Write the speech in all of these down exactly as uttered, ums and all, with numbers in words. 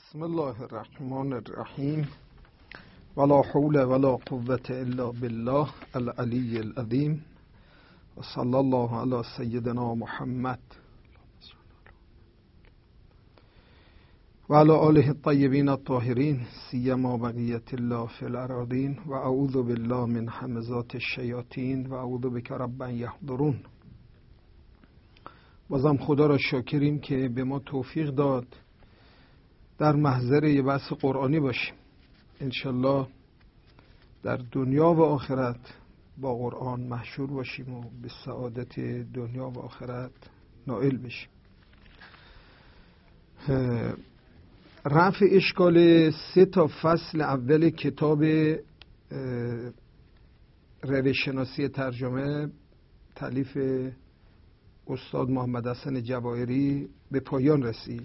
بسم الله الرحمن الرحیم ولا حول ولا قوة الا بالله العلی العظیم و صلی الله علی سیدنا محمد و علی آله الطیبین الطاهرین سیما بقیت الله فی الارضین و اعوذ بالله من همزات الشیاطین و اعوذ بک رب ان یحضرون. بازم خدا را شاکریم که به ما توفیق داد در محضر یه بحث قرآنی باشیم. انشالله در دنیا و آخرت با قرآن محشور باشیم و به سعادت دنیا و آخرت نائل بشیم. رفع اشکال سه تا فصل اول کتاب روش‌شناسی ترجمه تالیف استاد محمد حسن جواهری به پایان رسید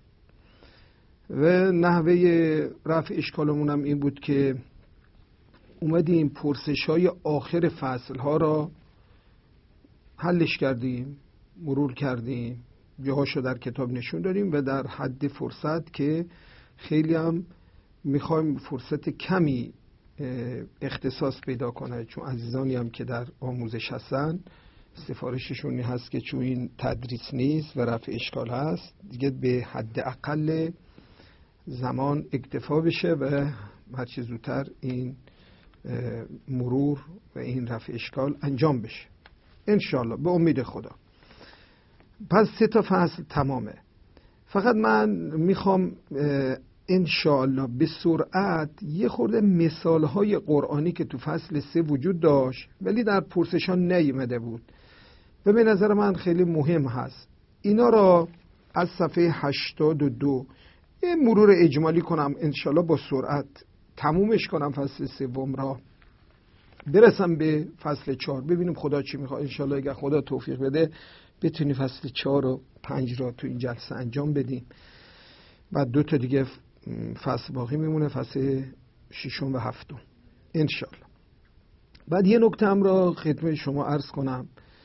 و نحوه رفع اشکالمون هم این بود که اومدیم پرسش های آخر فصل ها را حلش کردیم، مرور کردیم، جاهاشو در کتاب نشون دادیم و در حد فرصت که خیلی هم میخوایم فرصت کمی اختصاص پیدا کنه، چون عزیزانی هم که در آموزش هستن سفارششون هست که چون این تدریس نیست و رفع اشکال هست دیگه به حد اقل زمان اکتفا بشه و هرچی زودتر این مرور و این رفع اشکال انجام بشه انشالله به امید خدا. پس سه تا فصل تمامه. فقط من میخوام انشالله به سرعت یه خورده مثالهای قرآنی که تو فصل سه وجود داشت ولی در پرسشان نیامده بود و به نظر من خیلی مهم هست اینا را از صفحه هشتاد و دو یه مرور اجمالی کنم انشالله با سرعت تمومش کنم فصل سوم را برسم به فصل چهار ببینیم خدا چی میخواد. انشالله اگر خدا توفیق بده بتونی فصل چهار و پنج را تو این جلسه انجام بدیم. بعد دو تا دیگه فصل باقی میمونه، فصل ششم و هفتم انشالله. بعد یه نکته هم را خدمت شما عرض کنم.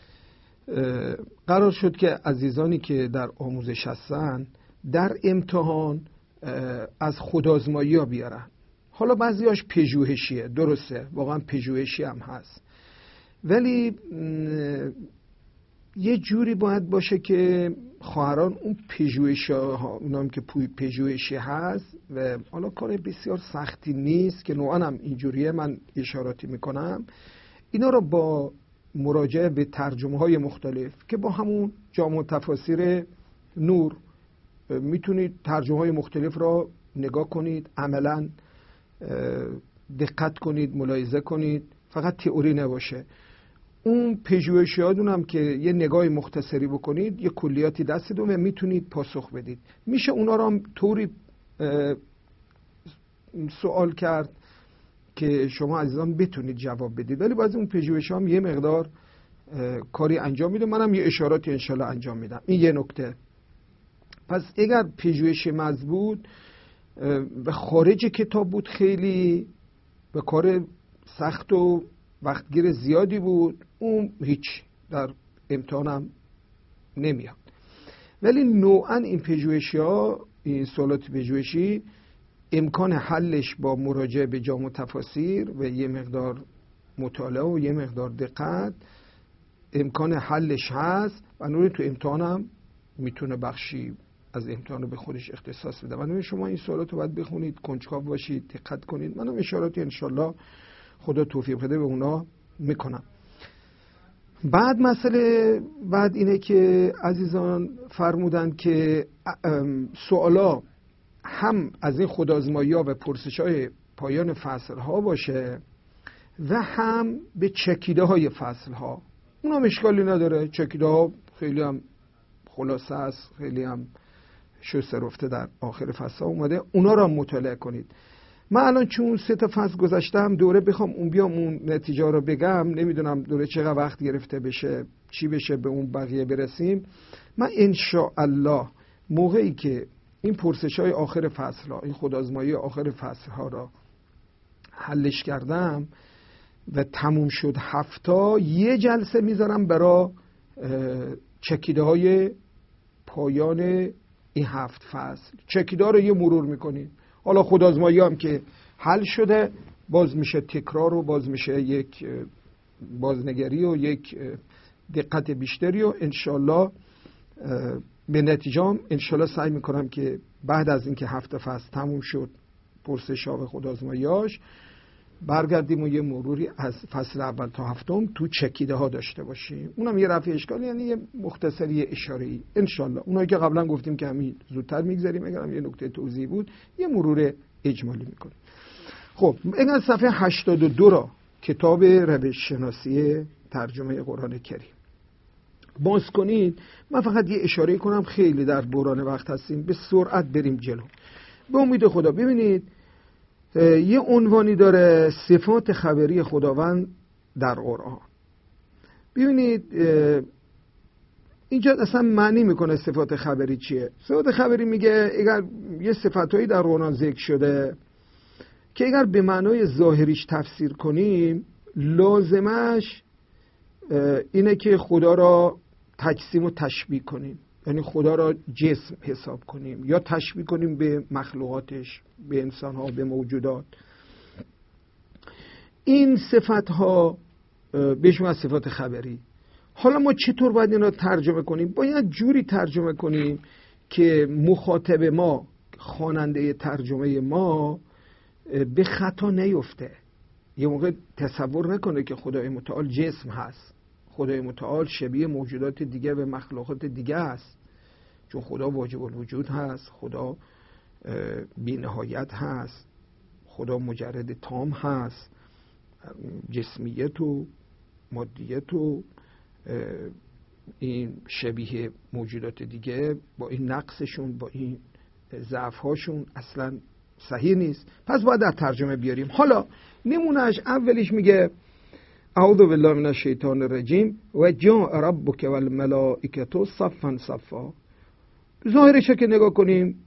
قرار شد که عزیزانی که در آموزش هستن در امتحان از خودآزمایی ها بیارن. حالا بعضیاش پژوهشیه، درسته، واقعا پژوهشی هم هست، ولی یه جوری باید باشه که خواهران اون پژوهش ها اونام که پوی پژوهشی هست و حالا کار بسیار سختی نیست که نوعا هم اینجوریه، من اشاراتی میکنم اینا رو با مراجعه به ترجمه های مختلف که با همون جامع تفاسیر نور میتونید ترجمه های مختلف را نگاه کنید، عملا دقت کنید، ملاحظه کنید، فقط تئوری نباشه. اون پژوهشیاتون هم که یه نگاه مختصری بکنید یه کلیاتی دستتون و میتونید پاسخ بدید. میشه اونا رو هم طوری سوال کرد که شما عزیزان بتونید جواب بدید، ولی باز اون پژوهش هم یه مقدار کاری انجام میده، منم یه اشاراتی انشالله انجام میدم. این یه نکته. پس اگر پژوهش مضبوط و خارج کتاب بود خیلی به کار سخت و وقتگیر زیادی بود، اون هیچ در امتحانم نمیاد. ولی نوعا این پژوهشی ها، این سوالات پژوهشی امکان حلش با مراجعه به جامع تفاسیر و یه مقدار مطالعه و یه مقدار دقت امکان حلش هست و نوعی تو امتحانم میتونه بخشی از امتحان رو به خودش اختصاص بده. و شما این سوالات رو باید بخونید، کنجکاو باشید، دقت کنید. منم اشاراتی انشالله خدا توفیق بده به اونا میکنم. بعد مسئله بعد اینه که عزیزان فرمودن که سوالا هم از این خودآزمایی ها و پرسش های پایان فصل ها باشه و هم به چکیده های فصل ها. اونا اشکالی نداره، چکیده ها خیلی هم خلاصه است، خیلی هم شسته رفته در آخر فصل ها اومده، اونا را مطالعه کنید. من الان چون سه تا فصل گذاشتم دوره بخوام اون بیام اون نتیجه رو بگم، نمیدونم دوره چقدر وقت گرفته بشه، چی بشه به اون بقیه برسیم. من انشاءالله موقعی که این پرسش های آخر فصل ها، این خودآزمایی آخر فصل ها را حلش کردم و تموم شد هفتا، یه جلسه میذارم برای چکیده های پایان این هفت فصل چکیدار رو یه مرور میکنیم. حالا خودآزمایی هم که حل شده، باز میشه تکرار و باز میشه یک بازنگری و یک دقت بیشتری و انشالله به نتیجه هم انشالله سعی میکنم که بعد از اینکه هفت فصل تموم شد پرسش ها و خودآزماییاش برگردیم و یه مروری از فصل اول تا هفتم تو چکیده ها داشته باشیم. اونم یه رفع اشکال، یعنی یه مختصری اشاره‌ای انشالله. اونایی که قبلا گفتیم که همین زودتر میگذاریم، اگرم یه نکته توضیحی بود یه مرور اجمالی میکنیم. خب این صفحه هشتاد و دو را کتاب روش شناسی ترجمه قرآن کریم باز کنید. من فقط یه اشاره کنم، خیلی در بحران وقت هستیم، به سرعت بریم جلو به امید خدا. ببینید یه عنوانی داره صفات خبری خداوند در قرآن. ببینید اینجا اصلا معنی میکنه صفات خبری چیه. صفات خبری میگه اگر یه صفتایی در قرآن ذکر شده که اگر به معنای ظاهریش تفسیر کنیم لازمش اینه که خدا را تجسیم و تشبیه کنیم، یعنی خدا را جسم حساب کنیم یا تشبیه کنیم به مخلوقاتش، به انسانها، به موجودات. این صفت ها بهش میگن صفات خبری. حالا ما چطور باید این را ترجمه کنیم؟ باید جوری ترجمه کنیم که مخاطب ما، خواننده ترجمه ما به خطا نیفته. یه موقع تصور نکنه که خدای متعال جسم هست، خدای متعال شبیه موجودات دیگه و مخلوقات دیگه است، چون خدا واجب الوجود هست، خدا بی نهایت هست، خدا مجرد تام هست. جسمیت و مادیت و این شبیه موجودات دیگه با این نقصشون، با این ضعف‌هاشون اصلا صحیح نیست. پس باید در ترجمه بیاریم. حالا نمونهش اولیش میگه اعوذ بالله من الشیطان الرجیم و جاء ربک والملائکه صفا صفا. ظاهرش که نگاه کنیم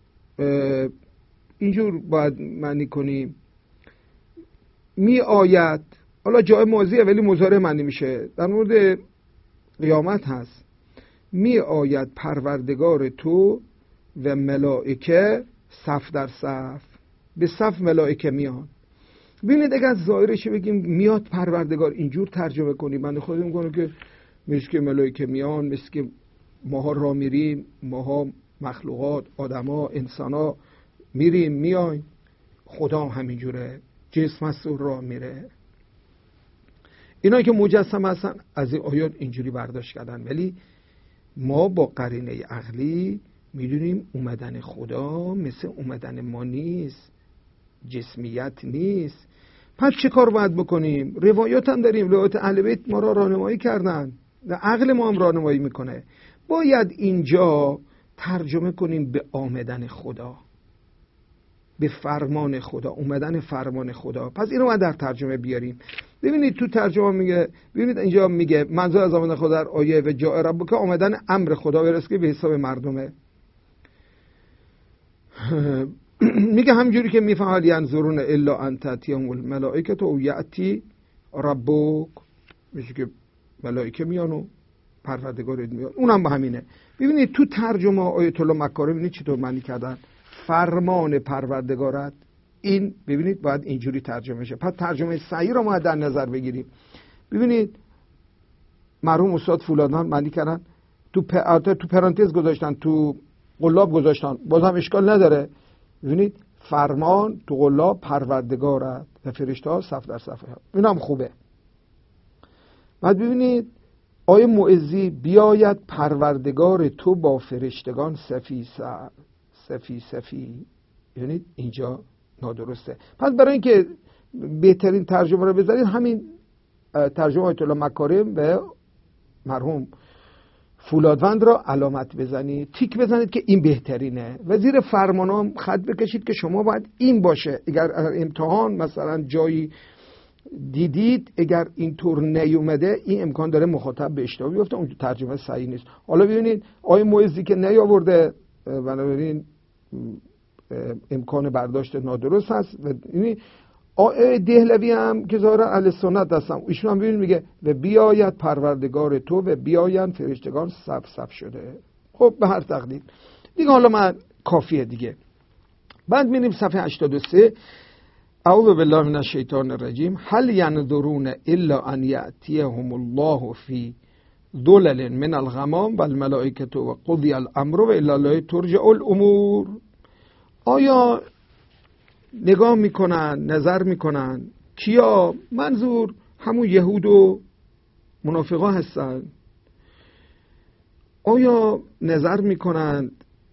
اینجور باید معنی کنیم می آید. حالا جای ماضیه ولی مضارع معنی میشه، در مورد قیامت هست. می آید پروردگار تو و ملائکه صف در صف. به صف ملائکه میان. ببینید اگر ظاهرش بگیم میاد پروردگار اینجور ترجمه کنیم، من خودم میگم که مثل که ملائکه میان، مثل که ماها را میریم، ماها مخلوقات، آدما، انسانا میریم میایم، خدا همینجوره، جسم هست و راه میره. اینا که مجسم هستن از این آیات اینجوری برداشت کردن، ولی ما با قرینه عقلی میدونیم اومدن خدا مثل اومدن ما نیست، جسمیت نیست. پس چه کار باید بکنیم؟ روایات هم داریم، روایات اهل بیت ما را راهنمایی کردن و عقل ما هم راهنمایی میکنه. باید اینجا ترجمه کنیم به آمدن خدا، به فرمان خدا، اومدن فرمان خدا. پس اینو باید در ترجمه بیاریم. ببینید تو ترجمه میگه، ببینید اینجا میگه منظور از آمدن خدا در آیه و جاء ربک آمدن امر خدا برسه که به حساب مردمه. میگه همجوری که میفعل ینظرون الا ان تاتیهم الملائکه او یاتی ربک، میشه که ملائکه میان و پروردگارت میاد، اونم با همینه. ببینید تو ترجمه آیت الله مکارم ببینید چطور معنی کردن فرمان پروردگارت. این ببینید باید اینجوری ترجمه شه. پس ترجمه صحیح رو ما در نظر بگیریم. ببینید مرحوم استاد فولادان معنی کردن تو پ... تو پرانتز گذاشتن، تو قلاب گذاشتن، باز هم اشکال نداره. ببینید فرمان تو قلاب پروردگارت و فرشته ها صف در صف. اینم خوبه. بعد ببینید آیه معزی بیاید پروردگار تو با فرشتگان صفی صفی صفی. ببینید اینجا نادرسته. پس برای اینکه بهترین ترجمه رو بذارید همین ترجمه آیت الله مکارم به مرحوم فولادوند را علامت بزنید، تیک بزنید که این بهترینه و زیر فرمانام خط بکشید که شما باید این باشه. اگر امتحان مثلا جایی دیدید اگر اینطور نیومده این امکان داره مخاطب به اشتباه بیفته، اون ترجمه صحیح نیست. حالا ببینید آیه معزی که نیاورده بنابراین امکان برداشت نادرست هست. و یعنی آیه دهلوی هم که ظاهرا اهل سنت هستن، ایشون هم ببینید میگه و بیاید پروردگار تو و بیایند فرشتگان صف صف شده. خب به هر تقدیر دیگه حالا من کافیه دیگه. بعد میریم صفحه هشتاد و سه. اعوذ بالله من الشیطان الرجیم. هل ینظرون الا ان یأتیهم الله فی ظلل من الغمام والملائکة و قضی الامر و الی الله ترجع الامور. آیا نگاه میکنن، نظر میکنن کیا؟ منظور همون یهود و منافقا هستن. آیا نظر میکنند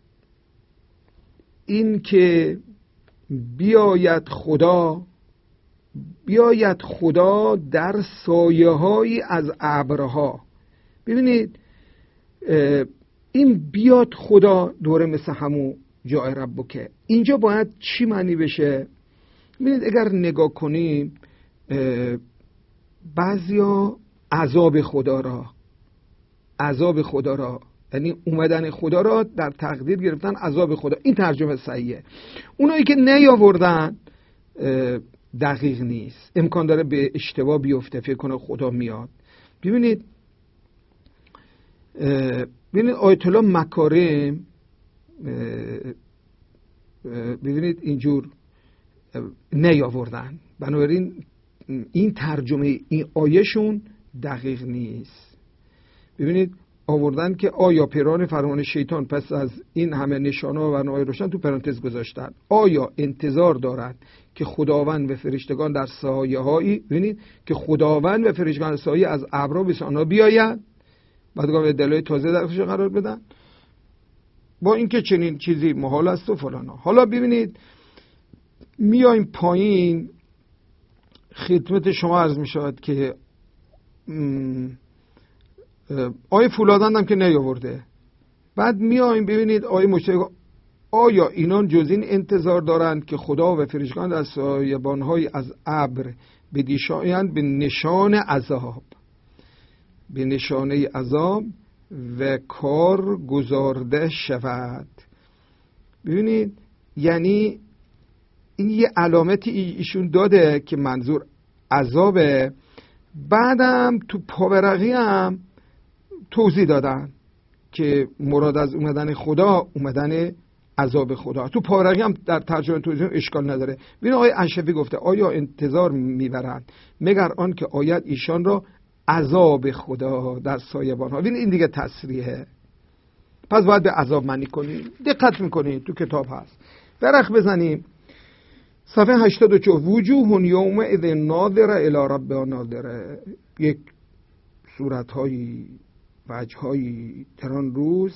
این که بیاید خدا بیاید خدا در سایه هایی از ابرها؟ ببینید این بیاد خدا دوره مثل همون جای ربکه، اینجا باید چی معنی بشه؟ ببینید اگر نگاه کنیم بعضیا عذاب خدا را عذاب خدا را یعنی اومدن خدا را در تقدیر گرفتن، عذاب خدا، این ترجمه صحیحه. اونایی که نیاوردن دقیق نیست، امکان داره به اشتباه بیفته، فکر کنه خدا میاد. ببینید ببینید آیت الله مکارم ببینید اینجور نیاوردن، بنابراین این ترجمه این آیهشون دقیق نیست. ببینید آوردن که آیا پیران فرمان شیطان پس از این همه نشانه و برنامه‌های روشن تو پرانتز گذاشتن، آیا انتظار دارند که خداوند و فرشتگان در سایه‌هایی، ببینید که خداوند و فرشتگان سایه از ابرها به آنها بیاید، بعد گفت دلایل تازه درش قرار بدن، با اینکه چنین چیزی محال است و فلانا. حالا ببینید میایم پایین، خدمت شما عرض می شود که آیه فولادن هم که نیاورده. بعد میایم ببینید آیه مشترک، آیا اینان جز این انتظار دارند که خدا و فرشتگان در سایبان‌های از ابر بدیشایند به نشان عذاب به نشانه عذاب و کار گزارده شود. ببینید یعنی این یه علامتی ایشون داده که منظور عذابه، بعدم تو پاورقی هم توضیح دادن که مراد از اومدن خدا اومدن عذاب خدا. تو پاورقی هم در ترجمه توضیح اشکال نداره. ببین آقای اشرفی گفته آیا انتظار میبرند مگر آن که آید ایشان را عذاب خدا در سایبان ها. ببین این دیگه تصریحه، پس باید به عذاب معنی کنیم. دقت میکنید تو کتاب هست. برخ بزنیم صفحه هشتاد و چهار. وجوه یومئذ ناظره الی ربها ناظره. یک صورت‌هایی وجه‌هایی در آن روز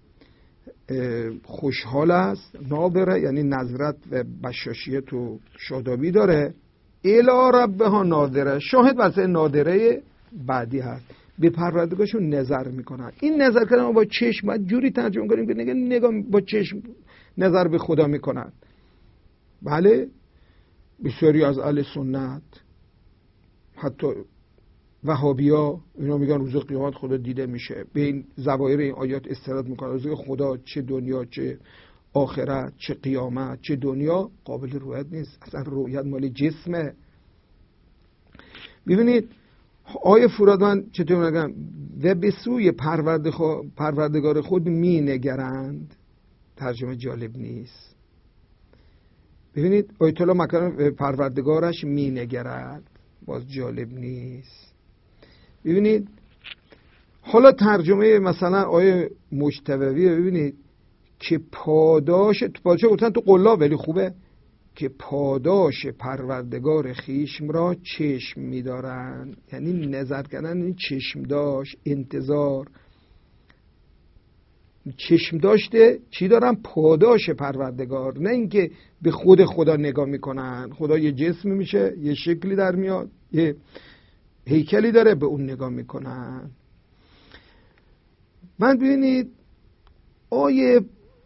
خوشحال است. ناظره یعنی نظرت و بشاشیت و شادابی داره. الی ربها ناظره شاهد واسه ناظره بعدی هست، به پروردگارشون نظر میکنن. این نظر کردن با چشم باید جوری ترجمه کنیم که نگه نگاه با چشم نظر به خدا میکنن. بله بسیاری از اهل سنت حتی وهابیا اینا میگن روز قیامت خدا دیده میشه. به این ظواهر این آیات استناد میکنن. روز خدا چه دنیا چه آخرت چه قیامت چه دنیا قابل رؤیت نیست، اصلا رؤیت مال جسمه. ببینید آیه فرادمند چطور میگن و به سوی پروردگار خود می نگرند، ترجمه جالب نیست. ببینید آیت الله مکرم پروردگارش می نگرد، باز جالب نیست. ببینید حالا ترجمه مثلا آیه مجتبی ببینید که پاداش پاداش گفتن تو قلاب ولی خوبه که پاداش پروردگار خیشم را چشم می‌دارند، یعنی نظر کردن این چشم داشت، انتظار چشم داشته چی دارن؟ پاداش پروردگار، نه اینکه به خود خدا نگاه میکنن. خدا یه جسم میشه، یه شکلی در میاد، یه هیکلی داره، به اون نگاه میکنن. من ببینید آیه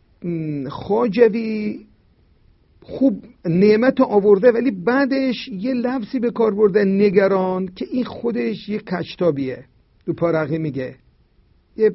خواجوی خوب نعمت آورده ولی بعدش یه لفظی به کار برده نگران، که این خودش یه کجتابیه. تو پارقی میگه یه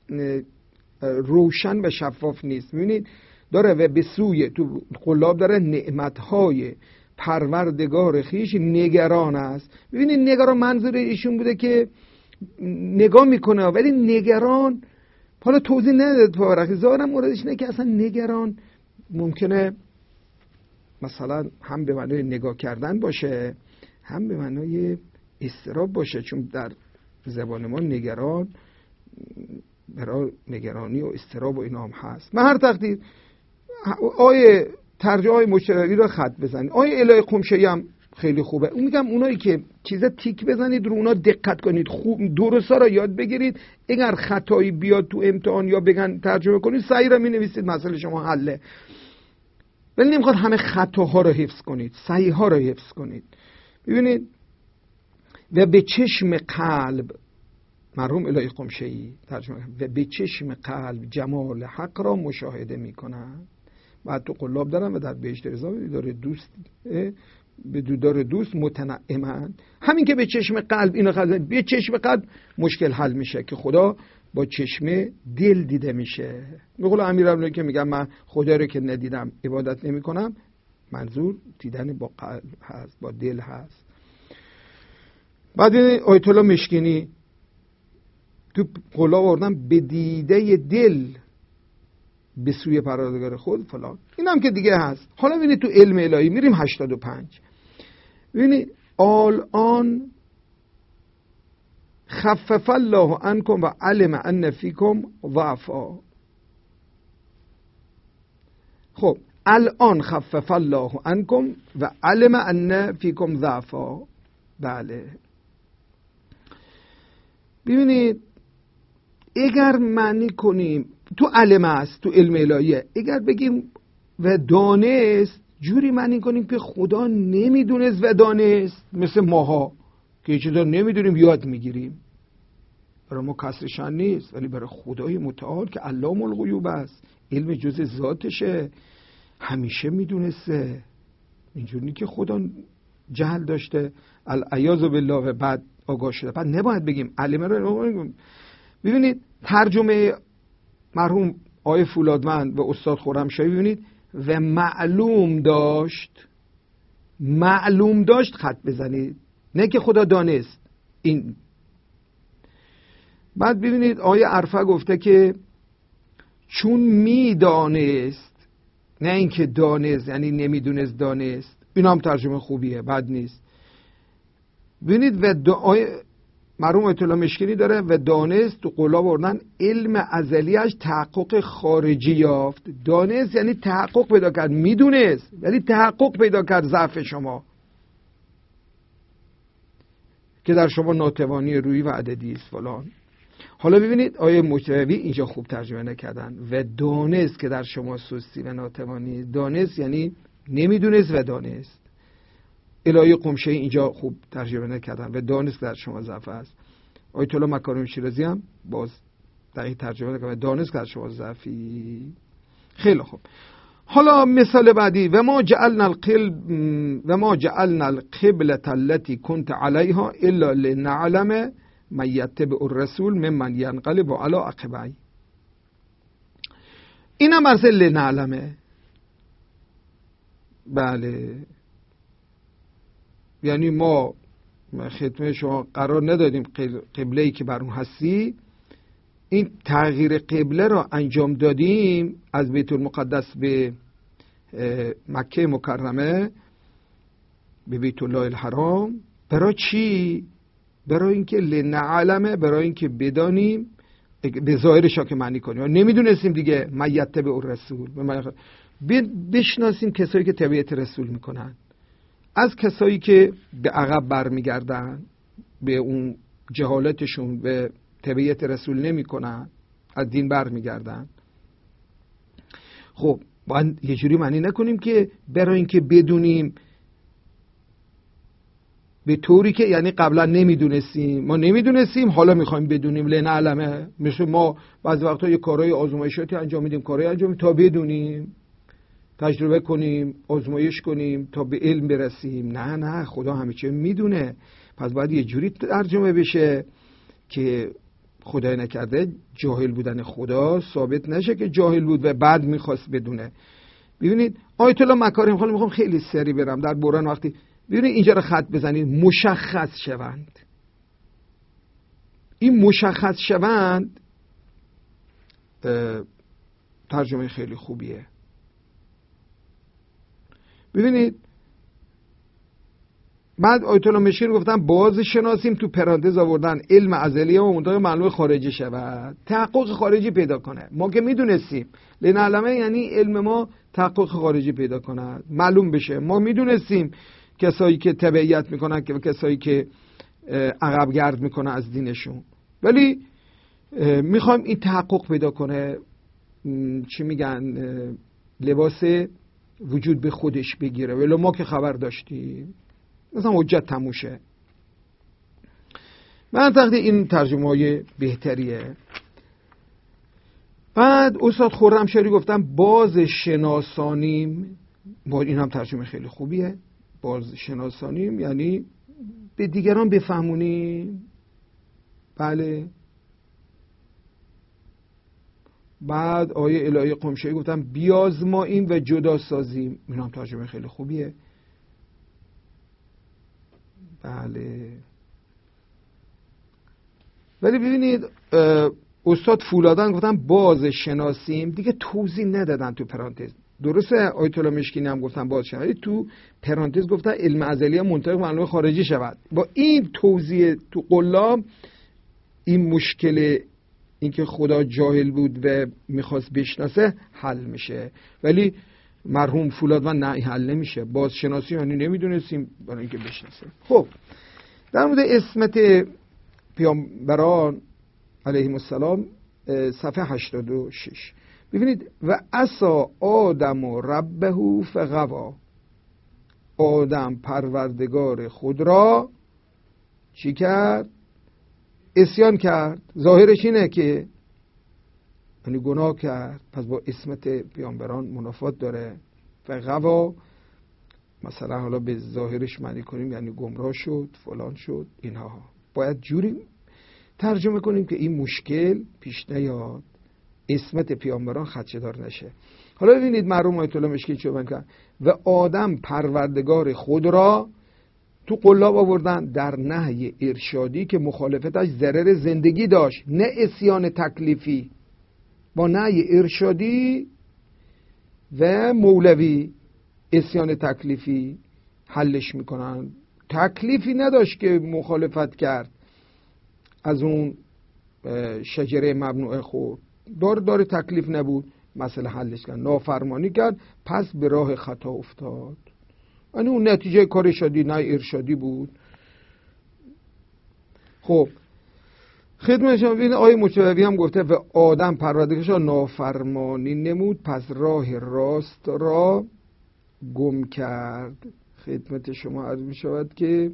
روشن و شفاف نیست. میبینید داره و به سوی تو قلاب داره نعمتهای پروردگار خیش نگران است. ببینید نگران منظور ایشون بوده که نگاه میکنه ولی نگران حالا توضیح نداد پاورقی، ظاهرا موردش اینه که اصلا نگران ممکنه مثلا هم به معنای نگاه کردن باشه، هم به معنای اضطراب باشه، چون در زبان ما نگران برای نگرانی و اضطراب و اینا هم هست. من هر تقدیر آیه ترجمه های مشترکی رو خط بزنید. آیه الهی قمشه‌ای هم خیلی خوبه. اون میگم اونایی که چیزا تیک بزنید رو اونا دقت کنید، خوب درستا رو یاد بگیرید. اگر خطایی بیاد تو امتحان یا بگن ترجمه کنید صحیح رو می‌نویسید، مسئله شما حله. ولی نمیخواد همه خطاها رو حفظ کنید، صحیح ها رو حفظ کنید. ببینید و به چشم قلب، مرحوم الهی قمشه‌ای ترجمه و به چشم قلب جمال حق را مشاهده میکنند. بعد تو قلاب دارن و در بهشت رضا به دیدار دوست به دیدار دوست متنعمند. همین که به چشم قلب اینو خزن، به چشم قلب مشکل حل میشه که خدا با چشم دل دیده میشه. به قول امیرالمومنین که میگم من خدا رو که ندیدم عبادت نمی کنم، منظور دیدن با قلب هست، با دل هست. بعد آیت الله مشکینی تو قول آوردن به دیده دل به سوی پروردگار خود فلان، این هم که دیگه هست. حالا ببینید تو علم الهی میریم هشتاد و پنج. ببینید الان خفف الله عنکم و علم ان فیکم ضعفا. خب الان خفف الله عنکم و علم ان فیکم ضعفا. بله ببینید اگر معنی کنیم تو علم است، تو علم الهیه، اگر بگیم و دانست جوری معنی کنیم که خدا نمیدونست و دانست، مثل ماها که چیزا نمیدونیم یاد میگیریم، برای ما کسرشان نیست، ولی برای خدای متعال که علام الغیوب است، علم جز ذاتشه، همیشه میدونسته. اینجوری که خدا جهل داشته العیاذ بالله و بعد آگاه شده. بعد نباید بگیم علمه رو. ببینید ترجمه مرحوم آقای فولادمند و استاد خرمشاهی، ببینید و معلوم داشت، معلوم داشت خط بزنید، نه که خدا دانست. این بعد ببینید آیه عرفه گفته که چون میدانست، نه اینکه دانست یعنی نمیدونست دانست. این هم ترجمه خوبیه، بد نیست. ببینید و آیه مرحوم آیت الله مشکینی داره و دانست تو قولا بردن علم ازلیش تحقق خارجی یافت. دانست یعنی تحقق پیدا کرد، میدونست ولی تحقق پیدا کرد ضعف شما که در شما ناتوانی روحی و عددی است فلان. حالا ببینید آیه مجتبی اینجا خوب ترجمه نکردن و دانست که در شما سستی و ناتوانی. دانست یعنی نمیدونست و دانست. الهی قمشه‌ای اینجا خوب ترجمه نکردن و دانست در شما ضعف است. آیت الله مکارم شیرازی هم باز دقیق ترجمه نکردن، دانست در شما ضعفی. خیلی خوب. حالا مثال بعدی و ما جعلنا القلب و ما جعلنا القبلة التي كنت عليها الا لنعلم من يتبع الرسول ممن ينقلب على عقبيه. اینا مرسل لنعلمه. بله یعنی ما خدمت شما قرار ندادیم قبله‌ای که بر اون هستی، این تغییر قبله را انجام دادیم از بیت المقدس به مکه مکرمه به بیت الله الحرام. برای چی؟ برای اینکه لنعلمه، برای اینکه بدانیم، به ظاهرش که معنی کنیم. نمیدونستیم دیگه من یتبع الرسول، بشناسیم کسایی که تبعیت رسول میکنن از کسایی که به عقب برمیگردن، به اون جهالتشون به تبعیت رسول نمی کنن، از دین برمیگردن. خب باید یه جوری معنی نکنیم که برای اینکه بدونیم به طوری که یعنی قبلا نمیدونستیم، ما نمیدونستیم حالا میخوایم بدونیم لنعلمه. مثل ما بعضی وقتا یه کارهای آزمایشاتی انجام میدیم، کارهای انجام میدیم تا بدونیم، تجربه کنیم، آزمایش کنیم تا به علم برسیم. نه نه، خدا همه چیز میدونه. پس باید یه جوری ترجمه بشه که خدای نکرده جاهل بودن خدا ثابت نشه که جاهل بود و بعد میخواست بدونه. ببینید آیت الله مکارم، حالا میخوام خیلی سری برم در بوران وقتی. ببینید اینجا رو خط بزنید، مشخص شوند. این مشخص شوند ترجمه خیلی خوبیه. ببینید بعد آیت الله مشکین گفتن باز شناسیم، تو پرانتز آوردن علم ازلیه و منطق معلوم خارجی شود، تحقق خارجی پیدا کنه. ما که میدونستیم لنعلمه یعنی علم ما تحقق خارجی پیدا کنه، معلوم بشه. ما میدونستیم کسایی که تبعیت میکنن که کسایی که عقب گرد میکنن از دینشون، ولی میخوایم این تحقق پیدا کنه، چی میگن، لباس وجود به خودش بگیره. ولی ما که خبر داشتیم مثلا حجت تموشه. من تحت این ترجمه های بهتریه. بعد استاد خرمشاهری گفتم باز شناسانیم، با این هم ترجمه خیلی خوبیه. باز شناسانیم یعنی به دیگران بفهمونیم. بله. بعد آیه الهی قمشایی گفتم بیازماییم و جدا سازیم، این هم ترجمه خیلی خوبیه. بله. ولی ببینید استاد فولادن گفتن باز شناسیم، دیگه توضیح ندادن تو پرانتز. درسته آیت الله مشکینی هم گفتن باز شناسیم، تو پرانتز گفتن علم ازلیه منطق معلوم خارجی شود. با این توضیح تو قلاب این مشکل اینکه خدا جاهل بود و میخواست بشناسه حل میشه. ولی مرحوم فولادوند نه، این حل نمیشه. باز شناسی یعنی نمیدونستیم برای اینکه بشناسه. خب در مورد اسمت پیامبران علیهم السلام صفحه هشتاد و شش ببینید و عصا آدم و ربه فغوا، آدم پروردگار خود را چی کرد؟ عصیان کرد. ظاهرش اینه که یعنی گناه کرد، پس با اسمت پیامبران منافات داره. فغوا مثلا حالا به ظاهرش معنی کنیم یعنی گمراه شد، فلان شد. اینها باید جوری ترجمه کنیم که این مشکل پیش نیاد، اسمت پیامبران خدشه‌دار نشه. حالا ببینید مرحوم آیت الله مشکین چه بیان کرد؟ و آدم پروردگار خود را تو قلاب آوردن در نهی ارشادی که مخالفتش ضرر زندگی داشت، نه عصیان تکلیفی. با نهی ارشادی و مولوی عصیان تکلیفی حلش میکنن. تکلیفی نداشت که مخالفت کرد، از اون شجره ممنوعه خورد، دار دار تکلیف نبود، مسئله حلش کرد. نافرمانی کرد پس به راه خطا افتاد. یعنی اون نتیجه کار ارشادی نه ارشادی بود. خب خدمت شما ببینید آیه مجتبی هم گفته و آدم پروردگارش را نافرمانی نمود پس راه راست را گم کرد. خدمت شما عرض می شود که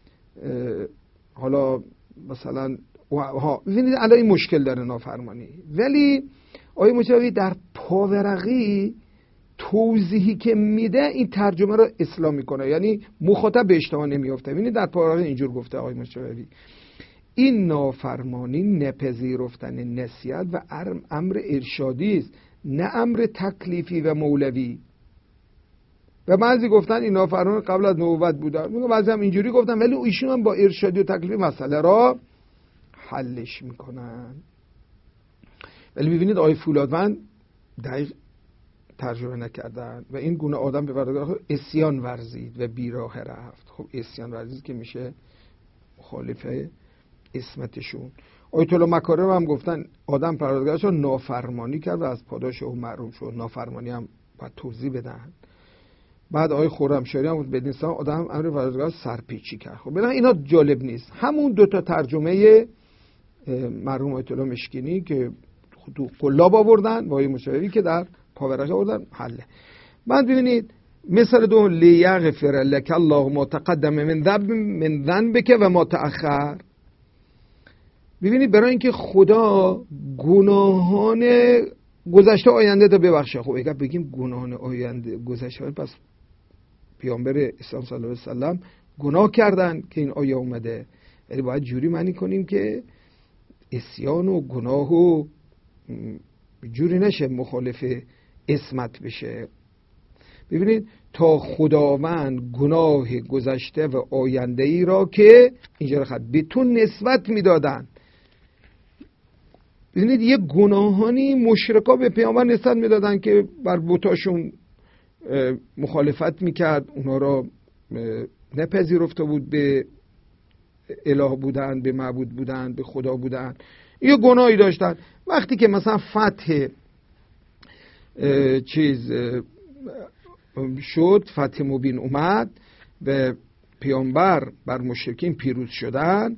حالا مثلا ها ببینید الان این مشکل داره نافرمانی، ولی آیه مجتبی در پاورقی توضیحی که میده این ترجمه رو اصلاح میکنه، یعنی مخاطب به اشتباه نمیافته. ببینید در پاورقی اینجور گفته آیه مجتبی این نافرمانی نپذیرفتن نصیحت و امر ارشادی است، نه امر تکلیفی و مولوی. و بعضی گفتن این نافرمانی قبل از نبوت بوده، میگم بعضی هم اینجوری گفتن، ولی ایشون هم با ارشادی و تکلیفی مسئله را حلش میکنن. ولی ببینید آیه فولادوند دقیق ترجمه نکردن و این گونه آدم به پروردگار عصیان ورزید و بیراه رفت. خب عصیان ورزید که میشه مخالفه اسمتشون. آیت الله مکارم هم گفتن آدم پروردگارش رو نافرمانی کرد و از پاداش او محروم شد. نافرمانی هم باید توضیح بدن. بعد آیه خرمشاهری هم بدین سلام آدم امر پروردگار سرپیچی کرد. خب ببین اینا جالب نیست. همون دو تا ترجمه مرحوم آیت الله مشکینی که تو قلاب آوردن با آیه مشاوری که در پاورقی آوردن حله. بعد ببینید مثال دو لیغفر لک الله ما تقدم من ذنب من ذنبک و ما تأخر. ببینید برای اینکه خدا گناهان گذشته آینده رو ببخشه. خب اگر بگیم گناهان آینده گذشته، پس پیامبر اسلام صلی الله علیه و سلم گناه کردن که این آیه اومده. ولی باید جوری معنی کنیم که عصیان و گناه و جوری نشه مخالف اسمت بشه. ببینید تا خداوند گناه گذشته و آینده ای را که اینجا خط به تو نسبت میدادن، ببینید یه گناهانی مشرکا به پیامبر نسبت میدادن که بر بتاشون مخالفت میکرد، اونا را نپذیرفته بود به اله بودن، به معبود بودن، به خدا بودن، یه گناهی داشتن. وقتی که مثلا فتح چیز شد، فتح مبین اومد و پیامبر بر مشرکین پیروز شدن،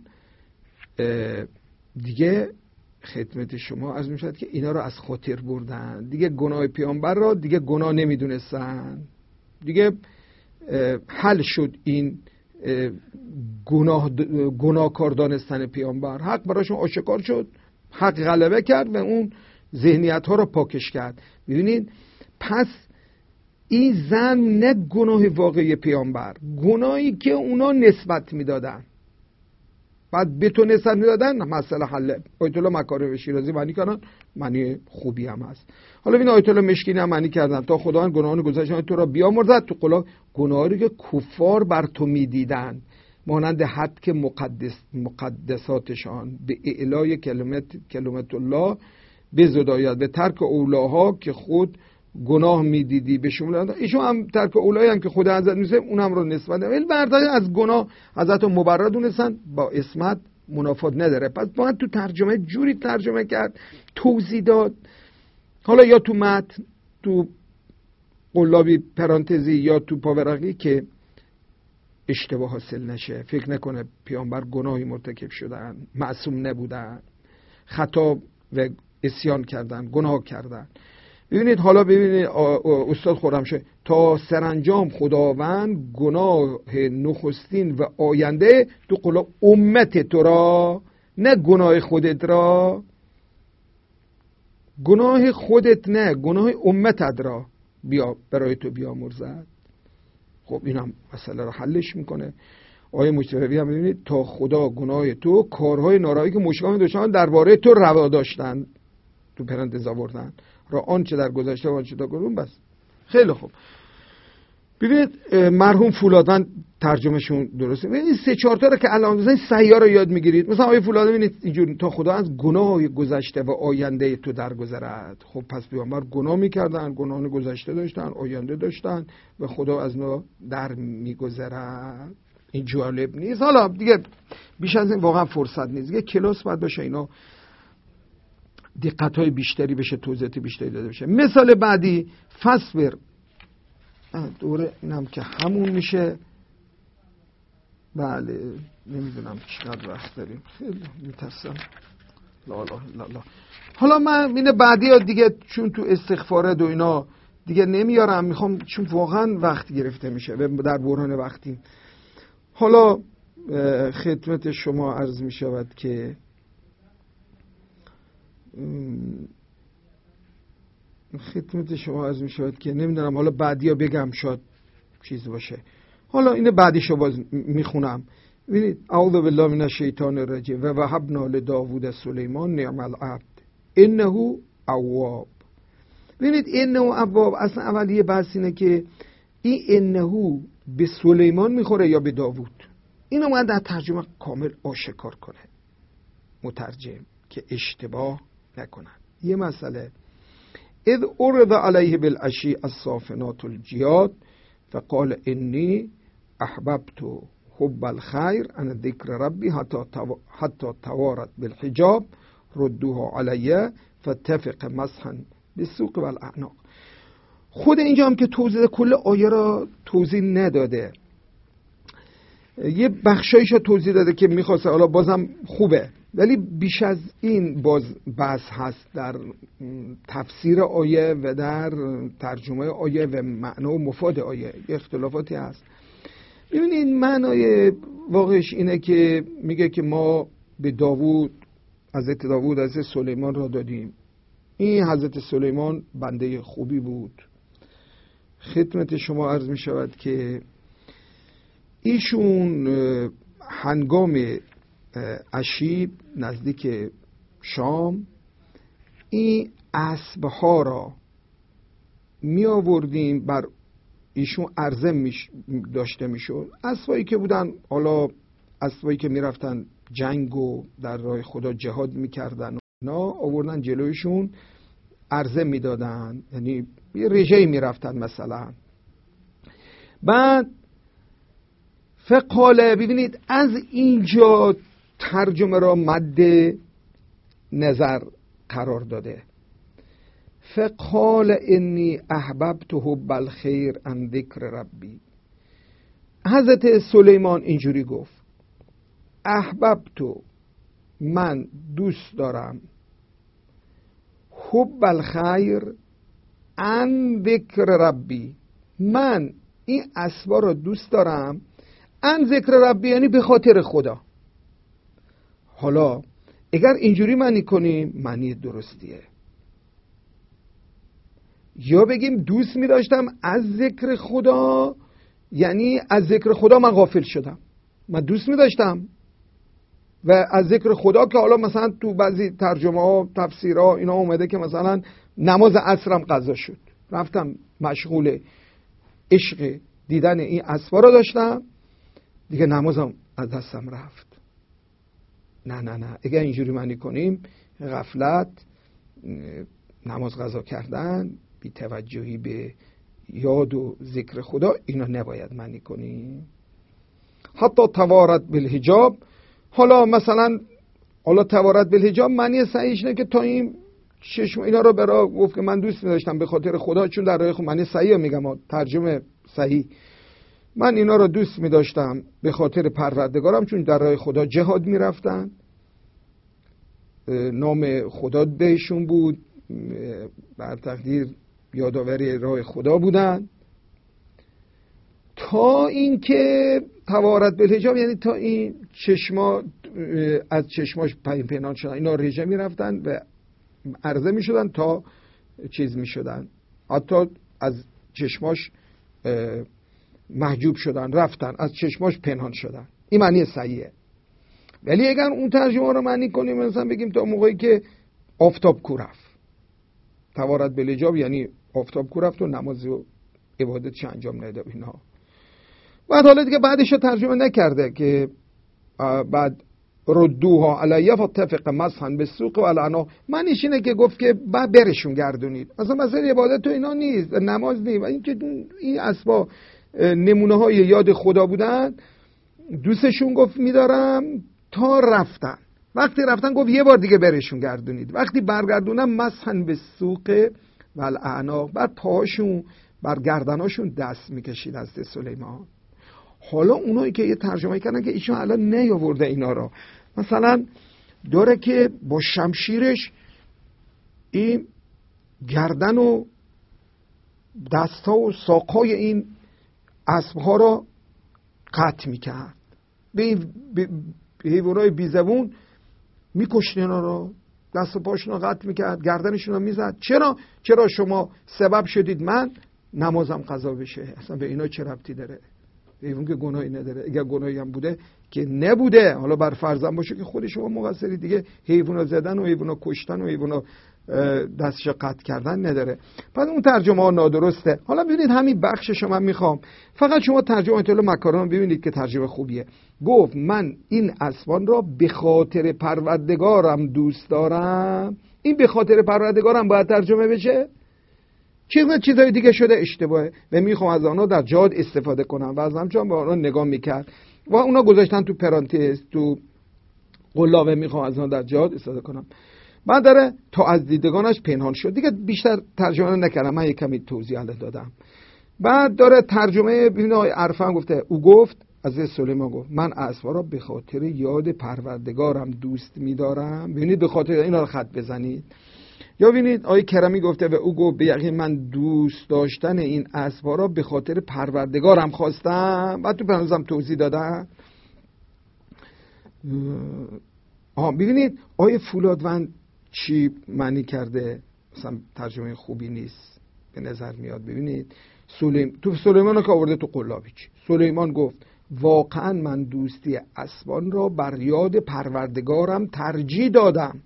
دیگه خدمت شما عرض می شد که اینا رو از خاطر بردن، دیگه گناه پیامبر را دیگه گناه نمیدونستن، دیگه حل شد این گناه گناهکار دانستن پیامبر، حق براشون آشکار شد، حق غلبه کرد و اون ذهنیت ها را پاکش کرد. ببینید پس این زن نه گناه واقعی پیامبر، گناهی که اونا نسبت میدادن، بعد به تو نسبت میدادن، مسئله حله. آیت الله مکارم شیرازی معنی کردن، معنی خوبی هم هست. حالا این آیت الله مشکینی هم معنی کردن تا خداوند گناهان گذشته تو را بیامرزد، تو قلا گناهی که کفار بر تو میدیدن مانند حد که مقدس مقدساتشان به اعلای کلمت کلمت الله بزداید، به ترک اولاها که خود گناه میدیدی به شمول ایشون هم ترک اولایی هم که خدا حضرت میسه اونم رو نسبت ولی برداشت از گناه حضرت مبرر دونستن، با اسمت منافات نداره. پس باید تو ترجمه جوری ترجمه کرد، توضیح داد، حالا یا تو متن تو قلابی پرانتزی یا تو پاورقی که اشتباه حاصل نشه، فکر نکنه پیامبر گناهی مرتکب شدن، معصوم نبودن، خطا و عصیان کردن، گناه کردن. ببینید حالا ببینید استاد خرمشاهی تا سرانجام خداوند گناه نخستین و آینده تو قلاب امت تو را، نه گناه خودت را، گناه خودت نه، گناه امتت را بیا برای تو بیامرزد. خب اینم مسئله رو حلش میکنه. آیه مجتبی هم ببینید تا خدا گناه تو کارهای نارایی که مشرکان داشتن درباره تو روا داشتن تو پرانتز آوردن را آنچه در گذشته و آنچه در گذشته. بس خیلی خوب. ببینید مرحوم فولادوند ترجمهشون درسته. ببینید سه چهار تا رو که الان مثلا سیار رو یاد میگیرید، مثلا آیه فولادوند ببینید اینجوری تا خدا از گناه گذشته و آینده تو درگذرد. خب پس پیامبر گناه میکردن، گناه گذشته داشتن، آینده داشتن و خدا از نو در میگذرد. این جالب نیست؟ حالا دیگه بیش از این واقعا فرصت نیست، دیگه کلاس باید باشه اینا دقت‌های بیشتری بشه، توضیحات بیشتری داده بشه. مثال بعدی فصبر، دوره اینم که همون میشه. بله نمیدونم چقدر وقت داریم، خیلی میترسم. لا لا لا لا. حالا من این بعدی ها دیگه چون تو استغفارات و اینا دیگه نمیارم، میخوام چون واقعا وقت گرفته میشه در بحران وقتی. حالا خدمت شما عرض میشود که خدمت شما عرض میشود که نمیدونم حالا بعدی ها بگم شاید چیز باشه. حالا این بعدیشو باز میخونم. ببینید اعوذ بالله من الشیطان الرجیم و وهبنا لداوود سلیمان نعم العبد انه اواب. ببینید انه اواب اصلا اولیه بحث اینه که این انه به سلیمان میخوره یا به داوود. اینو من در ترجمه کامل آشکار کنه مترجم که اشتباه نکنن. یه مسئله اذ ارد علیه بالعشی الصافنات الجیاد فقال انی احببت حب الخیر عن ذکر ربی حتی حتی توارت بالحجاب ردوها علیه فاتفق مسحا بالسوق والاعناق. خود اینجا هم که توضیح کل آیه را توضیح نداده، یه بخشایش رو توضیح داده که میخواسته، حالا بازم خوبه ولی بیش از این باز بحث هست در تفسیر آیه و در ترجمه آیه و معنا و مفاد آیه، یه اختلافاتی هست. ببینید معنای واقعش اینه که میگه که ما به داوود، حضرت داوود حضرت سلیمان را دادیم. این حضرت سلیمان بنده خوبی بود. خدمت شما عرض می شود که ایشون هنگام عشیب نزدیک شام این اسبها را می آوردیم، بر ایشون عرضه می داشته می شد. اسبایی که بودن، حالا اسبایی که می رفتن جنگ و در راه خدا جهاد می کردن اینا آوردن جلویشون عرضه میدادن، یعنی یه رژه‌ای میرفتن مثلا. بعد فقاله، ببینید از اینجا ترجمه را مد نظر قرار داده. فقال انی احببت حب الخیر عن ذکر ربی. حضرت سلیمان اینجوری گفت احببت، من دوست دارم، حب الخیر عن ذکر ربی، من این اسبا را دوست دارم، عن ذکر ربی یعنی به خاطر خدا. حالا اگر اینجوری معنی کنیم معنی درستیه، یا بگیم دوست می داشتم از ذکر خدا، یعنی از ذکر خدا من غافل شدم، من دوست می داشتم و از ذکر خدا که حالا مثلا تو بعضی ترجمه ها تفسیرها اینا اومده که مثلا نماز عصرم قضا شد، رفتم مشغول عشق دیدن این اسبا را داشتم، دیگه نمازم از دستم رفت. نه نه نه، اگر اینجوری معنی کنیم غفلت، نماز قضا کردن، بی توجهی به یاد و ذکر خدا، اینا نباید معنی کنیم. حتی توارت بالحجاب، حالا مثلا حالا توارت بالحجاب معنی صحیحش نه که تا این چشم اینا رو برا گفت که من دوست داشتم به خاطر خدا، چون در راه خود معنی صحیح میگم، ترجمه صحیح، من اینا رو دوست می داشتم به خاطر پروردگارم، چون در راه خدا جهاد می رفتن، نام خدا بهشون بود، بر تقدیر یادآوری راه خدا بودن. تا اینکه توارت بالحجاب یعنی تا این چشما از چشماش پنهان شدن، اینا رژه می رفتن و عرضه می شدن تا چیز می شدن، حتی از چشماش محجوب شدن، رفتن از چشماش پنهان شدن. این معنی صحیحه. ولی اگر اون ترجمه رو معنی کنیم، مثلا بگیم تا موقعی که آفتاب کو رفت، توارت بالحجاب یعنی آفتاب کو رفت و نماز و عبادتش انجام نده اینا. بعد حالا دیگه بعدش رو ترجمه نکرده که بعد ردوها علیه فتفق مسحا بالسوق و العناق، معنیش اینه که گفت که بعد برشون گردونید، اصلا مثلا عبادت تو اینا نیست، نماز نیست، این که این اسبا نمونه های یاد خدا بودن، دوستشون گفت میدارم تا رفتن. وقتی رفتن گفت یه بار دیگه برشون گردونید. وقتی برگردونم مسحا بالسوق و الاعناق، بعد پاهاشون بر گردناشون دست میکشید از سلیمان. حالا اونایی که یه ترجمه کردن که ایشون الان نیاورده اینا را، مثلا داره که با شمشیرش این گردن و دستها و ساقهای این اسبها را قطع میکرد، به حیوانای بیزبون میکشت، اینا را دست و پاشون را قطع میکرد، گردنشون را میزد. چرا؟ چرا شما سبب شدید من نمازم قضا بشه. اصلا به اینا چه ربطی داره؟ حیوان که گناهی نداره، اگر گناهی هم بوده که نبوده، حالا بر فرضم باشه که خود شما مقصری دیگه، حیونا زدن و حیونا کشتن و حیونا دستش قطع کردن نداره. پس اون ترجمه ها نادرسته. حالا ببینید همین بخشش من میخوام فقط شما ترجمه ایت الله مکارم ببینید که ترجمه خوبیه. گفت من این اسبان را به خاطر پروردگارم دوست دارم. این به خاطر پروردگارم باید ترجمه بشه؟ چیزا چیزای دیگه شده اشتباهه و میخوام از آنها در جهاد استفاده کنم و از همچنان به آنها نگاه میکرد و اونا گذاشتن تو پرانتز تو قلابه، میخوام از آنها در جهاد استفاده کنم. بعد داره تا از دیدگانش پنهان شد، دیگه بیشتر ترجمه نکردم، من یک کمی توضیح دادم. بعد داره ترجمه ببینید آقای عرفان گفته، او گفت از سلیمان گفت من اسبا را به خاطر یاد پروردگارم دوست می‌دارم. ببینید به خاطر اینا رو خط بزنید. یا ببینید آقای کرمی گفته و او گفت به یقین من دوست داشتن این اسبا را به خاطر پروردگارم خواستم. بعد تو پرانتزم توضیح دادم. آها ببینید آقای فولادوند چی معنی کرده، مثلا ترجمه خوبی نیست به نظر میاد. ببینید سلیم تو سلیمان که آورده تو قلابی چی؟ سلیمان گفت واقعا من دوستی اسبان را بر یاد پروردگارم ترجیح دادم.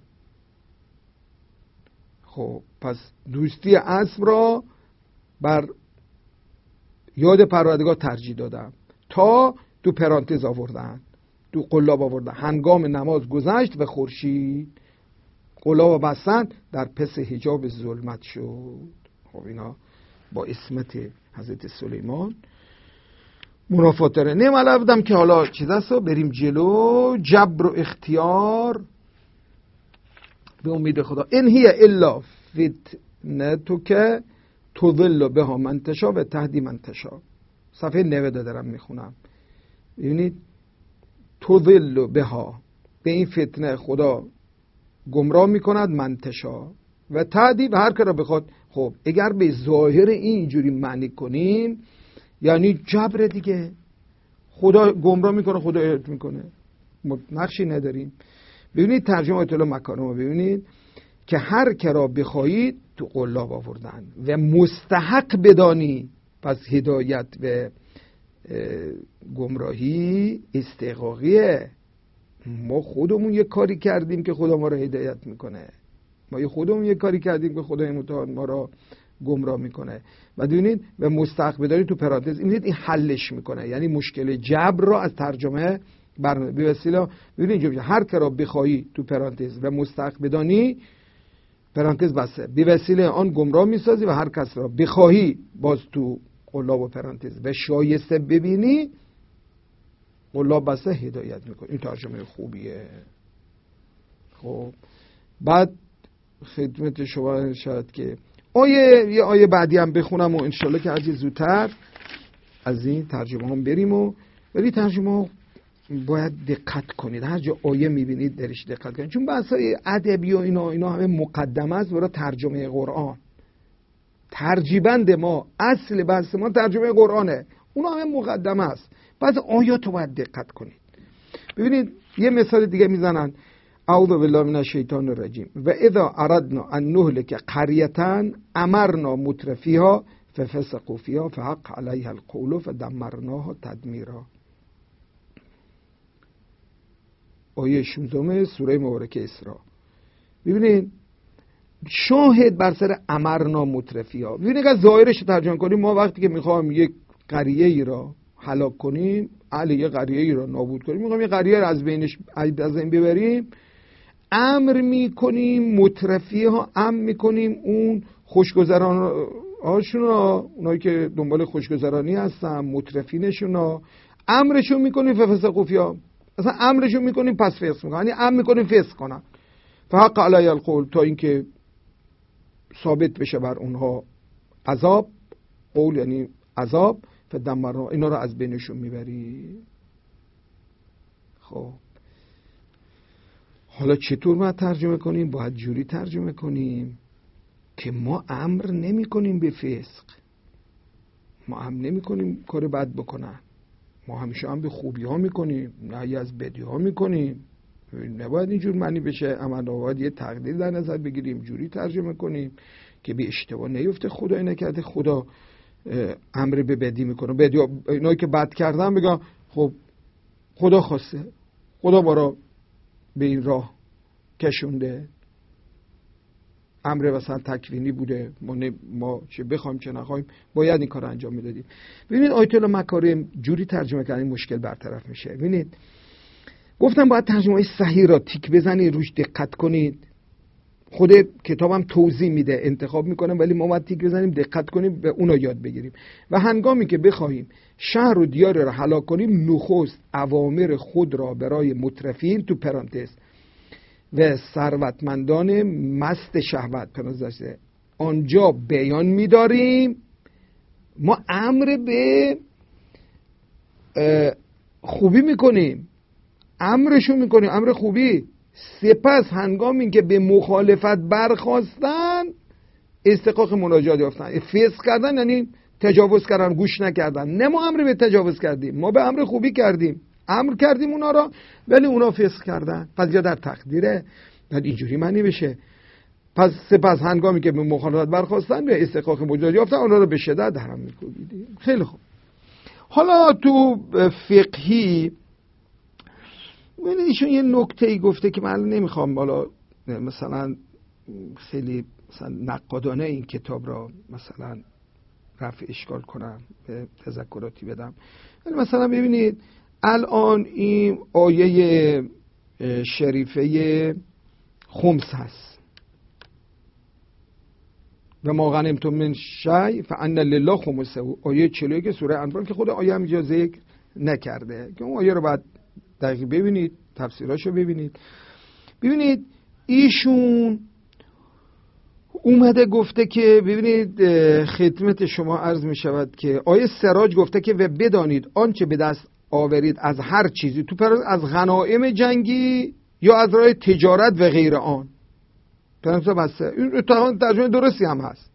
خب پس دوستی اسب را بر یاد پروردگار ترجیح دادم. تا تو پرانتز آوردن، تو قلاب آوردن هنگام نماز گذشت و خورشید قلاب بستن در پس حجاب ظلمت شد. خب اینا با اسمت حضرت سلیمان منافات داره. نیم بودم که حالا چیز هست بریم جلو. جبر و اختیار به امید خدا. این هی الا فتنه تو که تضل بها من تشا و تهدی من تشا. صفحه نود دارم میخونم. ببینید تضل بها، به این فتنه خدا گمراه میکند، من تشا و تهدی و هر که را بخواد. خب اگر به ظاهر اینجوری معنی کنیم یعنی جبر دیگه، خدا گمراه میکنه، خدا هدایت میکنه، نقشی نداریم. ببینید ترجمه آیت الله مکارم رو ببینید که هر که را بخواهید تو قلاب آوردن و مستحق بدانی. پس هدایت و گمراهی استحقاقیه. ما خودمون یه کاری کردیم که خدا ما رو هدایت میکنه، ما یه خودمون یه کاری کردیم که خدای متعال ما رو گمراه میکنه. و ببینید و مستحق بدانی تو پرانتز این این حلش میکنه، یعنی مشکل جبر را از ترجمه برنامه به وسیله. ببینید اینجا هر که را بخوایی تو پرانتز و مستحق بدانی پرانتز بسته به وسیله آن گمراه میسازی و هر کس را بخواهی باز تو قلاب و پرانتز و شایسته ببینی قلاب بسته هدایت میکنه. این ترجمه خوبیه. خب بعد خدمت شما شاید که آیه یه آیه بعدی هم بخونم و انشالله که از زودتر از این ترجمه هم بریم. و ولی ترجمه باید دقت کنید، هر جا آیه میبینید درش دقت کنید، چون بحثای ادبی و اینا اینا همه مقدمه است برای ترجمه قرآن. ترجیبند ما، اصل بحث ما ترجمه قرآنه، اونا همه مقدمه است. بعد آیات رو باید دقت کنید. ببینید یه مثال دیگه میزنن، اعوذ بالله من الشیطان الرجیم و اذا اردنا ان نهلك قرية امرنا مترفیها ففسقوا فيها فحق عليها القول فدمرناها تدمیرا. آیه شانزده سوره مبارکه اسراء. ببینید شاهد بر سر امرنا مترفیها. ببینید اگه ظاهرش رو ترجمه کنیم، ما وقتی که میخوایم یک قریه ای را هلاک کنیم، علی یه قریه ای را نابود کنیم، میخوایم یه قریه را از بینش از این ببریم، امر میکنیم مترفیها، امر میکنیم اون خوشگذران هاشون را، اونایی که دنبال خوشگذرانی هستن، مترفینشون را امرشون میکنیم ففسقوا فیها. اصلا امرشون میکنیم پس فسق میکنن، یعنی امر میکنیم فسق کنن. فحق علی القول، تا اینکه ثابت بشه بر اونها عذاب. قول یعنی عذاب. فدمرنا، اینا رو از بینشون میبری. خب حالا چطور باید ترجمه کنیم؟ باید جوری ترجمه کنیم که ما امر نمی کنیم به فسق، ما امر نمی کنیم کار بد بکنن، ما همیشه هم به خوبی ها میکنیم، نهی از بدی ها میکنیم. نباید اینجور معنی بشه. اما باید یه تقدیر در نظر بگیریم، جوری ترجمه کنیم که به اشتباه نیفته. خدای نکرده خدا امر به بدی میکنه، بدی ها اینایی که بد کردن بگن خب خدا خواسته، خدا ما را به این راه کشونده، امر مثلا تکوینی بوده، ما, ما چه بخوایم چه نخوایم باید این کار انجام میدادیم. ببینید آیت الله مکارم جوری ترجمه کردن مشکل برطرف میشه. ببینید گفتم باید ترجمه صحیح را تیک بزنید، روش دقت کنید. خود کتابم توضیح میده، انتخاب میکنم، ولی ما باید تیک بزنیم، دقت کنیم، به اونا یاد بگیریم. و هنگامی که بخوایم شهر و دیار را هلاک کنیم، نخست اوامر خود را برای مترفین تو پرانتز و ثروتمندان مست شهوت پرانتز آنجا بیان میداریم. ما امر به خوبی میکنیم، امرشون میکنیم، امر خوبی. سپس هنگامی که به مخالفت برخواستن استحقاق مناجات یافتن. فسق کردن یعنی تجاوز کردن، گوش نکردن. نه ما امر به تجاوز کردیم، ما به امر خوبی کردیم، امر کردیم اونا را، ولی اونا فسق کردن. قضیه در تقدیره، بعد اینجوری معنی بشه. پس سپس هنگامی که به مخالفت برخواستن به استحقاق مناجات یافتن، اونا را به شدت حرام می‌کوبیدیم. خیلی خوب. حالا تو فقهی ببینید ایشون یه نکته‌ای گفته که من نمیخوام بالا مثلا خیلی مثلا نقادانه این کتاب را مثلا رفع اشکال کنم، به تذکراتی بدم. ولی مثلا ببینید الان این آیه شریفه خمس هست. و ما غنمتم من شیء فان لله خمسه، آیه چهل و یک سوره انفال که خود آیه هم اینجا ذکر نکرده که اون آیه رو بعد دقیق ببینید، تفسیراشو ببینید. ببینید ایشون اومده گفته که ببینید خدمت شما عرض می شود که آیه سراج گفته که و بدانید آنچه به دست آورید از هر چیزی تو پر از غنایم جنگی یا از راه تجارت و غیر آن. پرنسا بسته این اتفاقا ترجمه درستی هم هست.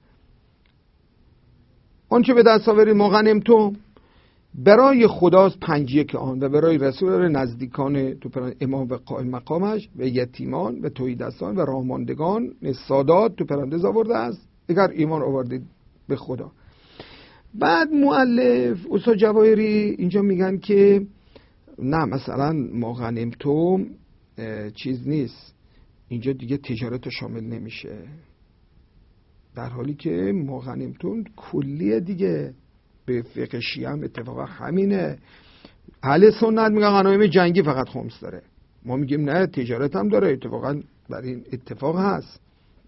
آنچه به دست آورید ما غنمتم برای خداست پنج یک آن و برای رسول نزدیکان تو پران امام و قائم مقامش و یتیمان و توحیدستان و راهماندگان سادات تو پرانتز آورده است اگر ایمان آوردید به خدا. بعد مؤلف استاد جواهری اینجا میگن که نه مثلا ما غنمتم چیز نیست، اینجا دیگه تجارت شامل نمیشه، در حالی که ما غنمتم کلیه دیگه. به فقه شیعه هم اتفاقا همینه. اهل سنت میگن غنایم جنگی فقط خمس داره، ما میگیم نه تجارت هم داره. اتفاقا برای این اتفاق هست.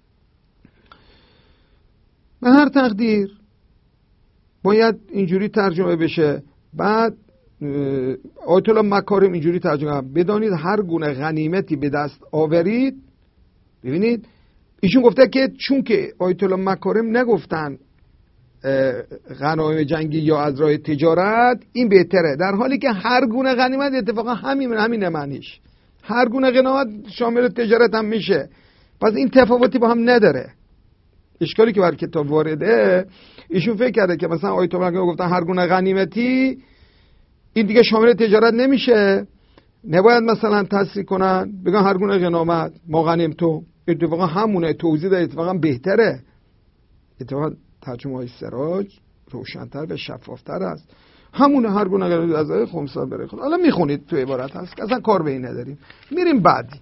به هر تقدیر باید اینجوری ترجمه بشه. بعد آیت الله مکارم اینجوری ترجمه بدانید هر گونه غنیمتی به دست آورید. ببینید ایشون گفته که چون که آیت الله مکارم نگفتن غنایم جنگی یا از راه تجارت این بهتره، در حالی که هر گونه غنیمت اتفاقا همین همین معنیش هر گونه غنیمت شامل تجارت هم میشه. پس این تفاوتی با هم نداره. اشکالی که بر کتاب وارده ایشون فکر کرده که مثلا آیت الله گفتن هر گونه غنیمتی این دیگه شامل تجارت نمیشه، نباید مثلا تصریح کنن بگن هر گونه غنیمت ما غنیمتم. اتفاقا همونه، توضیح ده اتفاقا بهتره. اتفاقا ترجمه های سراج روشن‌تر و شفافتر است. همونه هر گونه غنیمت از راه خمسه بره خود. حالا میخونید تو عبارت هست که اصلا کار به این نداریم. میریم بعدی.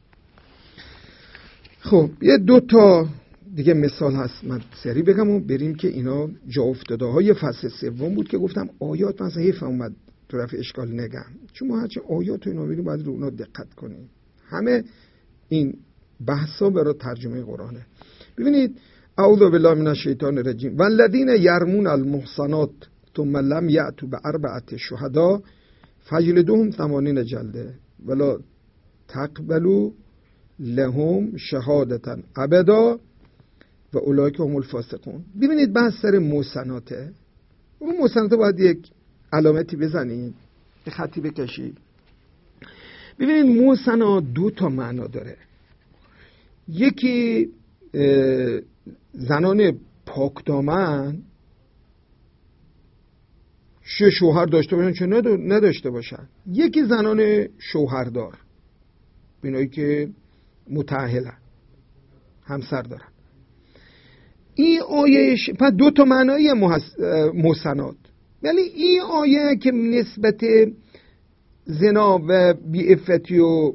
خب یه دو تا دیگه مثال هست من سری بگم و بریم که اینا جا افتاده های فصل سوم بود که گفتم آیات مثلا حیف اومد تو رفع اشکال نگم، چون ما هرچه آیات و اینا ببینیم باید رو اونا دقت کنیم. همه این بحثا برای ترجمه قرآنه. ببینید اعوذ بالله من الشیطان الرجیم والذین یرمون المحصنات ثم لم یأتوا بأربعة شهداء فجلدوهم ثمانین جلده ولا تقبلوا لهم شهادة ابدا و اولئک هم الفاسقون. ببینید بحث سر محصناته. اون محصنات باید یک علامتی بزنید، یه خطی بکشید. ببینید محصنات دو تا معنا داره. یکی زنان پاکدامن چه شوهر داشته باشن چه نداشته باشن. یکی زنان شوهردار، اینایی که متأهلن همسر دارن. این آیه ش... پس دو تا معنای محس... محسنات. ولی این آیه که نسبت زنا و بی‌عفتی و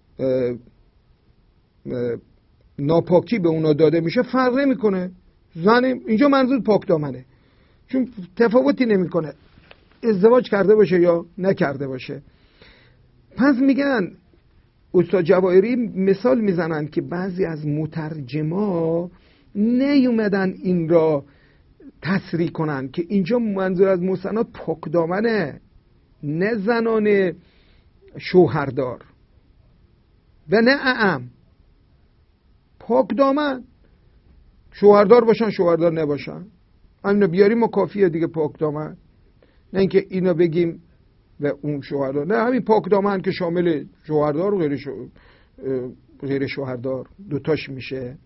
ناپاکی به اونا داده میشه فرق نمیکنه. زن اینجا منظور پاک دامنه، چون تفاوتی نمیکنه ازدواج کرده باشه یا نکرده باشه. پس میگن استاد جواهری مثال میزنن که بعضی از مترجما نیومدن این را تصریح کنن که اینجا منظور از محصنات پاک دامنه، نه زنان شوهردار و نه اعم. پاک دامن، شوهردار باشن شوهردار نباشن همینو بیاریم و کافیه دیگه. پاک دامن، نه اینکه اینو بگیم و اون شوهردار، نه همین پاک دامن که شامل شوهردار و غیر شو... غیر شوهردار دوتاش میشه.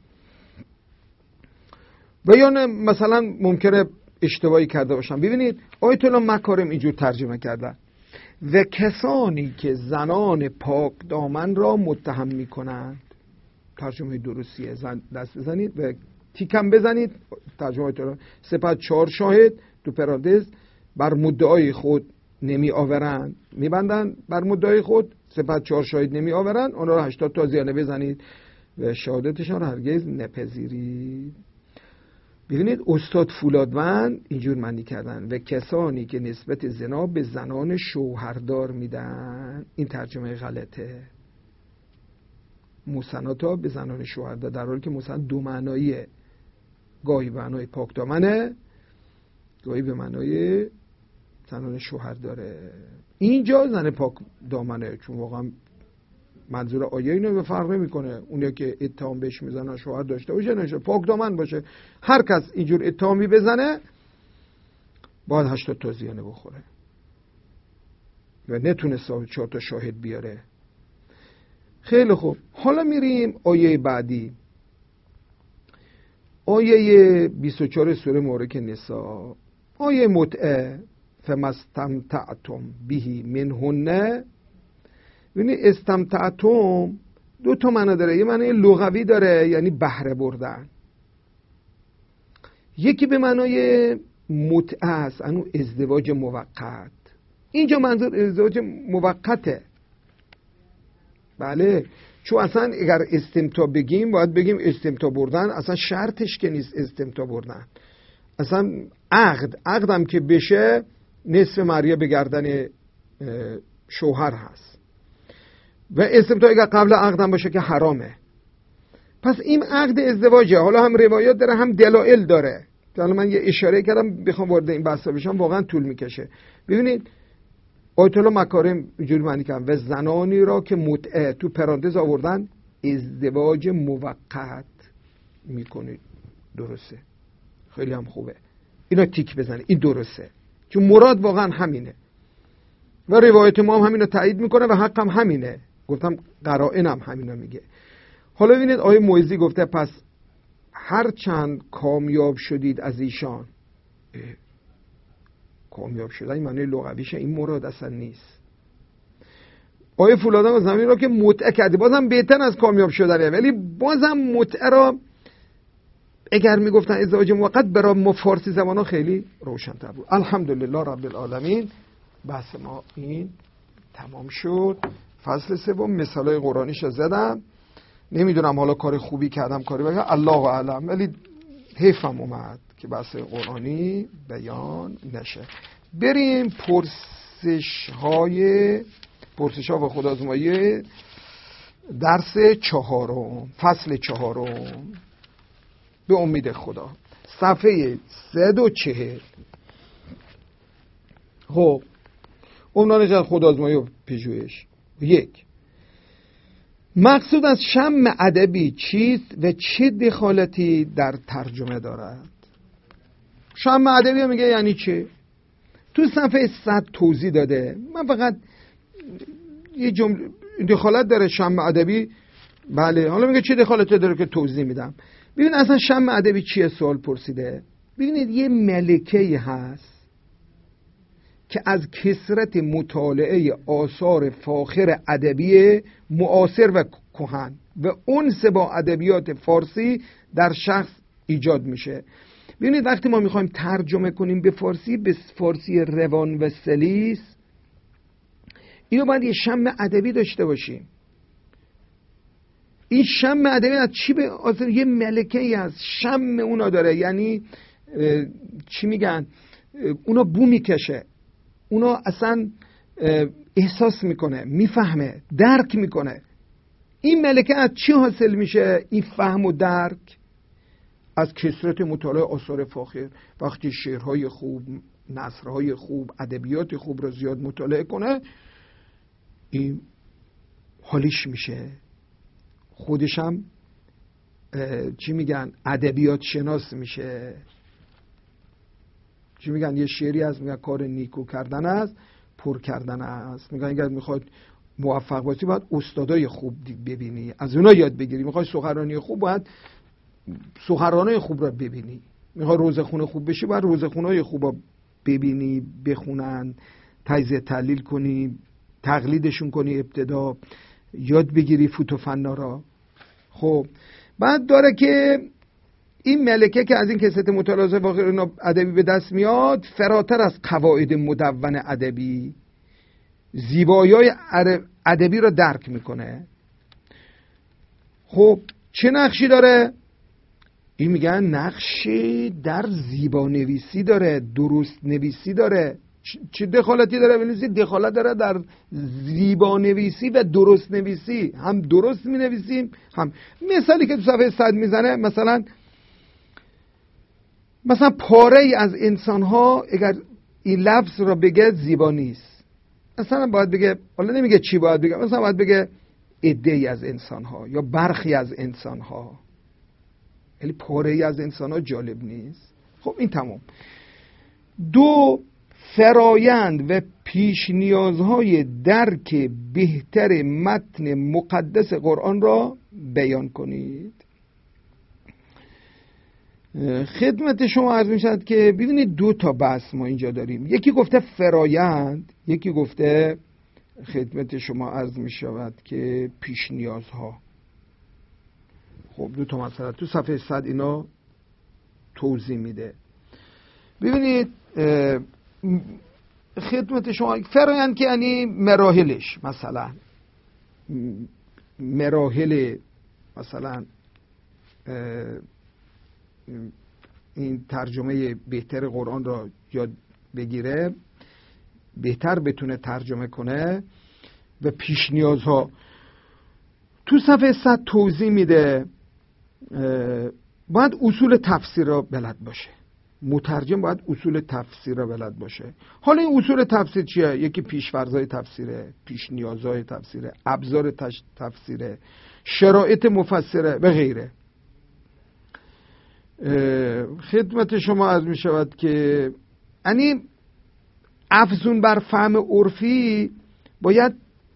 و یا نه مثلا ممکنه اشتباهی کرده باشن. ببینید آیت الله مکارم اینجور ترجمه کردن و کسانی که زنان پاک دامن را متهم میکنند. ترجمه درستیه، زن دست بزنید و تیکم بزنید. ترجمه آیت الله سپس چهار شاهد تو پرانتز بر مدعای خود نمی آورند، میبندن بر مدعای خود، سپس چهار شاهد نمی آورند، اونا رو هشتاد تا زیانه بزنید و شهادتشان هرگز نپذیرید. ببینید استاد فولادوند اینجور معنی کردن و کسانی که نسبت زنا به زنان شوهردار میدن. این ترجمه غلطه. محصنات ها به زنان شوهردار، در حالی که محصنات دو معناییه. گاهی به معنای پاک دامنه، گاهی به معنای زنان شوهر داره. اینجا زن پاک دامنه، چون واقعا منظور آیه اینو به فرق نمیکنه. اونی که اتهام بهش میزنن شوهر داشته باشه نشه، پاک دامن باشه. هر کس اینجور اتهامی بزنه باید هشتاد تا زیانه بخوره و نتونه چهار تا شاهد بیاره. خیلی خوب، حالا میریم آیه بعدی، آیه بیست و چهار سوره مبارکه نساء، آیه متعه. فمستمتعتم بهی منهن. ببینید استمتعتم دو تا معنی داره. یه معنی لغوی داره یعنی بهره بردن، یکی به معنای متعه است، انو ازدواج موقت. اینجا منظور ازدواج موقته. بله، چون اصلا اگر استمتاع بگیم باید بگیم استمتاع بردن اصلا شرطش که نیست استمتاع بردن، اصلا عقد عقدم که بشه نصف مریه به گردن شوهر هست و استمتاع اگر قبل عقدم باشه که حرامه. پس این عقد ازدواجه. حالا هم روایات داره هم دلایل داره. حالا من یه اشاره کردم، بخوام وارد این بحثا بشم واقعا طول میکشه. ببینید آیت الله مکارم اینجوری معنی کردن و زنانی را که متعه تو پرانتز آوردن ازدواج موقت میکنید. درسته، خیلی هم خوبه، اینا تیک بزنید، این درسته، چون مراد واقعا همینه و روایت ما هم همینو تایید میکنه و حق هم همینه. گفتم قرائن هم همینو میگه. حالا ببینید آیه موعظی گفته پس هر چند کامیاب شدید از ایشان. کامیاب شدن این معنی لغویشه، این مراد اصلا نیست. آیه فولادان و زمین را که متعه کرده، بازم بهتر از کامیاب شدنه، ولی بازم متعه را اگر میگفتن ازدواج موقت برای ما فارسی زبانا خیلی روشن تر بود. الحمدلله رب العالمین. بحث ما این تمام شد. فصل سوم مثالای قرآنیش زدم. نمیدونم حالا کار خوبی کردم کاری بگم، الله اعلم، ولی حیفم اومد که بحث قرآنی بیان نشه. بریم پرسش های پرسش ها و خودآزمایی درس چهارم، فصل چهارم، به امید خدا، صفحه صد و چهل. خب عنوان جد خودآزمایی و پژوهش. یک، مقصود از شم ادبی چیست و چه دخالتی در ترجمه دارد؟ شم ادبی میگه یعنی چه؟ تو صفحه صد توضیح داده. من فقط یه جمله دخالت داره شم ادبی. بله، حالا میگه چه دخالتی داره که توضیح میدم. ببین اصلا شم ادبی چیه؟ سوال پرسیده. ببینید یه ملکه‌ای هست که از کثرت مطالعه آثار فاخر ادبی معاصر و کهن و انس با ادبیات فارسی در شخص ایجاد میشه. ببینید وقتی ما میخوایم ترجمه کنیم به فارسی، به فارسی روان و سلیس، اینو باید یه شم ادبی داشته باشیم. این شم ادبی از چی به آثار؟ یه ملکه‌ای از شم اونا داره، یعنی چی میگن، اونا بو میکشه، اونا اصلا احساس میکنه، میفهمه، درک میکنه. این ملکه از چی حاصل میشه؟ این فهم و درک از کثرت مطالعه آثار فاخر. وقتی شعرهای خوب، نثرهای خوب، ادبیات خوب رو زیاد مطالعه کنه، این حالیش میشه، خودش هم چی میگن، ادبیات شناس میشه. چی میگن، یه شعری هست میگن کار نیکو کردن است پر کردن است. میگن اگر میخواد موفق باشی باید استادای خوب ببینی، از اونا یاد بگیری. میخوای سخنرانی خوب باید سخنرانای خوب رو ببینی. میخوای روزخونه خوب بشی باید روزخونای خوب رو ببینی، بخونن، تجزیه تحلیل کنی، تقلیدشون کنی، ابتدا یاد بگیری فوت و فنا را. خب بعد داره که این ملکه که از این کثرت مطالعات واقعی ادبی به دست میاد، فراتر از قواعد مدون ادبی زیبایی‌های ادبی را درک میکنه. خب چه نقشی داره؟ این میگن نقشی در زیبا نویسی داره، درست نویسی داره. چه دخالتی داره؟ ببینید دخالت داره در زیبا نویسی و درست نویسی. هم درست می نویسیم هم. مثالی که تو صفحه صد میزنه، مثلا مثلا پاره ای از انسان ها اگر این لفظ را بگه زیبا نیست، مثلا باید بگه، حالا نمیگه چی باید بگه، مثلا باید بگه عده‌ای از انسان ها یا برخی از انسان ها، یعنی پاره ای از انسان ها جالب نیست. خب این تمام. دو، فرایند و پیش نیازهای درک بهتر متن مقدس قرآن را بیان کنید. خدمت شما عرض می شود که ببینید دو تا بحث ما اینجا داریم، یکی گفته فرایند، یکی گفته خدمت شما عرض می شود که پیش نیازها. خب دو تا مسئله تو صفحه صد اینا توضیح میده. ببینید خدمت شما فرایند که یعنی مراحلش، مثلا مراحل مثلا این ترجمه بهتر قرآن را یاد بگیره، بهتر بتونه ترجمه کنه و پیش نیازها. تو صفحه صد توضیح میده باید اصول تفسیر را بلد باشه، مترجم باید اصول تفسیر را بلد باشه. حالا این اصول تفسیر چیه؟ یکی پیش‌فرض‌های تفسیره، پیش نیازهای تفسیره، ابزار تفسیره، شرایط مفسره و غیره. خدمت شما عرض می شود که یعنی افزون بر فهم عرفی باید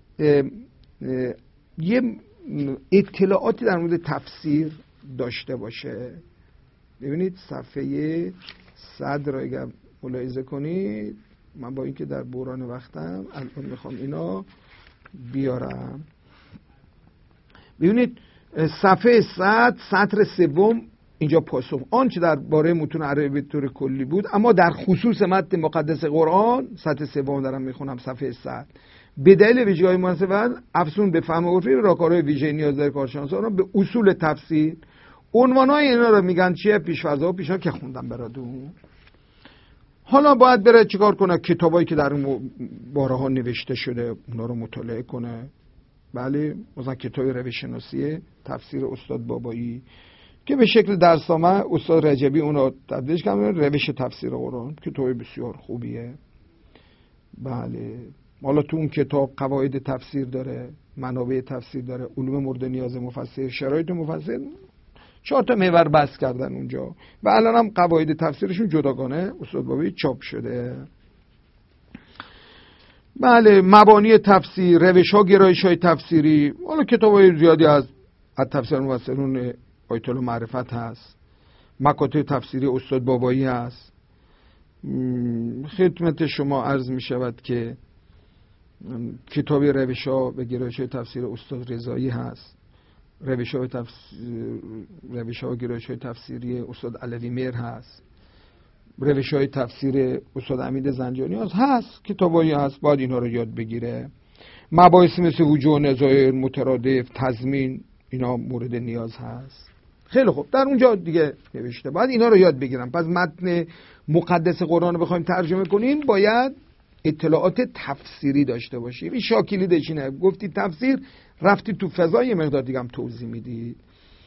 یه اطلاعاتی در مورد تفسیر داشته باشه. ببینید صفحه صد را اگر ملاحظه کنید، من با اینکه در بحران وقتم الان میخوام اینا بیارم. ببینید صفحه صد سطر سوم اینجا پاسخ آنچه در باره متون عربی به طور کلی بود، اما در خصوص متن مقدس قرآن سطر سوم دارم میخونم صفحه صد، به دلیل ویژگی‌های مناسب افزون به فهم عرفی راهکارهای ویژه نیاز داره کارشناسان به اصول تفسیر. عنوانای اینا رو میگن چیه؟ پیش‌فرض‌ها و پیش‌ها که خوندم براتون. حالا باید بره چیکار کنه؟ کتابایی که در اون باره‌ها نوشته شده اونا رو مطالعه کنه. بله، مثلا کتاب روش شناسی تفسیر استاد بابایی که به شکل درسنامه استاد رجبی اون رو تدریس کرده، روش تفسیر قرآن کتاب بسیار خوبیه. بله، حالا تو اون کتاب قواعد تفسیر داره، منابع تفسیر داره، علوم مورد نیاز مفسر، شرایط مفسر، چهار تا محور بحث کردن اونجا و الان هم قواعد تفسیرشون جداگانه استاد بابایی چاپ شده. بله، مبانی تفسیر، روش ها گرایش های تفسیری، حالا کتاب های زیادی از از تفسیر مفسرون آیت الله معرفت هست، مکاتب تفسیری استاد بابایی هست. خدمت شما عرض می شود که کتاب روش ها و گرایش های تفسیر استاد رضایی هست، روش های تفسیر روش ها و گرایش های تفسیری استاد علوی مهر هست، روش های تفسیر استاد امید زنجانی هست هست کتابایی هست، باید اینها رو یاد بگیره. مباحث مثل وجوه نظایر، مترادف، تضمین، اینا مورد نیاز هست. خیلی خوب، در اونجا دیگه نوشته باید اینا رو یاد بگیرم. پس متن مقدس قرآن رو بخوایم ترجمه کنیم باید اطلاعات تفسیری داشته باشیم. این شاکلی دشینه گفتی تفسیر، رفتی تو فضای یه مقدار دیگه هم توضیح میدید.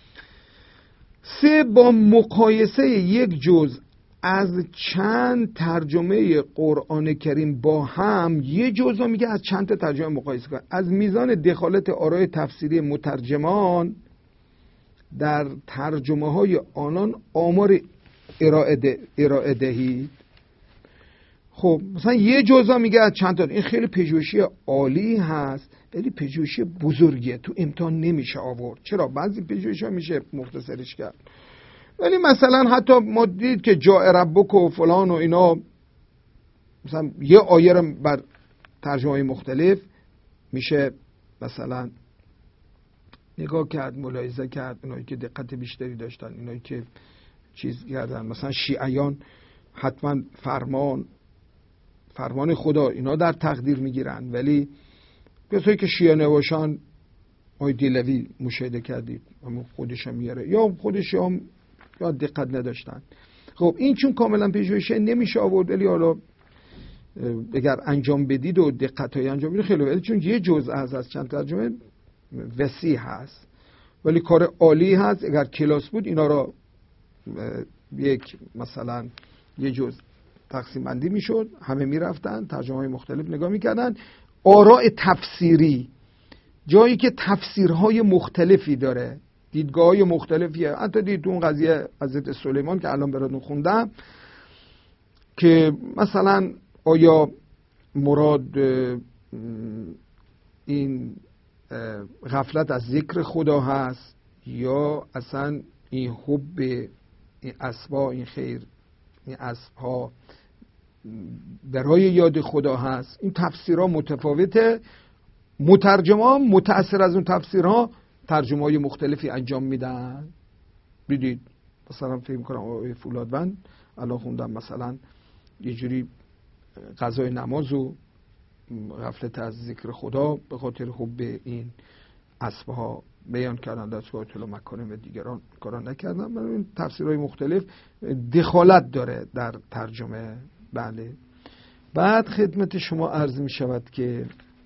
سه، با مقایسه یک جزء از چند ترجمه قرآن کریم با هم، یه جزء میگه از چند تا ترجمه مقایسه کن، از میزان دخالت آرای تفسیری مترجمان در ترجمه های آنان آمار ارائه دهید. خب مثلا یه جزء میگه از چند تا، این خیلی پژوهشی عالی هست ولی پژوهشی بزرگیه، تو امتحان نمیشه آورد. چرا؟ بعضی پژوهش‌ها میشه مختصرش کرد، ولی مثلا حتی ما دید که جاء ربک و فلان و اینا، مثلا یه آیه رو بر ترجمه مختلف میشه مثلا نگاه کرد، ملاحظه کرد. اونایی که دقت بیشتری داشتن، اونایی که چیز کردن، مثلا شیعیان حتما فرمان فرمان خدا اینا در تقدیر میگیرن، ولی کسایی که شیعه نباشن، آی دیلوی مشاهده کردید اما خودش هم میاره، یا خودش هم یا دقت نداشتن. خب این چون کاملا پژوهشی نمیشه آورد، ولی حالا اگر انجام بدید و دقت‌های انجام بدید خیلی، ولی چون یه جزء از از چند ترجمه وسیع هست، ولی کار عالی هست. اگر کلاس بود اینا رو یک مثلا یه جزء تقسیم بندی میشد، همه میرفتن ترجمه های مختلف نگاه میکردن. آراء تفسیری، جایی که تفسیرهای مختلفی داره، دیدگاه‌های مختلفیه. حتی دید تو اون قضیه حضرت سلیمان که الان براتون خوندم که مثلا آیا مراد این غفلت از ذکر خدا هست یا اصلا این حب این اسبا، این خیر، این اسبها برای یاد خدا هست. این تفسیرها متفاوته. مترجمان متأثر از اون تفسیرها ترجمه های مختلفی انجام میدن. بدید مثلا فکر کنم آیه فولادوند الان خوندم مثلا یه جوری قضای نماز و غفلت از ذکر خدا به خاطر حب این اسبها بیان کردن، دستگاه طول مکارم و دیگران کارا نکردن. من این تفسیرهای مختلف دخالت داره در ترجمه. بله. بعد خدمت شما عرض می شود که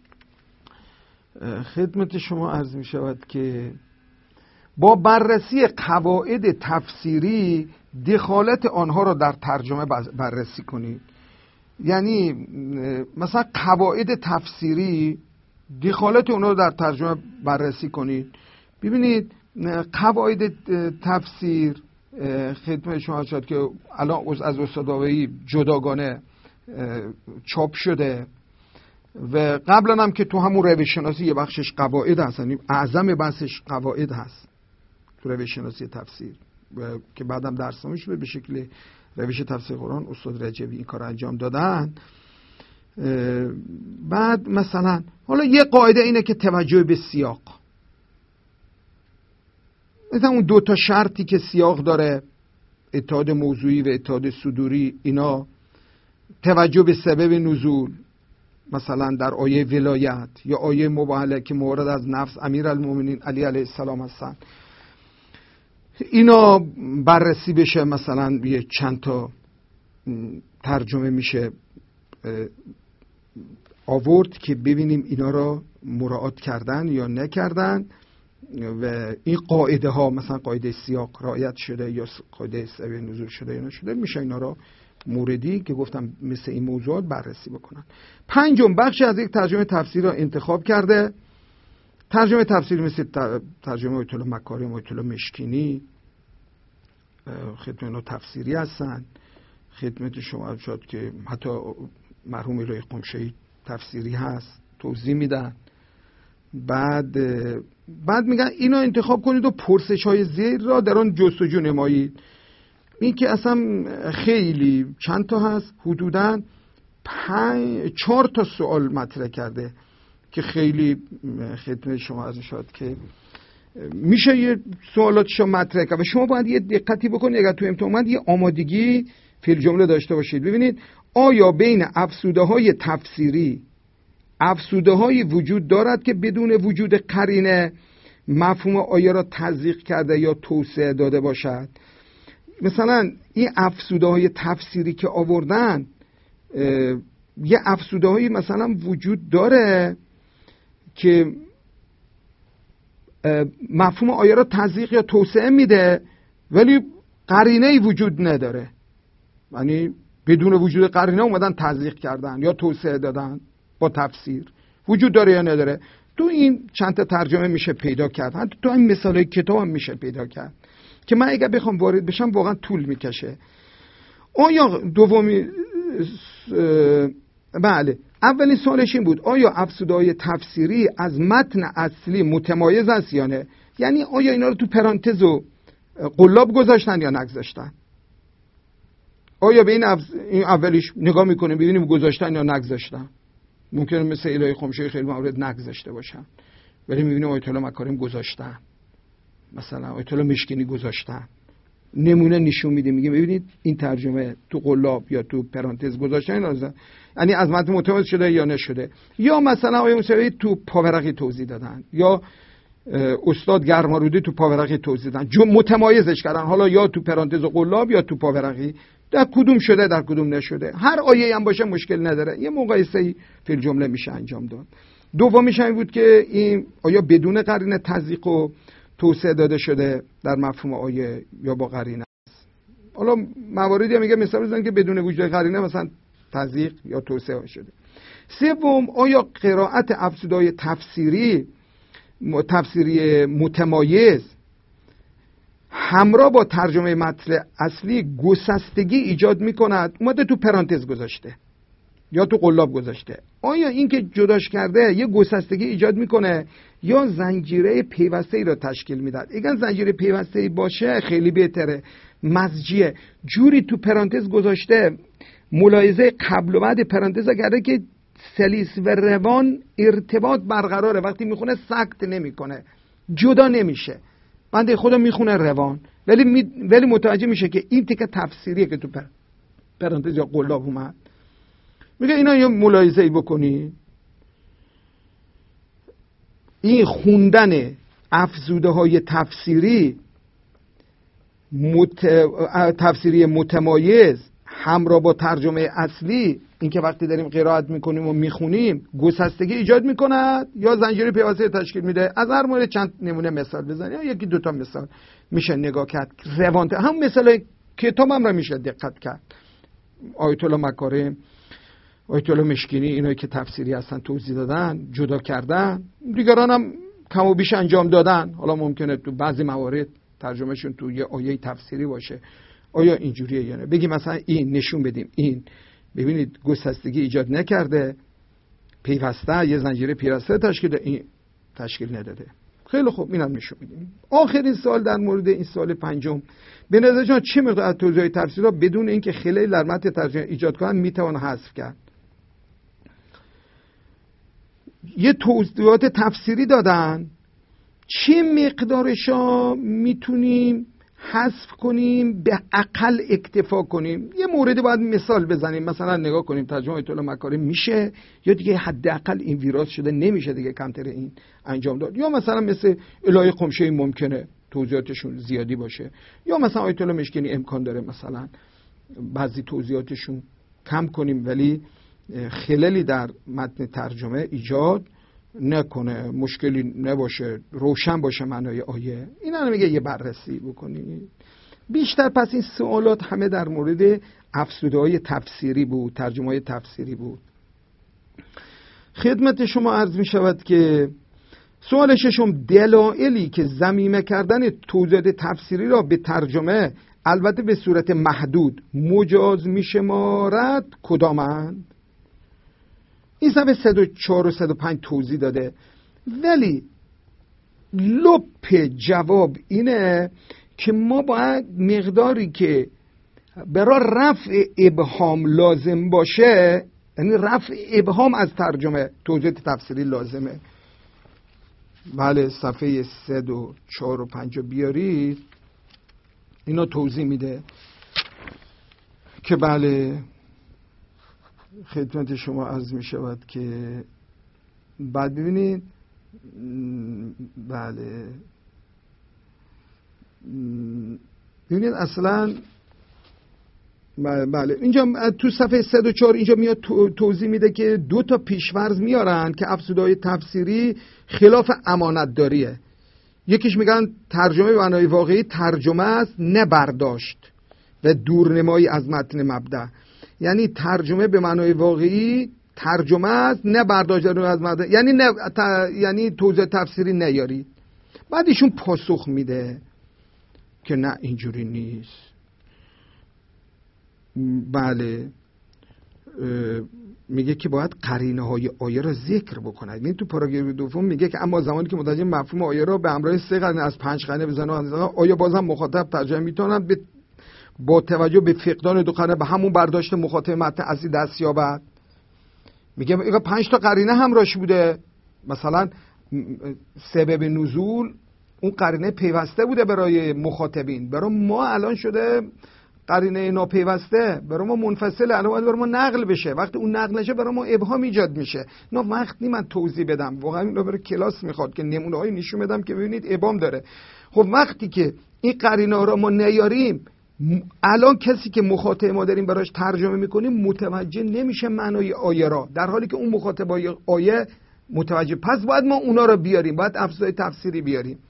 خدمت شما عرض می شود که با بررسی قواعد تفسیری دخالت آنها را در ترجمه بررسی کنید. یعنی مثلا قواعد تفسیری دخالت اونها رو در ترجمه بررسی کنید. ببینید قواعد تفسیر خدمت شما شد که الان از استاد آوایی جداگانه چاپ شده و قبلا هم که تو همون روش شناسی یه بخشش قواعد هست، یعنی اعظم بحثش قواعد هست تو روش شناسی تفسیر که بعدم درس نمی شده به شکل روش تفسیر قرآن. استاد رجبی این کار انجام دادن. بعد مثلا حالا یه قاعده اینه که توجه به سیاق، مثلا اون دو تا شرطی که سیاق داره، اتحاد موضوعی و اتحاد صدوری، اینا توجه به سبب نزول، مثلا در آیه ولایت یا آیه مباهله که مورد از نفس امیرالمومنین علی علیه السلام هستن، اینا بررسی بشه. مثلا یه چند تا ترجمه میشه آورد که ببینیم اینا را مراعات کردن یا نکردن و این قاعده ها مثلا قاعده سیاق رعایت شده یا قاعده سبب نزول شده یا نشده، میشه اینا را موردی که گفتم مثل این موضوعات بررسی بکنن. پنجم، بخشی از یک ترجمه تفسیر را انتخاب کرده. ترجمه تفسیر مثل ترجمه آیت الله مکارم، آیت الله مشکینی خدمت اینا تفسیری هستن. خدمت شما شد که حتی مرحوم الهی قمشه‌ای تفسیری هست، توضیح میدن. بعد بعد میگن اینا انتخاب کنید و پرسش های زیر را در آن جستجو نمایید. این که اصلا خیلی چند تا هست، حدوداً پنج چهار تا سوال مطرح کرده که خیلی خدمت شما عرض شد که میشه یه سوالاتشو مطرح کرد و شما باید یه دقتی بکنید اگر تو امتحان یه آمادگی فی الجمله داشته باشید. ببینید آیا بین افسوده های تفسیری افسوده های وجود دارد که بدون وجود قرینه مفهوم آیه را تضییق کرده یا توسعه داده باشد؟ مثلا این افسوده های تفسیری که آوردن، یه افسوده های مثلا وجود داره که مفهوم آیه را تضییق یا توسعه میده ولی قرینه‌ای وجود نداره، یعنی بدون وجود قرینه اومدن تضییق کردن یا توسعه دادن با تفسیر. وجود داره یا نداره؟ تو این چند تا ترجمه میشه پیدا کرد، حتی تو این مثالای کتاب هم میشه پیدا کرد که من اگه بخوام وارد بشم واقعا طول میکشه. آیا دومی بله اولین سوالش این بود آیا افسوده‌های تفسیری از متن اصلی متمایز است یا نه؟ یعنی آیا اینا رو تو پرانتز و قلاب گذاشتن یا نگذاشتن؟ آیا به این, افز... این اولیش نگاه میکنیم ببینیم گذاشتن یا نگذاشتن؟ ممکنه مثل الهی قمشه‌ای خیلی موارد نگذاشته باشن ولی میبینیم آیت الله مکارم گذاشتن، مثلا آیت الله مشکینی گذاشتن. نمونه نشون میده، میگه ببینید این ترجمه تو قلاب یا تو پرانتز گذاشتن، یعنی از متن متمایز شده یا نشده. یا مثلا آیه موسوی تو پاورقی توضیح دادن یا استاد گرمارودی تو پاورقی توضیح دادن، جو متمایزش کردن، حالا یا تو پرانتز و قلاب یا تو پاورقی، در کدوم شده در کدوم نشده. هر آیه هم باشه مشکل نداره، یه مقایسه‌ای فی الجمله میشه انجام داد. دومیش این بود که این آیا بدون قرینه تضییق و توسعه داده شده در مفهوم آیه یا با قرینه است. حالا مواردی میگه مثال بزنید که بدون وجود قرینه مثلا تضییق یا توسعه شده. سوم، آیا قرائت افزودهای تفسیری تفسیری متمایز همراه با ترجمه متن اصلی گسستگی ایجاد میکند؟ اومده تو پرانتز گذاشته یا تو قلاب گذاشته. آیا این که جداش کرده یه گسستگی ایجاد میکنه یا زنجیره پیوسته ای را تشکیل میده؟ اگر زنجیره پیوسته ای باشه خیلی بهتره. مزجیه جوری تو پرانتز گذاشته، ملاحظه قبل و بعد پرانتز کرده که سلیس و روان ارتباط برقراره، وقتی میخونه سکت نمیکنه، جدا نمیشه. بنده خدا میخونه روان ولی می... ولی متوجه میشه که این تیکه تفسیریه که تو پر... پرانتز یا قلاب اومد. میگه اینا یه ملاحظه‌ای بکنی. این خوندن افزوده های تفسیری مت... تفسیری متمایز همراه با ترجمه اصلی، این که وقتی داریم قرائت میکنیم و میخونیم گسستگی ایجاد میکند یا زنجیره پیوسته تشکیل میده. از هر مورد چند نمونه مثال بزنیم یا یکی دوتا مثال میشه نگاه کرد. روانت هم مثال کتاب هم را میشه دقت کرد. آیت الله مکارم، آیت الله مشکینی، اینایی که تفسیری هستن توضیح دادن، جدا کردن، دیگران هم کم و بیش انجام دادن. حالا ممکنه تو بعضی موارد ترجمهشون تو یه آیه تفسیری باشه. آیا اینجوریه یا نه؟ بگیم مثلا این نشون بدیم این ببینید گسستگی ایجاد نکرده، پیوسته، یه زنجیره پیوسته تشکیل این تشکیل نداده. خیلی خوب، اینم نشون میدیم. آخرین سوال در مورد این سوال پنجم، به نظر شما چه مقدار از توضیح تفسیری را بدون اینکه خللی در متن ترجمه ایجاد کنند میتوان حذف کرد؟ یه توضیحات تفسیری دادن، چه مقدارشا میتونیم حذف کنیم، به اقل اکتفا کنیم؟ یه موردی باید مثال بزنیم، مثلا نگاه کنیم ترجمه آیت الله مکارم میشه یا دیگه حداقل این ویراس شده نمیشه دیگه کمتر این انجام داد، یا مثلا مثل الهی قمشه‌ای ممکنه توضیحاتشون زیادی باشه، یا مثلا آیت الله مشکینی امکان داره مثلا بعضی توضیحاتشون کم کنیم ولی خللی در متن ترجمه ایجاد نکنه، مشکلی نباشه، روشن باشه معنای آیه. اینا رو میگه یه بررسی بکنید بیشتر. پس این سوالات همه در مورد افزوده‌های تفسیری بود، ترجمه‌های تفسیری بود. خدمت شما عرض می شود که سوال ششم، دلایلی که ضمیمه کردن توضیحات تفسیری را به ترجمه البته به صورت محدود مجاز می شمارد کدامند؟ این صفحه صد و چهار و صد و پنج توضیح داده، ولی لپ جواب اینه که ما باید مقداری که برای رفع ابهام لازم باشه، یعنی رفع ابهام از ترجمه توضیحات تفسیری لازمه. بله، صفحه صد و چهار و پنج بیارید، اینا توضیح میده که بله خدمت شما عرض می شود که بعد ببینید بله ببینید اصلا بله اینجا تو صفحه صد و چهار اینجا میاد توضیح میده که دو تا پیش‌فرض میارن که افزوده‌های تفسیری خلاف امانت داریه. یکیش میگن ترجمه به معنای واقعی ترجمه است نه برداشت و دورنمایی از متن مبدأ، یعنی ترجمه به معنای واقعی ترجمه است نه برداشت از متن، یعنی نه ت... یعنی توضیح تفسیری نیاری. بعد ایشون پاسخ میده که نه اینجوری نیست. بله میگه که باید قرینه های آیه را ذکر بکند. این تو پاراگراف دوم میگه که اما زمانی که متوجه مفهوم آیه را به همراه سه قرینه از پنج قرینه بزنه آیا بازم مخاطب ترجمه میتونن به با توجه به فقدان دو قرینه به همون برداشت مخاطب متن اصلی دست یابد؟ میگه اگه پنج تا قرینه همراهش بوده، مثلا سبب نزول اون قرینه پیوسته بوده برای مخاطبین، برای ما الان شده قرینه ناپیوسته، برای ما منفصله، الان برای ما نقل بشه. وقتی اون نقل نشه برای ما ابهام ایجاد میشه. نه وقتی من توضیح بدم، واقعا این رو برای کلاس میخواد که نمونه هایی نشون بدم که ببینید ابهام داره. خب وقتی که این قرینه را ما نیاریم، الان کسی که مخاطب ما داریم براش ترجمه میکنیم متوجه نمیشه معنای آیه را، در حالی که اون مخاطب آیه متوجه. پس باید ما اونا را بیاریم، باید افزودهای تفسیری بیاریم.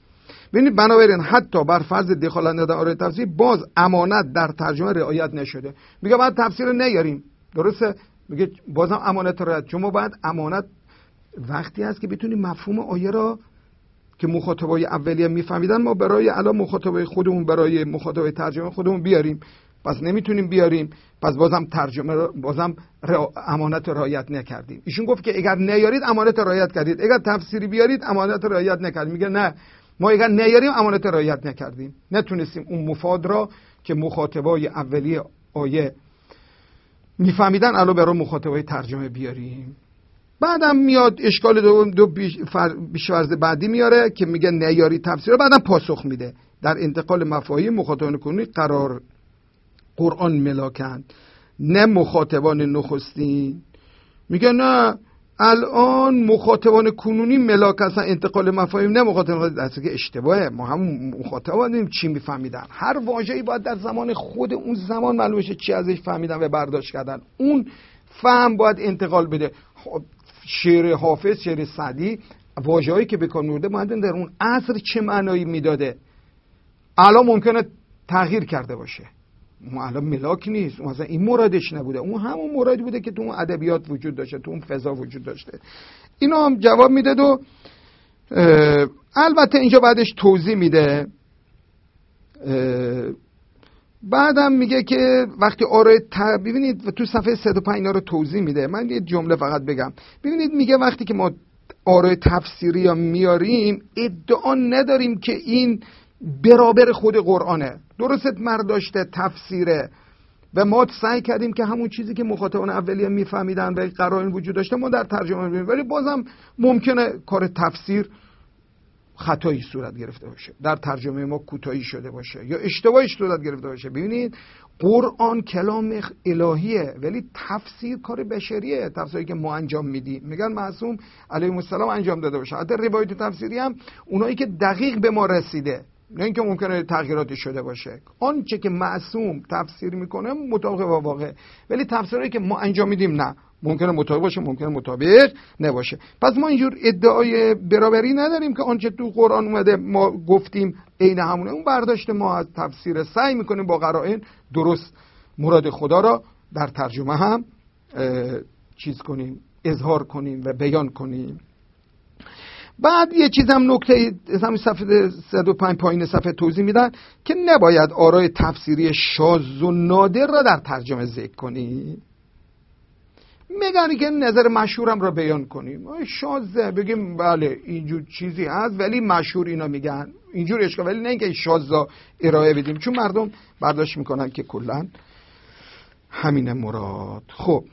ببینید بنابراین حتی بر فرض دخالت در آراء تفسیر باز امانت در ترجمه رعایت نشده. میگه بعد تفسیر رو نیاریم، درسته؟ میگه بازم امانت رعایت، چون ما باید امانت وقتی هست که بتونیم مفهوم آیه را که مخاطبای اولیه میفهمیدن ما برای الان مخاطبای خودمون برای مخاطبای ترجمه خودمون بیاریم، پس نمیتونیم بیاریم، پس بازم ترجمه را بازم را امانت رعایت نکردیم. ایشون گفت که اگر نیارید امانت رعایت کردید، اگر تفسیری بیارید امانت رعایت نکردید. میگه نه، ما اگر نیاریم امانت رعایت نکردیم، نتونستیم اون مفاد را که مخاطبای اولیه آیه میفهمیدن الان برای مخاطبای ترجمه بیاریم. بعدم میاد اشکال دو, دو بیشورز بعدی میاره که میگه نیاری تفسیر، بعدم پاسخ میده در انتقال مفاهیم مخاطبان کنونی قرار قرآن ملاکند نه مخاطبان نخستین. میگه نه، الان مخاطبان کنونی ملاک هستن، انتقال مفاهیم نه مخاطبان، درسته که اشتباهه. ما هم مخاطبان چی میفهمیدن، هر واژه‌ای باید در زمان خود اون زمان معلوم بشه چی ازش فهمیدن و برداشت کردن، اون فهم باید انتقال بده. شعر حافظ، شعر سعدی، واژه‌ای که به کار می‌برده باید در اون عصر چه معنایی میداده، الان ممکنه تغییر کرده باشه. ما الان ملاک نیست، مثلا این مرادش نبوده، اون همون مرادی بوده که تو اون ادبیات وجود داشته، تو اون فضا وجود داشته. اینا هم جواب میده و البته اینجا بعدش توضیح میده. بعدم میگه که وقتی آراء ببینید و تو صفحه صد و پنج اینا رو توضیح میده. من یه جمله فقط بگم. ببینید میگه وقتی که ما آراء تفسیری ها میاریم ادعا نداریم که این برابر خود قرآنه، درست مرداشته تفسیره و ما سعی کردیم که همون چیزی که مخاطبان اولیه میفهمیدن و قرائن وجود داشته ما در ترجمه میبینیم، ولی بازم ممکنه کار تفسیر خطایی صورت گرفته باشه، در ترجمه ما کوتاهی شده باشه یا اشتباهی صورت گرفته باشه. ببینید قرآن کلام الهیه ولی تفسیر کار بشریه، تفسیری که ما انجام میدیم. میگن معصوم علیه السلام انجام داده باشه. حتی روایت تفسیری هم اونایی که دقیق به ما رسیده، نه اینکه ممکنه تغییراتی شده باشه، آنچه که معصوم تفسیر میکنه مطابق با واقع، ولی تفسیری که ما انجام میدیم نه، ممکنه مطابق باشه ممکنه مطابق نباشه. پس ما اینجور ادعای برابری نداریم که آنچه تو قرآن اومده ما گفتیم عین همونه. اون برداشت ما از تفسیر، سعی میکنیم با قرائن درست مراد خدا را در ترجمه هم چیز کنیم، اظهار کنیم و بیان کنیم. بعد یه چیز هم نکته همین صفحه صد و پنج پایین صفحه توضیح میدن که نباید آراء تفسیری شاذ و نادر را در ترجمه ذکر کنیم. میگن که نظر مشهورم را بیان کنیم، شاذه بگیم بله اینجور چیزی هست ولی مشهور اینا میگن اینجور اشکال، ولی نه اینکه شاذ ارائه بدیم، چون مردم برداشت میکنن که کلا همین مراد. خب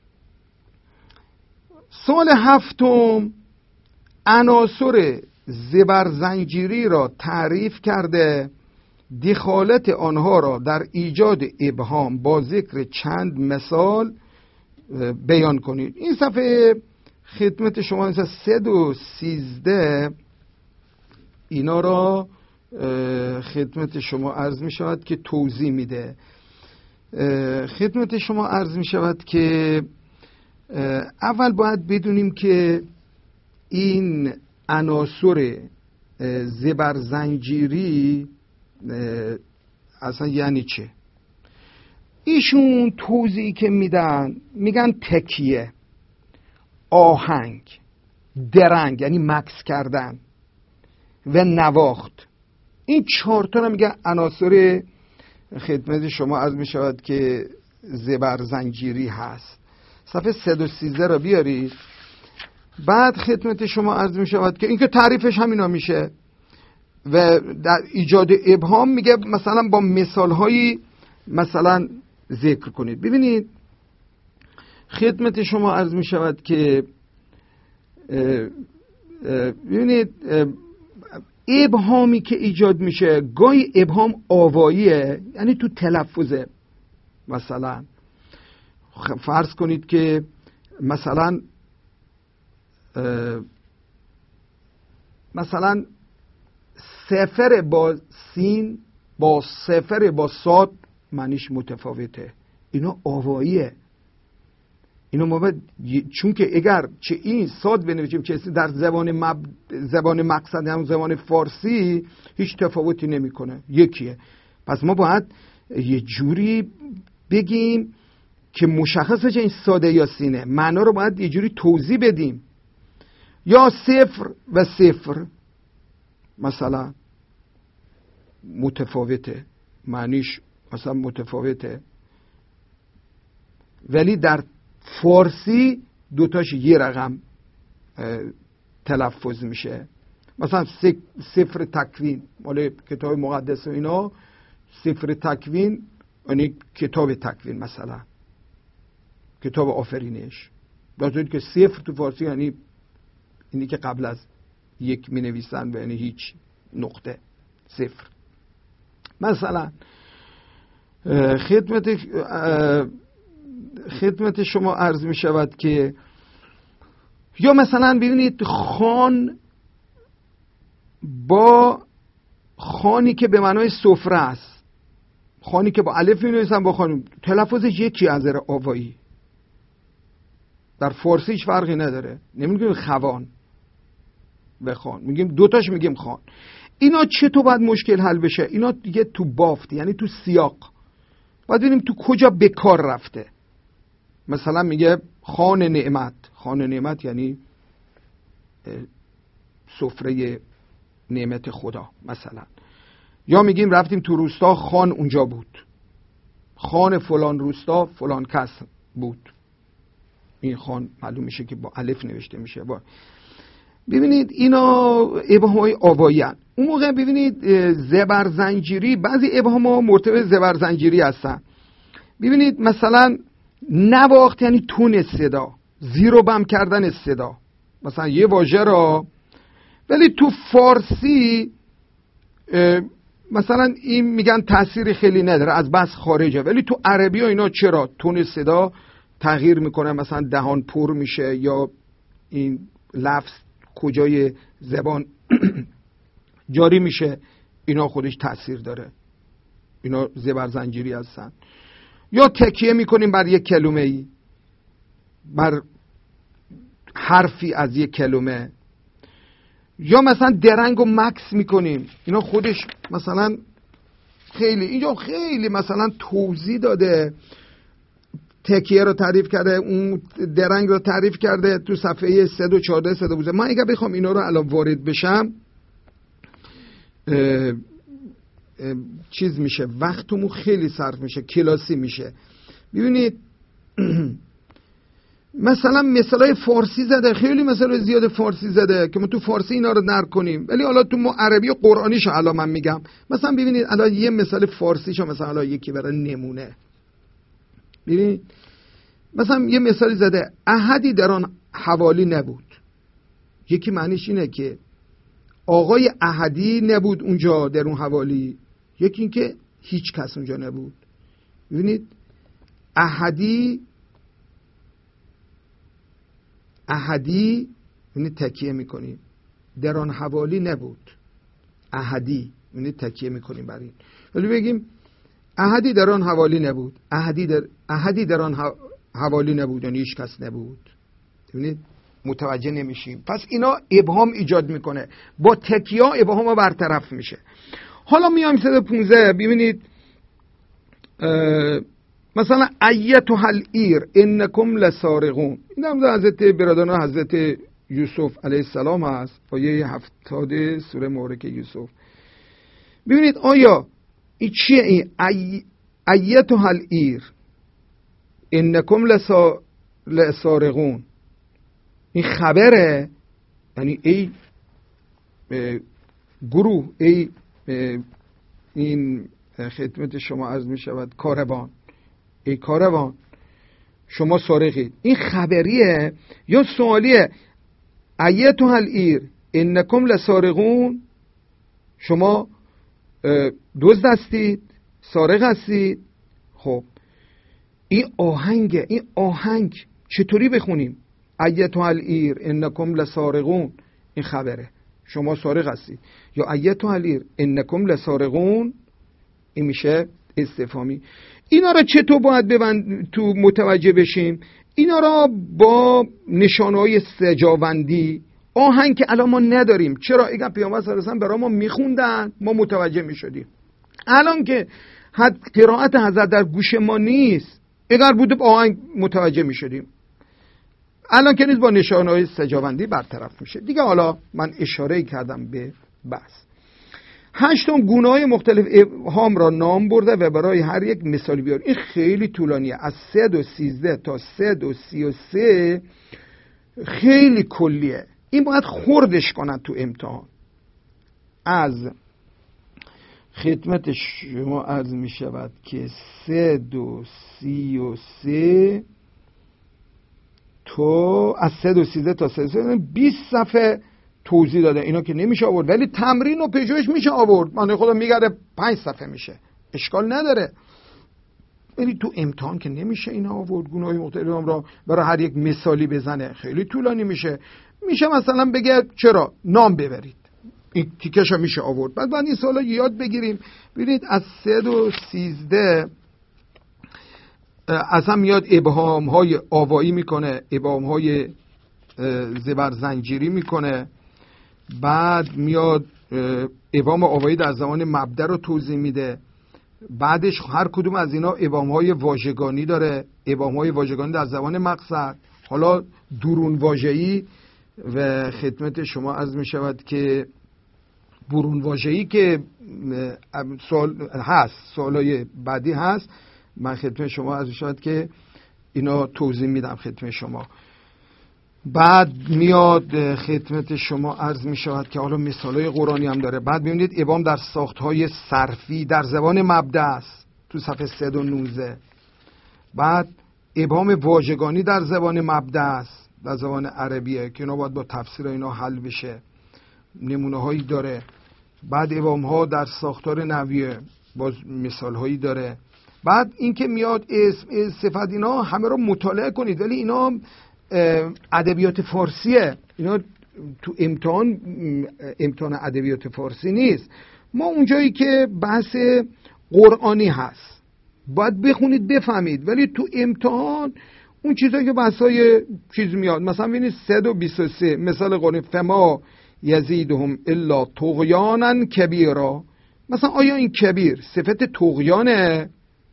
سوال هفتم، عناصر زبرزنجیری را تعریف کرده، دخالت آنها را در ایجاد ابهام با ذکر چند مثال بیان کنید. این صفحه خدمت شما صد و سیزده اینا را خدمت شما عرض می شود که توضیح میده. خدمت شما عرض می شود که اول باید بدونیم که این عناصر زبرزنجیری اصلا یعنی چه. ایشون توضیحی که میدن میگن تکیه، آهنگ، درنگ یعنی مکث کردن و نواخت. این چهار تا میگن عناصر خدمت شما عرض می شود که زبرزنجیری هست. صفحه صد و سیزده را بیارید. بعد خدمت شما عرض می شود که این که تعریفش همینا میشه و در ایجاد ابهام میگه مثلا با مثال هایی مثلا ذکر کنید. ببینید خدمت شما عرض می شود که ببینید ابهامی که ایجاد میشه گاهی ابهام آواییه، یعنی تو تلفظه. مثلا فرض کنید که مثلا مثلا سفر با سین با سفر با صاد معنیش متفاوته، اینا آواییه، اینو ما باید، چون که اگر چه این ساد بنویسیم چه در زبان مب... زبان مقصد هم زبان فارسی هیچ تفاوتی نمیکنه، یکیه. پس ما باید یه جوری بگیم که مشخص بشه این ساده یا سینه، معنا رو باید یه جوری توضیح بدیم. یا صفر و صفر مثلا متفاوته، معنیش مثلا متفاوته، ولی در فارسی دوتاش یه رقم تلفظ میشه. مثلا صفر تکوین مال کتاب مقدس و اینا، صفر تکوین یعنی کتاب تکوین، مثلا کتاب آفرینش، باید که صفر تو فارسی یعنی اینی که قبل از یک می نویسن و یعنی هیچ، نقطه، صفر. مثلا خدمت خدمت شما عرض می شود که یا مثلا ببینید خان با خانی که به معنای سفره است، خانی که با الف می نویسن با خان، تلفظش یکی از نظر آوایی، در فارسی هیچ فرقی نداره، نمیگیم خوان به خان، میگیم دوتاش میگیم خان. اینا چطور باید مشکل حل بشه؟ اینا دیگه تو بافت، یعنی تو سیاق باید ببینیم تو کجا به کار رفته. مثلا میگه خان نعمت، خان نعمت یعنی سفره نعمت خدا مثلا. یا میگیم رفتیم تو روستا، خان اونجا بود، خان فلان روستا فلان کس بود، این خان معلوم میشه که با الف نوشته میشه. با ببینید اینا ابهام‌های آوایی هستند. اون موقع ببینید زبرزنجیری، بعضی ابهام‌ها مرتبط زبرزنجیری هستن. ببینید مثلا نواخت یعنی تون صدا، زیر و بم کردن صدا، مثلا یه واژه را، ولی تو فارسی مثلا این میگن تأثیری خیلی نداره، از بس خارجه، ولی تو عربی و اینا چرا تون صدا تغییر میکنه، مثلا دهان پر میشه یا این لفظ کجای زبان جاری میشه، اینا خودش تأثیر داره، اینا زبرزنجیری هستن. یا تکیه میکنیم بر یک کلمه ای، بر حرفی از یک کلمه، یا مثلا درنگ و مکس میکنیم، اینا خودش مثلا خیلی اینجا خیلی مثلا توضیح داده، تکیه رو تعریف کرده، اون درنگ رو تعریف کرده تو صفحه صد و چهارده صد و پانزده. من اگه بخوام اینا رو الان وارد بشم اه اه چیز میشه، وقتمون خیلی صرف میشه، کلاسی میشه. ببینید مثلا مثالای فارسی زده، خیلی مثال زیاد فارسی زده که ما تو فارسی اینا رو درک کنیم، ولی حالا تو ما عربی و قرآنیشو الان من میگم. مثلا ببینید الان یه مثال فارسیشو مثلا الان یکی برای نمونه ببینید، مثلا یه مثال زده، احدی در آن حوالی نبود. یکی معنیش اینه که آقای احدی نبود اونجا در اون حوالی، یکی این که هیچ کس اونجا نبود. ببینید احدی احدی یعنی تکیه میکنیم، در آن حوالی نبود، احدی یعنی تکیه میکنیم بر این. ولی بگیم احدی در آن حوالی نبود، احدی در احدی در آن حوالی نبود یعنی هیچ کس نبود. ببینید متوجه نمیشیم. پس اینا ابهام ایجاد میکنه، با تکیه ابهام برطرف میشه. حالا میایم صد و پانزده، ببینید مثلا ایتها العیر انکم لسارقون، این هم در حضرت برادران حضرت یوسف علیه السلام هست، آیه هفتاد سوره مبارکه یوسف. ببینید آیا این چیه؟ این ای... ایتها العیر انکم لسا... لسارقون، این خبره، یعنی ای گروه، ای این خدمت شما عرض می شود کاروان، ای کاروان شما سارقید. این خبریه یا سوالیه؟ ایتها العیر انکم لسارقون، شما دزد هستید، سارق هستید. خب این آهنگه، این آهنگ چطوری بخونیم؟ ایتها العیر انکم لسارقون، این خبره شما سارق هستید. یا ایتها العیر انکم لسارقون، این میشه استفهامی. اینا رو چطور باید ببند تو متوجه بشیم؟ اینا را با نشانه‌های سجاوندی، آهنگ که الان ما نداریم. چرا؟ اگر پیامبر صلی الله علیه و آله برای ما میخوندن ما متوجه میشدیم. الان که حد قرائت حضرت در گوش ما نیست، اگر بود با آهنگ متوجه میشدیم. الان که نیست، با نشانه‌های سجاوندی برطرف میشه دیگه. حالا من اشاره کردم به بحث. هشت گونه‌های مختلف ابهام را نام برده و برای هر یک مثال بیار. این خیلی طولانیه، از صد و سیزده تا صد و سی و سه خیلی کلیه. این باید خوردش کنن تو امتحان. از خدمت شما عرض می شود که صد و سی و سه تا از صد و سیزده تا صد و سی و سه بیست صفحه توضیح داده. اینا که نمیشه آورد، ولی تمرین و پژوهش میشه آورد. من خودم میگره پنج صفحه میشه، اشکال نداره. ولی تو امتحان که نمیشه اینا آورد. گونه‌های مختلف را برای هر یک مثالی بزنه، خیلی طولانی میشه. میشه مثلا بگه چرا نام ببرید، این تیکش هم میشه آورد. بعد بعد این سوالا یاد بگیریم. ببینید از صد و سیزده اصلا میاد ابهام های آوایی میکنه، ابهام های زبر زنجیری میکنه. بعد میاد ابهام آوایی در زمان مبدأ رو توضیح میده. بعدش هر کدوم از اینا ابهام های واژگانی داره، ابهام های واژگانی در زمان مقصد. حالا درون واژه‌ای و خدمت شما عرض می شود که برون واژه‌ای که سوال هست، سوالای بعدی هست، من خدمت شما عرض می شود که اینا توضیح میدم خدمت شما. بعد میاد خدمت شما عرض می شود که حالا مثالای قرآنی هم داره. بعد میبینید ابهام در ساختهای صرفی در زبان مبدأ است تو صفحه صد و نوزده. بعد ابهام واژگانی در زبان مبدأ است در زبان عربیه که اینا باید با تفسیر اینا حل بشه، نمونه هایی داره. بعد ابهام ها در ساختار نحویه باز مثال هایی داره. بعد این که میاد اسم صفت، اینا همه رو مطالعه کنید، ولی اینا ادبیات فارسیه. اینا تو امتحان امتحان ادبیات فارسی نیست. ما اونجایی که بحث قرآنی هست باید بخونید بفهمید، ولی تو امتحان اون چیزایی که بحثای چیز میاد، مثلا ببینید صد و بیست و سه مثال قرآنی، فما یزیدهم الا طغیانا کبیرا. مثلا آیا این کبیر صفت طغیانه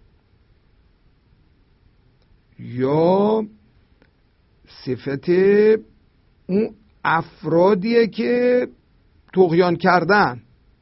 یا صفت اون افرادیه که طغیان کردن؟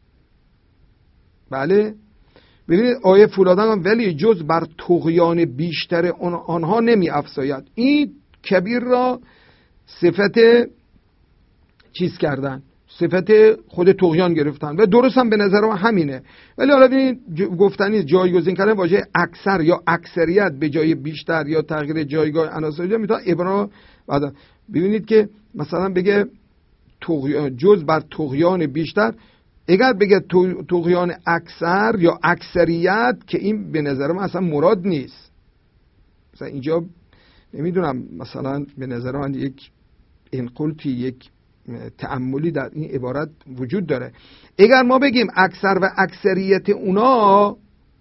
بله، ببینید آیه فولادن ولی جز بر طغیان بیشتر آنها نمی افزاید. این کبیر را صفت چیز کردن، صفت خود طغیان گرفتن و درست هم به نظر من همینه. ولی حالا ببینید گفتنی جایگزین کردن واژه اکثر یا اکثریت به جای بیشتر یا تغییر جایگاه عناصر میتونه ابرا. بعد ببینید که مثلا بگه جز بر طغیان بیشتر، اگر بگه طغیان اکثر یا اکثریت، که این به نظر من اصلا مراد نیست. مثلا اینجا نمیدونم، مثلا به نظر من یک انقلتی، یک تأملی در این عبارت وجود داره. اگر ما بگیم اکثر و اکثریت اونا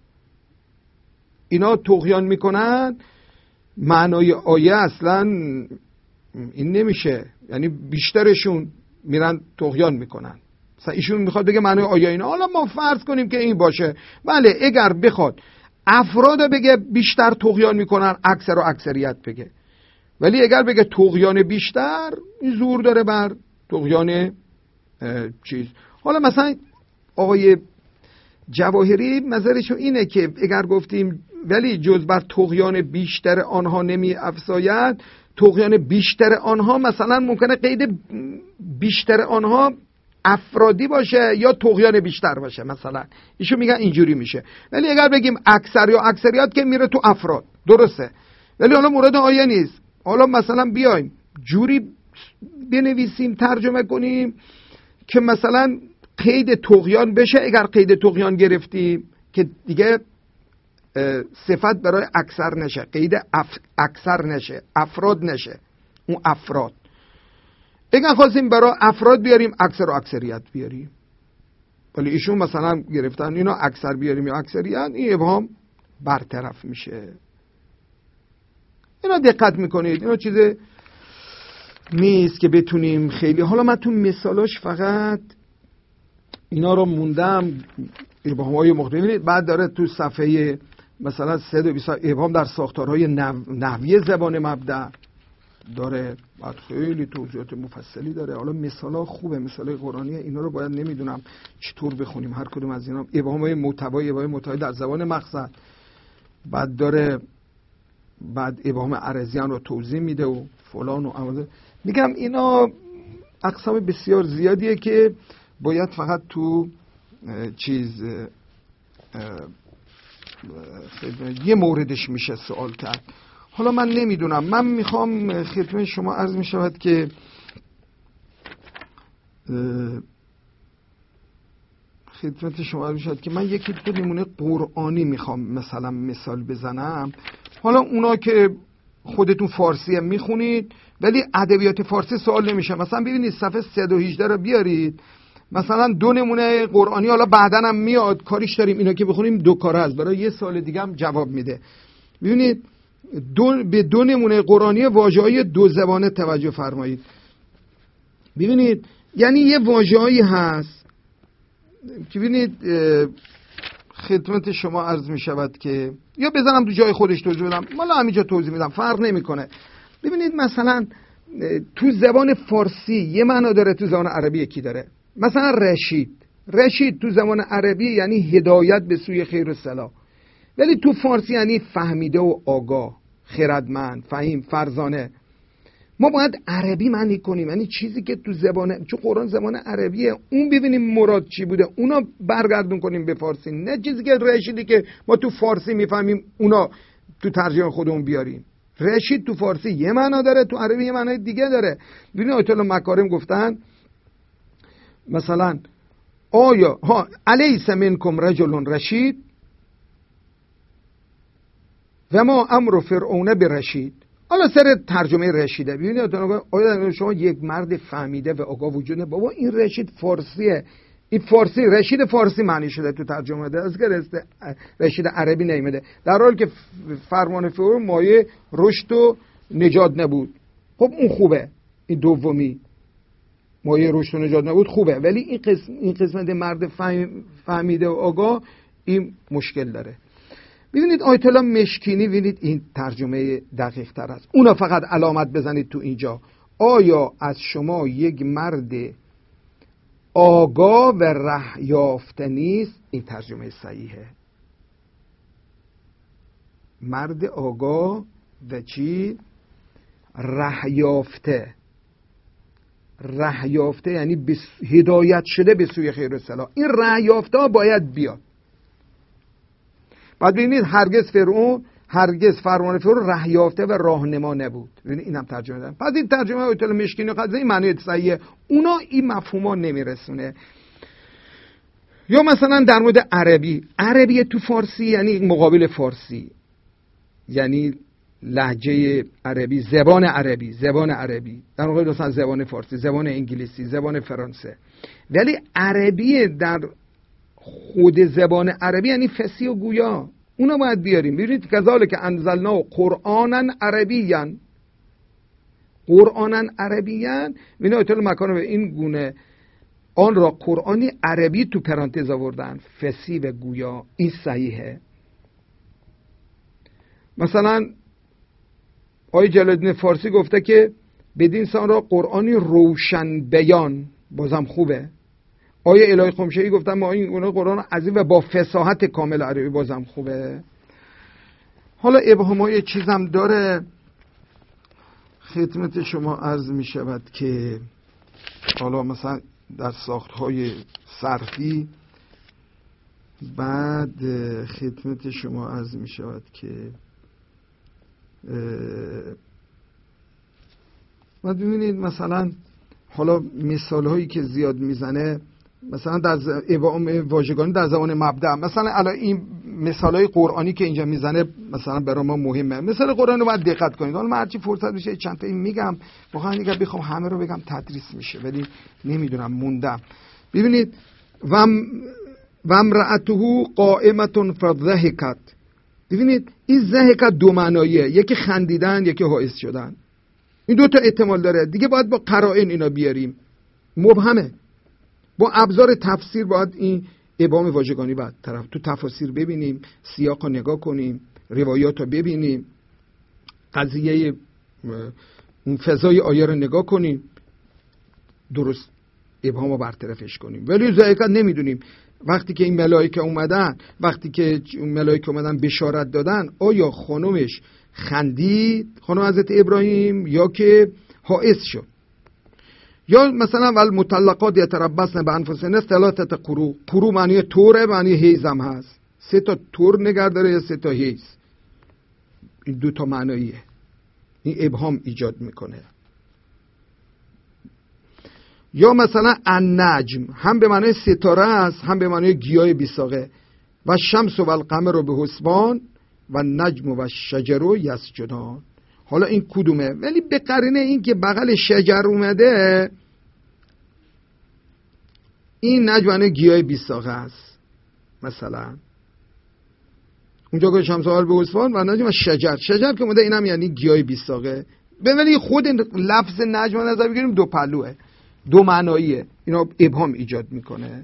اینا طغیان میکنن، معنای آیه اصلا این نمیشه، یعنی بیشترشون میرن طغیان میکنن. مثلا ایشون میخواد بگه معنای آیه اینا. حالا ما فرض کنیم که این باشه، بله. اگر بخواد افراد بگه بیشتر طغیان میکنن، اکثر و اکثریت بگه. ولی اگر بگه طغیان بیشتر، این زور داره بر طغیان چیز. حالا مثلا آقای جواهری نظرشو اینه که اگر گفتیم ولی جز بر طغیان بیشتر آنها نمی افزاید، طغیان بیشتر آنها مثلا ممکنه قید بیشتر آنها افرادی باشه یا طغیان بیشتر باشه، مثلا ایشو میگن اینجوری میشه. ولی اگر بگیم اکثر یا اکثریت که میره تو افراد، درسته. ولی حالا مورد آیه نیست. حالا مثلا بیایم جوری بنویسیم، ترجمه کنیم که مثلا قید طغیان بشه. اگر قید طغیان گرفتیم که دیگه صفت برای اکثر نشه، قید اف... اکثر نشه، افراد نشه، اون افراد. اگر خواستیم برای افراد بیاریم، اکثر و اکثریت بیاریم. ولی ایشون مثلا گرفتن اینا اکثر بیاریم یا اکثریت، این ابهام برطرف میشه. اینا دقت میکنید، اینا چیز نیست که بتونیم خیلی. حالا من تو مثالاش فقط اینا رو موندم، ابهام‌های مختلف. بعد داره تو صفحه مثلا صد و بیست ابهام در ساختارهای نحوی زبان مبدأ داره، بعد خیلی توضیحات مفصلی داره. حالا مثالا خوبه، مثالای قرآنی، اینا رو باید نمیدونم چطور بخونیم هر کدوم از اینا. ابهام‌های محتوایی، ابهام محتوایی در زبان مقصد، بعد داره بعد ابهام عرضیان رو توضیح میده و فلان و عمل. میگم اینا اقسام بسیار زیادیه که باید فقط تو چیز یه موردش میشه سوال کرد. حالا من نمیدونم، من میخوام خدمت شما عرض میشود که خدمت شما عرض میشود که من یکی دو نمونه قرآنی میخوام مثلا مثال بزنم. حالا اونا که خودتون فارسی هم میخونید ولی ادبیات فارسی سوال نمیشه. مثلا ببینید صفحه صد و هجده رو بیارید، مثلا دو نمونه قرآنی، حالا بعداً هم میاد کاریش داریم اینا که بخونیم دو کاره است، برای یه سال دیگه هم جواب میده. ببینید دو به دو نمونه قرآنی واژه‌های دو زبانه توجه فرمایید. ببینید یعنی یه واژه‌ای هست که ببینید خدمت شما عرض میشود که یا بزنم تو جای خودش توضیح بدم، مالا همینجا توضیح میدم، فرق نمیکنه. ببینید مثلا تو زبان فارسی یه معنا داره، تو زبان عربی یکی داره. مثلا رشید، رشید تو زبان عربی یعنی هدایت به سوی خیر و صلاح، ولی تو فارسی یعنی فهمیده و آگاه، خردمند، فهیم، فرزانه. ما باید عربی معنی کنیم، یعنی چیزی که تو زبان، چون قرآن زبان عربیه، اون ببینیم مراد چی بوده، اونا برگردون کنیم به فارسی، نه چیزی که رشیدی که ما تو فارسی میفهمیم اونا تو ترجمه خودمون بیاریم. رشید تو فارسی یه معنا داره، تو عربی یه معنای دیگه داره. ببینید آیت الله مکارم گفتن مثلا آیا ها الیس منکم رجل رشید و ما امر فرعون برشید. حالا سر ترجمه رشیده ببینید آیا شما یک مرد فهمیده و آگاه وجود نه؟ بابا این رشید فارسیه، این فارسی رشید فارسی معنی شده تو ترجمه ده، از که رشید عربی نیامده، در حالی که فرمان فرعون مایه رشد و نجات نبود. خب اون خوبه، این دومی مایه رشد و نجات نبود خوبه، ولی این قسم این قسمت مرد فهمیده و آگاه این مشکل داره. ببینید آیت الله مشکینی، ببینید این ترجمه دقیق تر است. اونا فقط علامت بزنید تو اینجا، آیا از شما یک مرد آگاه و ره یافته نیست؟ این ترجمه صحیحه. مرد آگاه و چی؟ ره یافته. ره یافته یعنی بس... هدایت شده به سوی خیر و صلاح. این ره یافته باید بیاد. بعد ببینید هرگز فرعون، هرگز فرمان فرعون ره یافته و راهنما نبود. ببینید اینم ترجمه دادن. پس این ترجمه آیت الله مشکینی قضیه این معنی صحیحه، اونا این مفهوما نمیرسونه. یا مثلا در مورد عربی، عربی تو فارسی یعنی مقابل فارسی، یعنی لهجه عربی، زبان عربی، زبان عربی در مقابل مثلا زبان فارسی، زبان انگلیسی، زبان فرانسه. ولی عربی در خود زبان عربی یعنی فصیح و گویا، اونا باید بیاریم. ببینید کذالک انزلنا قرآنا عربیا، قرآنا عربیا. ببینید آیت الله مکارم به این گونه آن را قرآنی عربی تو پرانتز آوردن، فصیح و گویا. این صحیحه. مثلا آیه جلال‌الدین فارسی گفته که بدین سان را قرآنی روشن بیان، بازم خوبه. آیه الهی خمشه‌ای گفتن ما این قرآن عظیم و با فصاحت کامل عربی، بازم خوبه. حالا ابهامای چیزم داره خدمت شما عرض می شود که حالا مثلا در ساختهای صرفی، بعد خدمت شما عرض می شود که بعد ببینید مثلا حالا مثال هایی که زیاد میزنه، مثلا در ابهام واژگانی در زبان مبدأ، مثلا الان این مثال های قرآنی که اینجا میزنه مثلا برای ما مهمه. مثال قرآن رو باید دقت کنید. حالا من هرچی فرصت بشه چند تا این میگم، واقعا اگه بخوام همه رو بگم تدریس میشه، ولی نمیدونم موندم. ببینید و امرأته قائمة فضحکت، ببینید این ضحک دو معناییه، یکی خندیدن یکی حائز شدن. این دو تا احتمال داره دیگه، باید با قرائن اینا بیاریم، مبهمه. با ابزار تفسیر باید این ابهام واژگانی بعد طرف تو تفاسیر ببینیم، سیاق رو نگاه کنیم، روایات رو ببینیم، قضیه اون فضای آیه رو نگاه کنیم، درست ابهام رو برطرفش کنیم. ولی ضحکت نمیدونیم. وقتی که این ملائکه اومدن، وقتی که اون ملائکه اومدن بشارت دادن، آیا خانومش خندید، خانم حضرت ابراهیم، یا که حائز شد؟ یا مثلا ول مطلقات یتربصن بانفسهن ثلاثه قروء. قروء معنی طوره، معنی حیزم هست. سه تا طور نگه داره یا سه تا حیز. این دو تا معناییه. این ابهام ایجاد میکنه. یا مثلا النجم هم به معنی ستاره است، هم به معنی گیاه بیساقه. و شمس و القمر به حسبان و نجم و شجر یسجدان. حالا این کدومه؟ ولی به قرینه این که بغل شجر اومده، این نجم گیاه بیساقه است. مثلا اونجا که شمس و القمر به حسبان و نجم و شجر، شجر که اومده اینم یعنی گیاه بیساقه. ولی خود لفظ نجم نظر بگیریم دو پهلوه، دو معناییه. اینا ابهام ایجاد میکنه.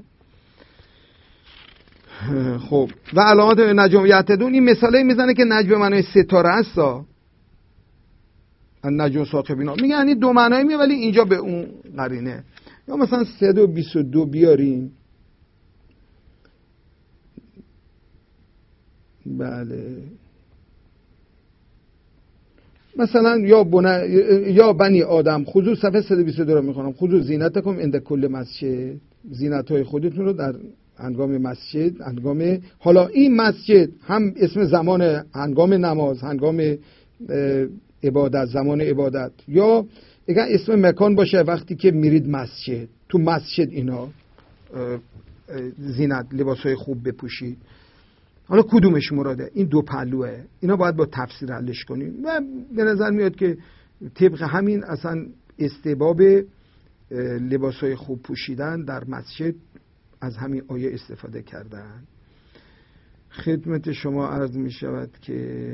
خب و علامات نجم یهتدون، این مثالی میزنه که نجم معنای ستاره است. نجم ثاقبینا میگه یعنی دو معنایی میه، ولی اینجا به اون قرینه. یا مثلا صد و بیست و دو بیاریم. بله مثلا یا بنا... یا بنی آدم خذوا صفحه صد و بیست و دو رو میخونم. خذوا زینتکم عند کل مسجد. زینت‌های خودتون رو در هنگام مسجد، هنگام، حالا این مسجد هم اسم زمان هنگام نماز، هنگام عبادت، زمان عبادت، یا اگر اسم مکان باشه وقتی که میرید مسجد، تو مسجد اینا زینت، لباسای خوب بپوشید. حالا کدومش مراده؟ این دو پهلوه. اینا باید با تفسیر حلش کنیم و به نظر میاد که طبق همین اصلا استحباب لباسای خوب پوشیدن در مسجد از همین آیه استفاده کردن. خدمت شما عرض می شود که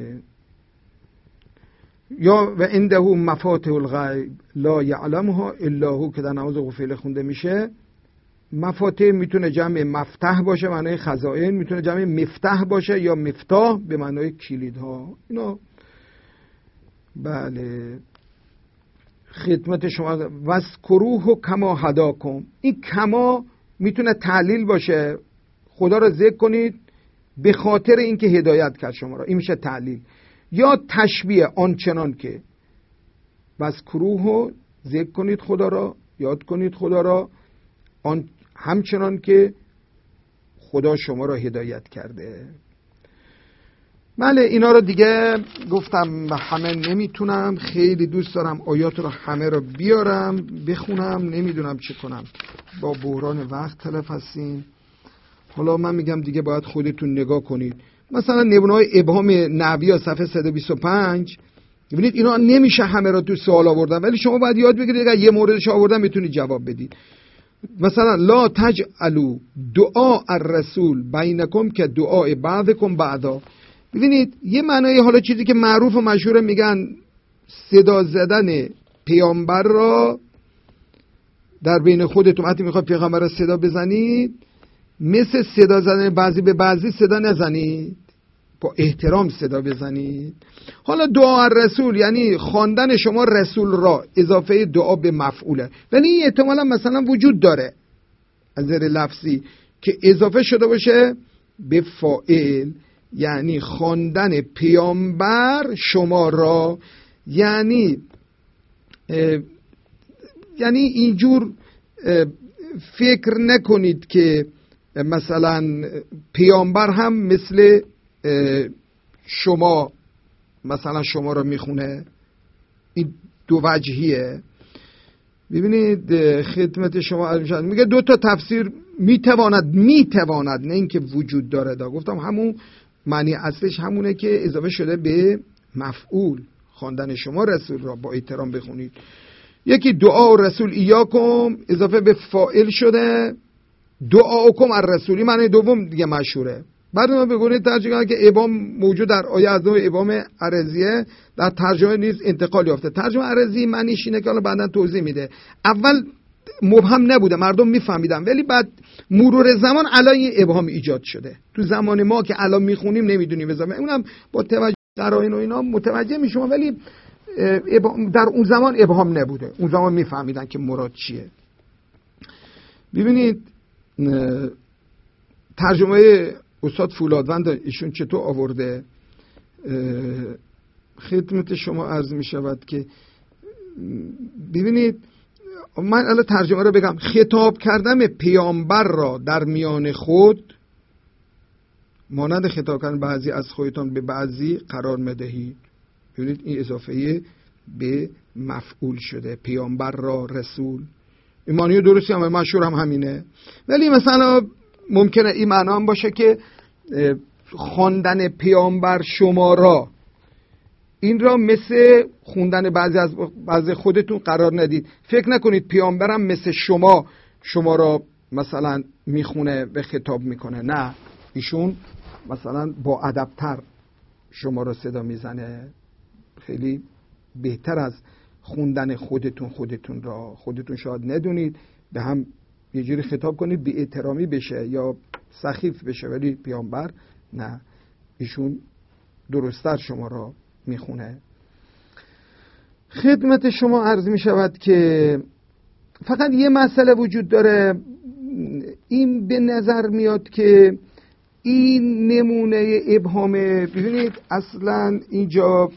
یا و عنده مفاتح الغیب لا یعلمها الا هو که در نماز غفیل خونده میشه. مفاتح میتونه جمع مفتح باشه معنای خزائن، میتونه جمع مفتح باشه یا مفتاح به معنای کلیدها. اینا بله خدمت شما. وذکروه کما هداکم، این کما میتونه تعلیل باشه، خدا رو ذکر کنید به خاطر اینکه هدایت کرد شما را، این میشه تعلیل. یا تشبیه، آنچنان که. وذکروه، ذکر کنید خدا را، یاد کنید خدا را، آن همچنان که خدا شما را هدایت کرده. بله اینا رو دیگه گفتم همه نمیتونم، خیلی دوست دارم آیات رو همه رو بیارم بخونم، نمیدونم چه کنم، با بحران وقت تلف هستیم. حالا من میگم دیگه باید خودتون نگاه کنید. مثلا نمونه‌های ابهام نحوی صفحه صد و بیست و پنج، ببینید اینا نمیشه همه رو تو سوال آوردن، ولی شما باید یاد بگیرید اگر یه موردش آوردن میتونید جواب بدید. مثلا لا تجعلوا دعاء الرسول بینکم که دعاء بعضکم بعضا. ببینید یه معنی، حالا چیزی که معروف و مشهوره، میگن صدا زدن پیامبر را در بین خودتون، وقتی میخواد پیغمبر را صدا بزنید، مثل صدا زدن بعضی به بعضی صدا نزنید، با احترام صدا بزنید. حالا دعا الرسول یعنی خواندن شما رسول را، اضافه دعا به مفعوله، ولی این احتمالا مثلا وجود داره از نظر لفظی که اضافه شده باشه به فاعل، یعنی خواندن پیامبر شما را، یعنی یعنی اینجور فکر نکنید که مثلا پیامبر هم مثل شما مثلا شما را میخونه. این دو وجهیه. ببینید خدمت شما میگه دو تا تفسیر میتواند میتواند نه اینکه وجود داره. دا گفتم همون معنی اصلش همونه که اضافه شده به مفعول، خواندن شما رسول را با احترام بخونید. یکی دعا و رسول ایاکم اضافه به فاعل شده، دعاکم الرسولی معنی دوم دیگه مشهوره. بعد ما بگونید ترجمه که ابهام موجود در آیه از نوع ابهام عرضیه در ترجمه نیز انتقال یافته. ترجمه عرضی معنیش اینه که حالا بعداً توضیح میده. اول مبهم نبوده، مردم میفهمیدن، ولی بعد مرور زمان الان این ابهام ایجاد شده. تو زمان ما که الان میخونیم نمیدونیم بزنیم، اونم با توجه قرائن و اینا متوجه میشم، ولی در اون زمان ابهام نبوده. اون زمان میفهمیدن که مراد چیه. ببینید ترجمه استاد فولادوند ایشون چطور آورده، خدمت شما عرض می شود که ببینید، من الان ترجمه رو بگم. خطاب کردن پیامبر را در میان خود مانند خطاب کردن بعضی از خودتان به بعضی قرار مدهید. ببینید این اضافه به مفعول شده، پیامبر را رسول. این معنی درستی هم مشهور هم همینه، ولی مثلا ممکنه این معنا هم باشه که خواندن پیامبر شما را، این را مثل خوندن بعضی از بعضی خودتون قرار ندید. فکر نکنید پیامبرم مثل شما شما را مثلا میخونه و خطاب میکنه. نه، ایشون مثلا با ادبتر شما را صدا میزنه، خیلی بهتر از خوندن خودتون خودتون را. خودتون شاید ندونید، به هم یه جوری خطاب کنید بی احترامی بشه یا سخیف بشه، ولی پیامبر نه، ایشون درست‌تر شما را میخونه. خدمت شما عرض میشود که فقط یه مسئله وجود داره. این به نظر میاد که این نمونه ابهامه. ببینید اصلا اینجا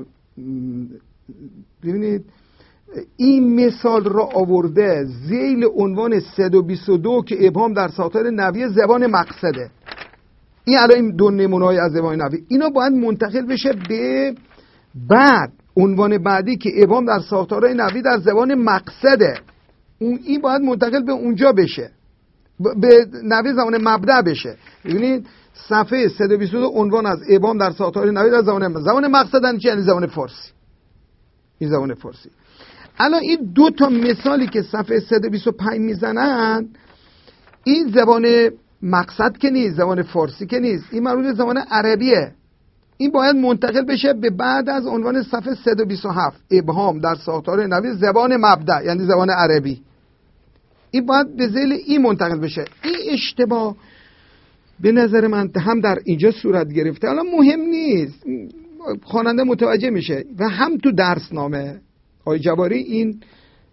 ببینید این مثال را آورده ذیل عنوان صد و بیست و دو که ابهام در ساختار نحوی زبان مقصده. این الان این دو نمونه‌های از زبان نحوی، اینا باید منتقل بشه به بعد عنوان بعدی که ابهام در ساختارهای نحوی در زبان مقصده. اون این باید منتقل به اونجا بشه، به نحوی زبان مبدأ بشه. ببینید صفحه صد و بیست و دو عنوان از ابهام در ساختار نحوی در زبان زبان مقصدن، یعنی زبان فارسی. این زبان فارسی. الان این دو تا مثالی که صفحه صد و بیست و پنج میزنن، این زبان مقصد که نیست، زبان فارسی که نیست، این مربوط به زبان عربیه. این باید منتقل بشه به بعد از عنوان صفحه صد و بیست و هفت ابهام در ساختار نحوی زبان مبدأ، یعنی زبان عربی. این باید به ذیل این منتقل بشه. این اشتباه به نظر من هم در اینجا صورت گرفته. الان مهم نیست، خواننده متوجه میشه، و هم تو درسنامه آقای جواری این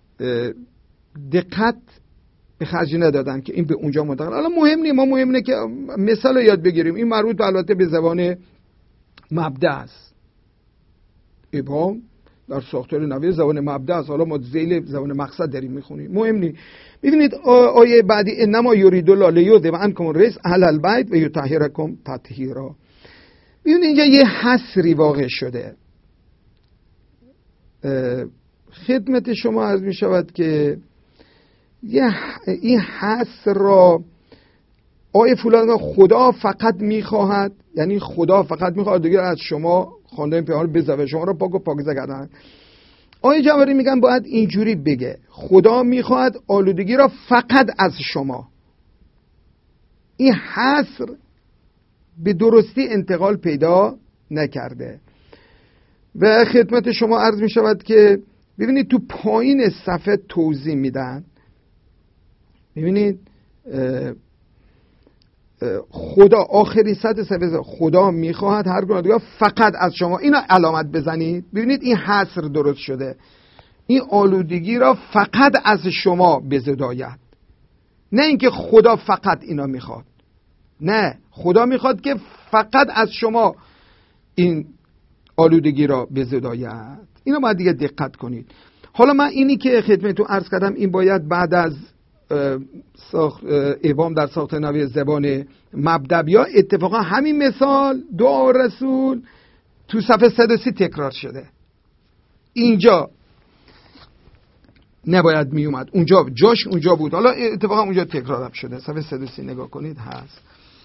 دقت به خرج ندادن که این به اونجا منتقل. الان مهم نیست، ما مهم اینه که مثال رو یاد بگیریم. این مربوط البته به زبان مبدأ است. ابهام در ساختار نحوی زبان مبدأ است. حالا ما ذیل زبان مقصد داریم میخونیم، مهم نیست. ببینید آیه بعدی انما یرید الله لیذهب عنکم الرجس اهل البیت و یطهرکم تطهیرا. ببینید اینجا یه حصری واقع شده. خدمت شما عرض می شود که یه این حصر را آیه فلان خدا فقط میخواهد، یعنی خدا فقط میخواهد دیگه از شما خواندن پیامبر بزنه، شما را پاک و پاکیزه کردن. آیه جواری میگن باید اینجوری بگه خدا میخواهد آلودگی را فقط از شما. این حصر به درستی انتقال پیدا نکرده. و خدمت شما عرض می شود که ببینید تو پایین صفحه توضیح میدن. ببینید خدا آخری صد صفحه خدا میخواهد هر گونه دیگه فقط از شما. اینا علامت بزنید. ببینید این حصر درست شده. این آلودگی را فقط از شما بزداید، نه اینکه خدا فقط اینا میخواد. نه، خدا میخواد که فقط از شما این آلودگی را بزداید. اینا باید دیگه دقت کنید. حالا من اینی که خدمتتون عرض کردم این باید بعد از ساخت ابهام در ساختار نحوی زبان مبدأ بیا. اتفاقا همین مثال دعا رسول تو صفحه صد و سی تکرار شده. اینجا نباید می اومد، اونجا جاش اونجا بود، حالا اتفاقا اونجا تکرار شده. صفحه صد و سی نگاه کنید هست.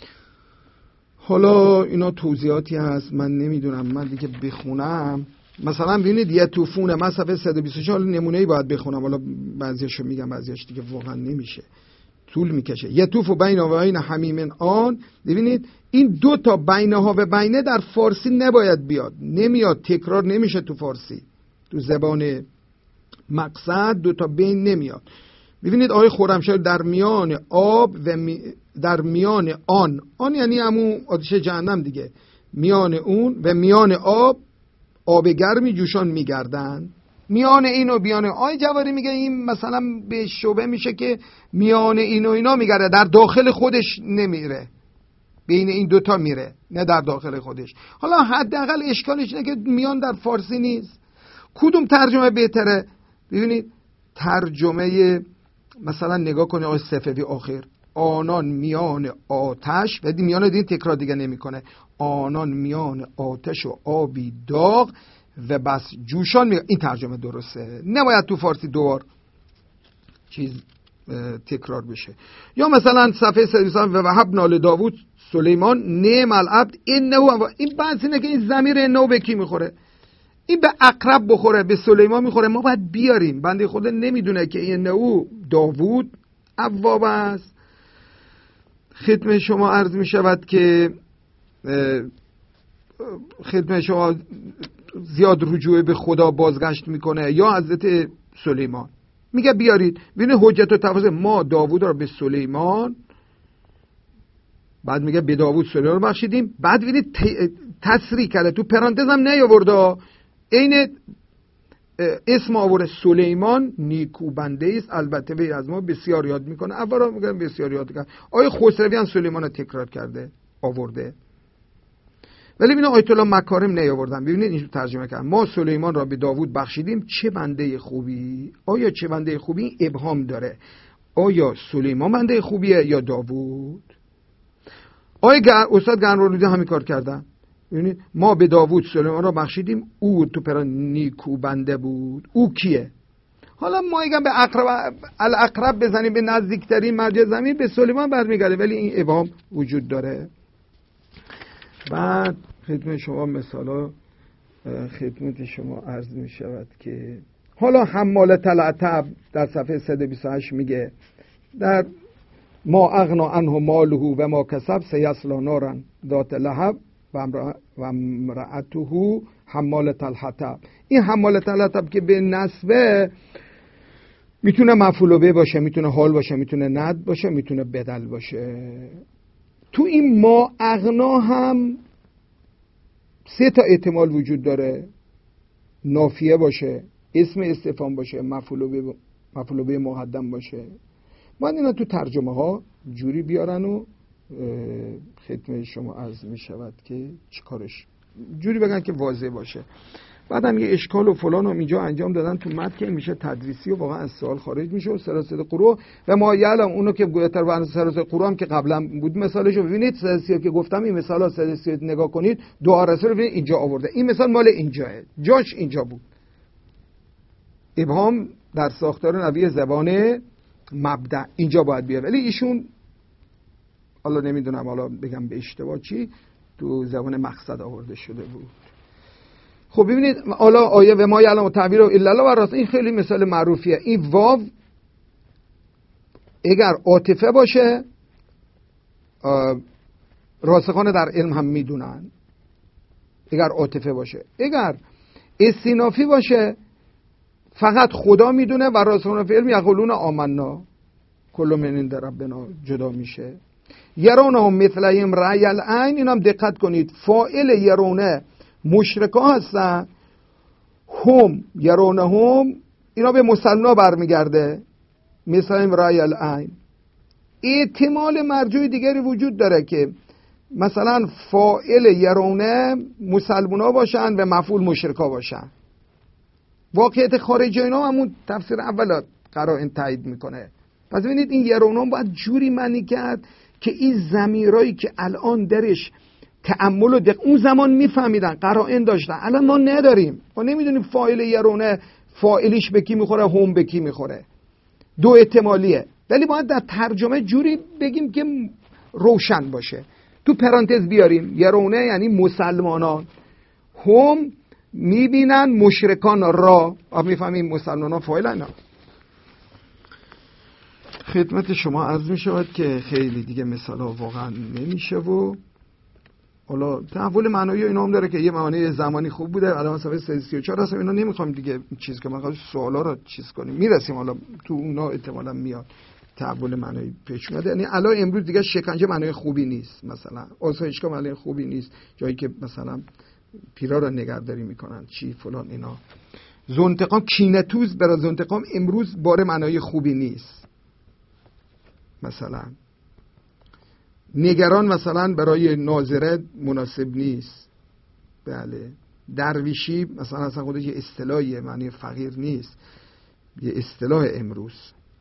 حالا اینا توضیحاتی هست، من نمیدونم من دیگه بخونم. مثلا ببینید یه توفونه، من صفحه صد و بیست و چهار نمونه‌ای باید بخونم، حالا بعضیاشو میگم بعضیاش دیگه واقعا نمیشه. طول میکشه. یطوف بین و بین حمیم آن. ببینید این دو تا بینها و بینه در فارسی نباید بیاد، نمیاد، تکرار نمیشه تو فارسی، تو زبان مقصد دو تا بین نمیاد. ببینید آقای خرمشاهی در میان آب و می... در میان آن، آن یعنی همون آتش جهنم دیگه، میان اون و میان آب آب گرمی جوشان میگردن. میان این و میان آی جواری میگه این مثلا به شبه میشه که میان این و اینا میگرده، در داخل خودش نمیره، بین این دوتا میره، نه در داخل خودش. حالا حداقل اشکالش اینه که میان در فارسی نیست. کدوم ترجمه بهتره؟ ببینید ترجمه مثلا نگاه کنه آقای صفوی آخر، آنان میان آتش، و میان دین تکرار دیگه نمیکنه، آنان میان آتش و آبی داغ و بس جوشان میگه. این ترجمه درسته، نباید تو فارسی دوبار چیز تکرار بشه. یا مثلا صفحه صد و بیست و وهبنا لداوود سلیمان نعم العبد انه، این بحث اینه که این ضمیر انه به کی میخوره؟ این به عقرب بخوره، به سلیمان میخوره. ما باید بیاریم، بنده خدا نمیدونه که این انه داوود اواب است. خدمت شما عرض میشود که خدمت شما زیاد رجوع به خدا بازگشت میکنه، یا حضرت سلیمان میگه بیارید. ببینید حجت و تفاصیل، ما داوود رو به سلیمان، بعد میگه به داوود سلیمان رو بخشیدیم، بعد ببینید تصریح کرده، تو پرانتز هم نیاورده، این اسم آورده سلیمان نیکو بنده است، البته وی از ما بسیار یاد میکنه. اولا میگم بسیار یاد کرد. آیه خسروی هم سلیمان رو تکرار کرده آورده، ولی ببینید آیت الله مکارم نیاوردن. ببینید اینجور ترجمه کردن، ما سلیمان را به داوود بخشیدیم، چه بنده خوبی. آیا چه بنده خوبی ابهام داره، آیا سلیمان بنده خوبیه یا داوود؟ آیه گر... استاد گران‌رودی همین کار کردن. ببینید ما به داوود سلیمان را بخشیدیم، او تو پران نیکو بنده بود. او کیه؟ حالا ما اگه به اقرب الاقرب بزنیم، به نزدیکترین مرجع زمین، به سلیمان برمیگرده، ولی این ابهام وجود داره. بعد خدمت شما مثلا خدمت شما عرض می شود که حالا حمالة العتب در صفحه صد و بیست و هشت میگه در ما اغنا عنه ماله و ما کسب سیصلی نارا ذات لهب و امرأته حمالة الحطب. این حمالة الحطب که به نسبه میتونه مفعول به باشه، میتونه حال باشه، میتونه ند باشه، میتونه بدل باشه. تو این ما اغنا هم سه تا احتمال وجود داره، نافیه باشه، اسم استفهام باشه، مفعول به مفعول به مقدم باشه. باید اینا تو ترجمه ها جوری بیارن و خدمت شما عرض می شود که چیکارش جوری بگن که واضح باشه. بعدم یه اشکال و فلان هم اینجا انجام دادن تو متن که میشه تدریسی و واقعا از سوال خارج میشه. و سلاسل قروء و ما یعلم، اونو که گویتر و سلاسل قروء هم که قبلا بود مثالشو ببینید، سلاسل که گفتم این مثالا سلاسل نگاه کنید، دعا رسول رو ببینید اینجا آورده. این مثال مال اینجاه، جاش اینجا بود. ابهام در ساختار نوی زبان مبدأ اینجا باید بیاد، ولی ایشون حالا نمیدونم، حالا بگم به اشتباه چی، تو زبان مقصد آورده شده بود. خب ببینید حالا آیه و ما یعلم تعبیر الا الله و راست، این خیلی مثال معروفیه. این واو اگر عاطفه باشه راسخان در علم هم میدونن، اگر عاطفه باشه. اگر استینافی باشه فقط خدا میدونه و راسخان فی علم یقولون آمنا کل من عند ربنا جدا میشه. یرونهم مثلهم رأی العین، اینم دقت کنید، فاعل یرونه مشرکا هستن، هم یرونهم اینا به مسلمنا برمیگرده، مثلهم رأی العین. احتمال مرجوع دیگری وجود داره که مثلا فاعل یرونه مسلمنا باشن و مفعول مشرکا باشن. واقعیت خارجی اینا همون تفسیر اول قرائن تایید میکنه. پس ببینید این یرونهم باید جوری معنی کرد که این ضمیرایی که الان درش تأمل و دق... اون زمان میفهمیدن، قرائن داشتن، الان ما نداریم، ما نمیدونیم فاعل یرونه فاعلش به کی میخوره، هم به کی میخوره، دو احتمالیه. ولی باید در ترجمه جوری بگیم که روشن باشه، تو پرانتز بیاریم یرونه یعنی مسلمانان، هم میبینن مشرکان را، آب میفهمیم مسلمانان فاعلن. خدمت شما عرض می شود که خیلی دیگه مثلا واقعا نمیشه و حالا تحول معنایی اینا هم داره که یه معنی زمانی خوب بوده، الان صفحه صد و سی و چهار هستم، اینا نمیخوام دیگه چیز که من سوالا رو چیز کنیم، میرسیم حالا تو اونا احتمالاً میاد تحول معنایی پیش میاد. یعنی الان امروز دیگه شکنجه معنای خوبی نیست، مثلا آسایشگاه معنای خوبی نیست، جایی که مثلا پیرا رو نگهداری میکنن چی فلان اینا. زونتقام کینتوز برای زونتقام امروز بار معنای خوبی نیست. مثلا نگران مثلا برای ناظره مناسب نیست. بله. درویشی مثلا اصلا خودش یه اصطلاحیه، معنی فقیر نیست، یه اصطلاح امروز.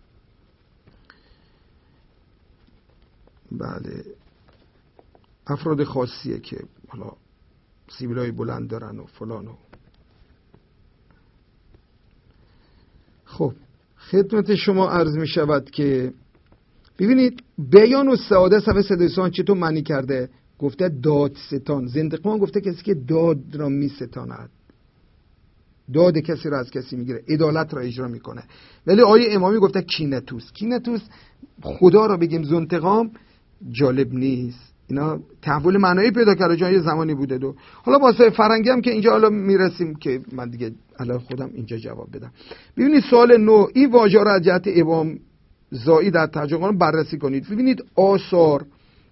بله. افراد خاصیه که حالا سیبیلای بلند دارن و فلان و خب خدمت شما عرض می شود که ببینید بیان و سعاده صفحه صد و سی و پنج چطور معنی کرده؟ گفته داد ستان. زندقان گفته کسی که داد را می ستاند، داد کسی را از کسی میگیره، عدالت را اجرا میکنه. ولی آیه امامی گفته کینتوس. کینتوس خدا را بگیم زنتقام جالب نیست. اینا تحول معنایی پیدا کرده، جای زمانی بوده. دو حالا واسه فرنگی هم که اینجا حالا میرسیم که من دیگه الان خودم اینجا جواب بدم. ببینید سوال نو، این واژه را از جهت ابهام زایی در ترجمه بررسی کنید. ببینید آثار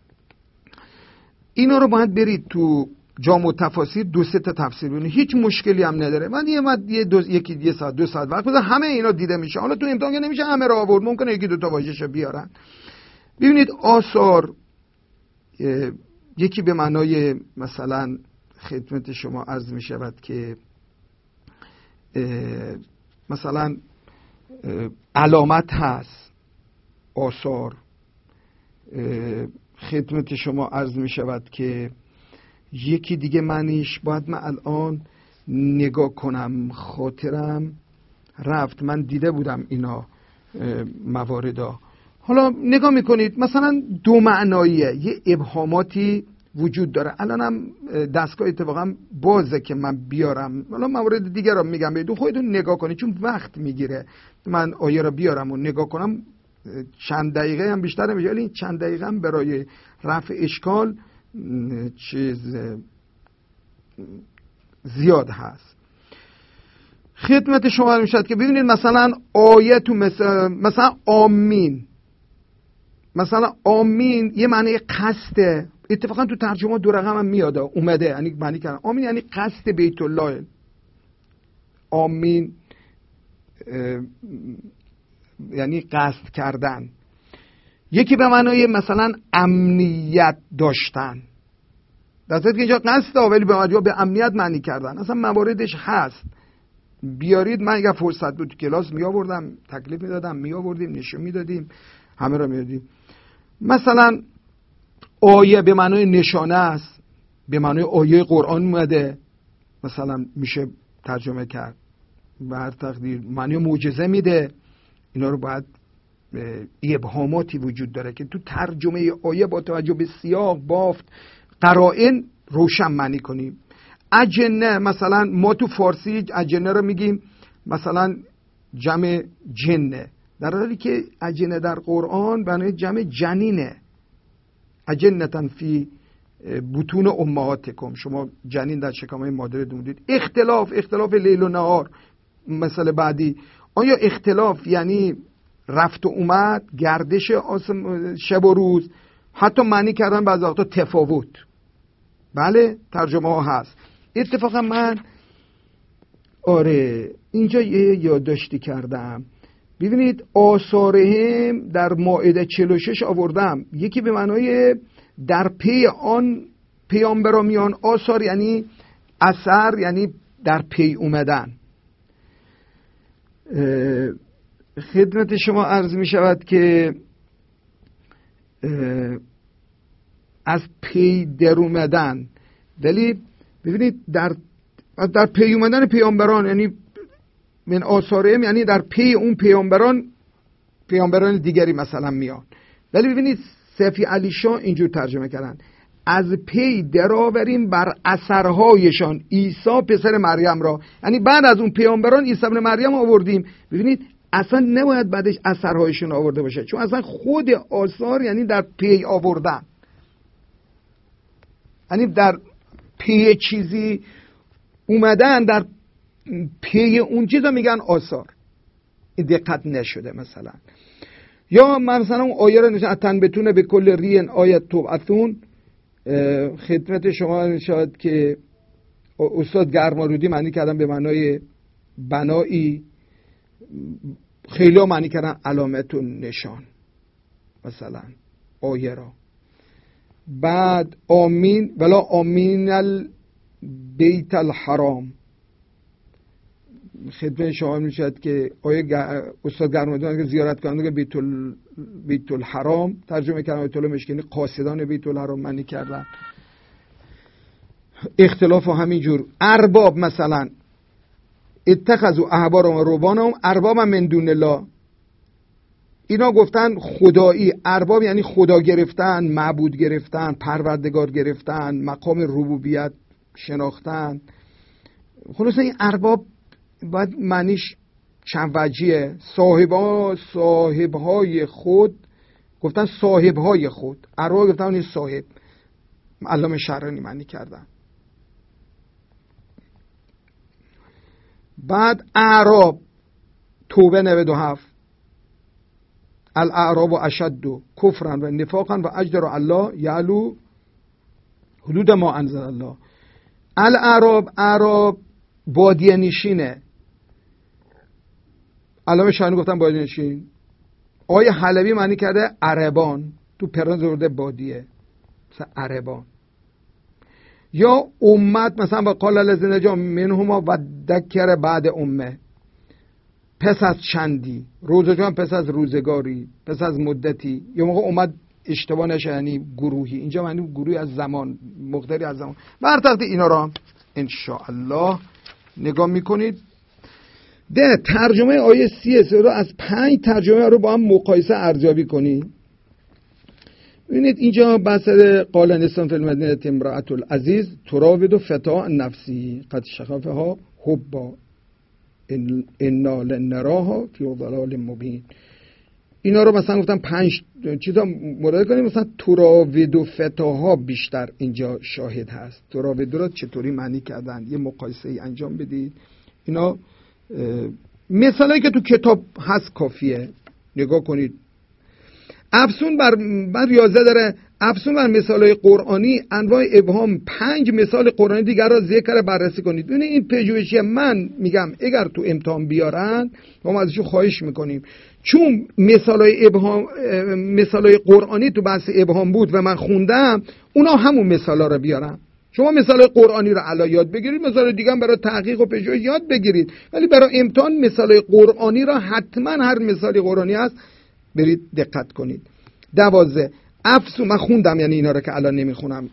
اینا رو باید برید تو جامع تفاسیر دو سه تا تفسیر ببینید، هیچ مشکلی هم نداره. من یه مد یه دو یکی یه ساعت دو ساعت وقت بذار همه اینا دیده میشه. حالا تو امتحان که نمیشه همه رو آورد، ممکنه یکی دو تا واژه‌شو بیارن. ببینید آثار یکی به معنای مثلا خدمت شما عرض می شود که مثلا علامت هست، آثار. خدمت شما عرض می شود که یکی دیگه معنیش باید من الان نگاه کنم، خاطرم رفت، من دیده بودم اینا مواردا. حالا نگاه میکنید مثلا دو معناییه، یه ابهاماتی وجود داره. الان هم دستگاه اتفاقا بازه که من بیارم، حالا موارد دیگر رو میگم بهتون، خودتون نگاه کنید چون وقت میگیره. من آیه رو بیارم و نگاه کنم چند دقیقه هم بیشتر نمیشه، ولی چند دقیقه هم برای رفع اشکال چیز زیاد هست. خدمت شما میشد که ببینید مثلا آیه تو مثلا مثلا آمین، مثلا آمین یه معنی قصده، اتفاقا تو ترجمه دو رقم هم میاد اومده، یعنی معنی کردن آمین یعنی قصد بیت الله. آمین یعنی قصد کردن. یکی به معنای مثلا امنیت داشتن، در صورتی که اینجا قصده ولی به معنی به امنیت معنی کردن. اصلا مواردش هست، بیارید من اگر فرصت بود تو کلاس می آوردم، تکلیف می دادم، می آوردیم، نشون می دادیم، همه را می دادیم. مثلا آیه به معنای نشانه است، به معنای آیه قرآن اومده، مثلا میشه ترجمه کرد. به هر تقدیر معنی معجزه میده. اینا رو باید ابهاماتی وجود داره که تو ترجمه آیه با توجه به سیاق، بافت، قرائن روشن معنی کنیم. اجنه مثلا ما تو فارسی اجنه رو میگیم مثلا جمع جنه، در حالی که اجنه در قرآن معنی جمع جنینه. اجنتن فی بطون امهاتکم، شما جنین در شکم‌های مادرتون بودید. اختلاف اختلاف لیل و نهار. مثلا بعدی آیا اختلاف یعنی رفت و اومد، گردش شب و روز، حتی معنی کردن بعضی وقتا تفاوت. بله ترجمه ها هست. اتفاقا من آره اینجا یه یادداشتی کردم. ببینید آثارهم در مائده چهل و شش آوردم، یکی به معنای در پی آن پیامبرامیان. آثار یعنی اثر، یعنی در پی اومدن. خدمت شما عرض می شود که از پی در اومدن، ولی ببینید در در پی اومدن پیامبران، یعنی من آثارهم یعنی در پی اون پیامبران پیامبران دیگری مثلا میان. ولی ببینید صفی علی شاه اینجور ترجمه کردن، از پی درآوریم بر اثرهایشان عیسی پسر مریم را، یعنی بعد از اون پیامبران عیسی ابن مریم آوردیم. ببینید اصلا نباید بعدش اثرهایشون آورده باشه، چون اصلا خود آثار یعنی در پی آوردن، یعنی در پی چیزی اومدن، در پی اون چیزا میگن آثار. این دقت نشده. مثلا یا مثلا اون آیه رو نشون اتن بتونه به کل رین آیت توبعثون، خدمت شما نشد که استاد گرمارودی معنی کردن به معنای بنایی، خیلی ها معنی کردن علامت و نشان مثلا آیه را. بعد آمین ولا آمین البیت الحرام، خدمت شما میشد که آیه استاد گرمارودی که زیارت کننده بیت ال... بیت الحرام ترجمه کردن، آیت الله مشکینی قاصدان بیت الحرام معنی کردن. اختلاف و همینجور. ارباب مثلا اتخذوا احبارهم و رهبانهم اربابا من دون الله، اینا گفتن خدایی. ارباب یعنی خدا گرفتن، معبود گرفتن، پروردگار گرفتن، مقام ربوبیت شناختن. خلاصه این ارباب باید معنیش چند وجهیه. صاحبا صاحبهای خود گفتن صاحبهای خود، ارباب گفتن این صاحب. علامه شرانی معنی کردن. بعد اعراب توبه نود و هفت الاعراب اشد کفرا و نفاقا و اجدر الله یعلو حدود ما انزل الله. الاعراب اعراب بادیه نشینه. علامه شرانی گفتن بادیه نشین. آیه حلبی معنی کرده عربان، تو پران زورده بادیه مثلا عربان. یا امت مثلا و قال الذین نجوا منهما و ذکر بعد امه، پس از چندی، روزگار پس از روزگاری، پس از مدتی. یا موقع امت اشتباه نشه یعنی گروهی، اینجا معنی گروهی از زمان، مقداری از زمان. بر تحت اینا را ان شاء الله نگاه میکنید. ده ترجمه آیه سی سه رو از پنج ترجمه رو با هم مقایسه ارزیابی کنید. ببینید اینجا بحث قال نسان فی المدینه امرأة العزیز تراود فتاة نفسی قد شغفها حبا انا لنراها فی ضلال مبین. اینا رو مثلا گفتم پنج چیزا مراجعه کنیم. مثلا تراود و فتاها بیشتر اینجا شاهد هست. تراود رو چطوری معنی کردن یه مقایسه ای انجام بدید. اینا مثالایی که تو کتاب هست کافیه نگاه کنید. افسون بر بر یازده داره. افسون بر مثالای قرآنی انواع ابهام پنج مثال قرآنی دیگر را ذکر بررسی کنید. ببینید این پژوهشی من میگم اگر تو امتحان بیارن ما ازشون خواهش میکنیم، چون مثالای ابهام مثالای قرآنی تو بحث ابهام بود و من خوندم، اونا همون مثالا رو بیارن. شما مثال قرآنی رو علا یاد بگیرید، مثال دیگه هم برای تحقیق و پژوهش یاد بگیرید، ولی برای امتحان مثال قرآنی را حتما هر مثالی قرآنی هست برید دقت کنید. دوازده افسون، من خوندم یعنی اینا رو که الان نمیخونم.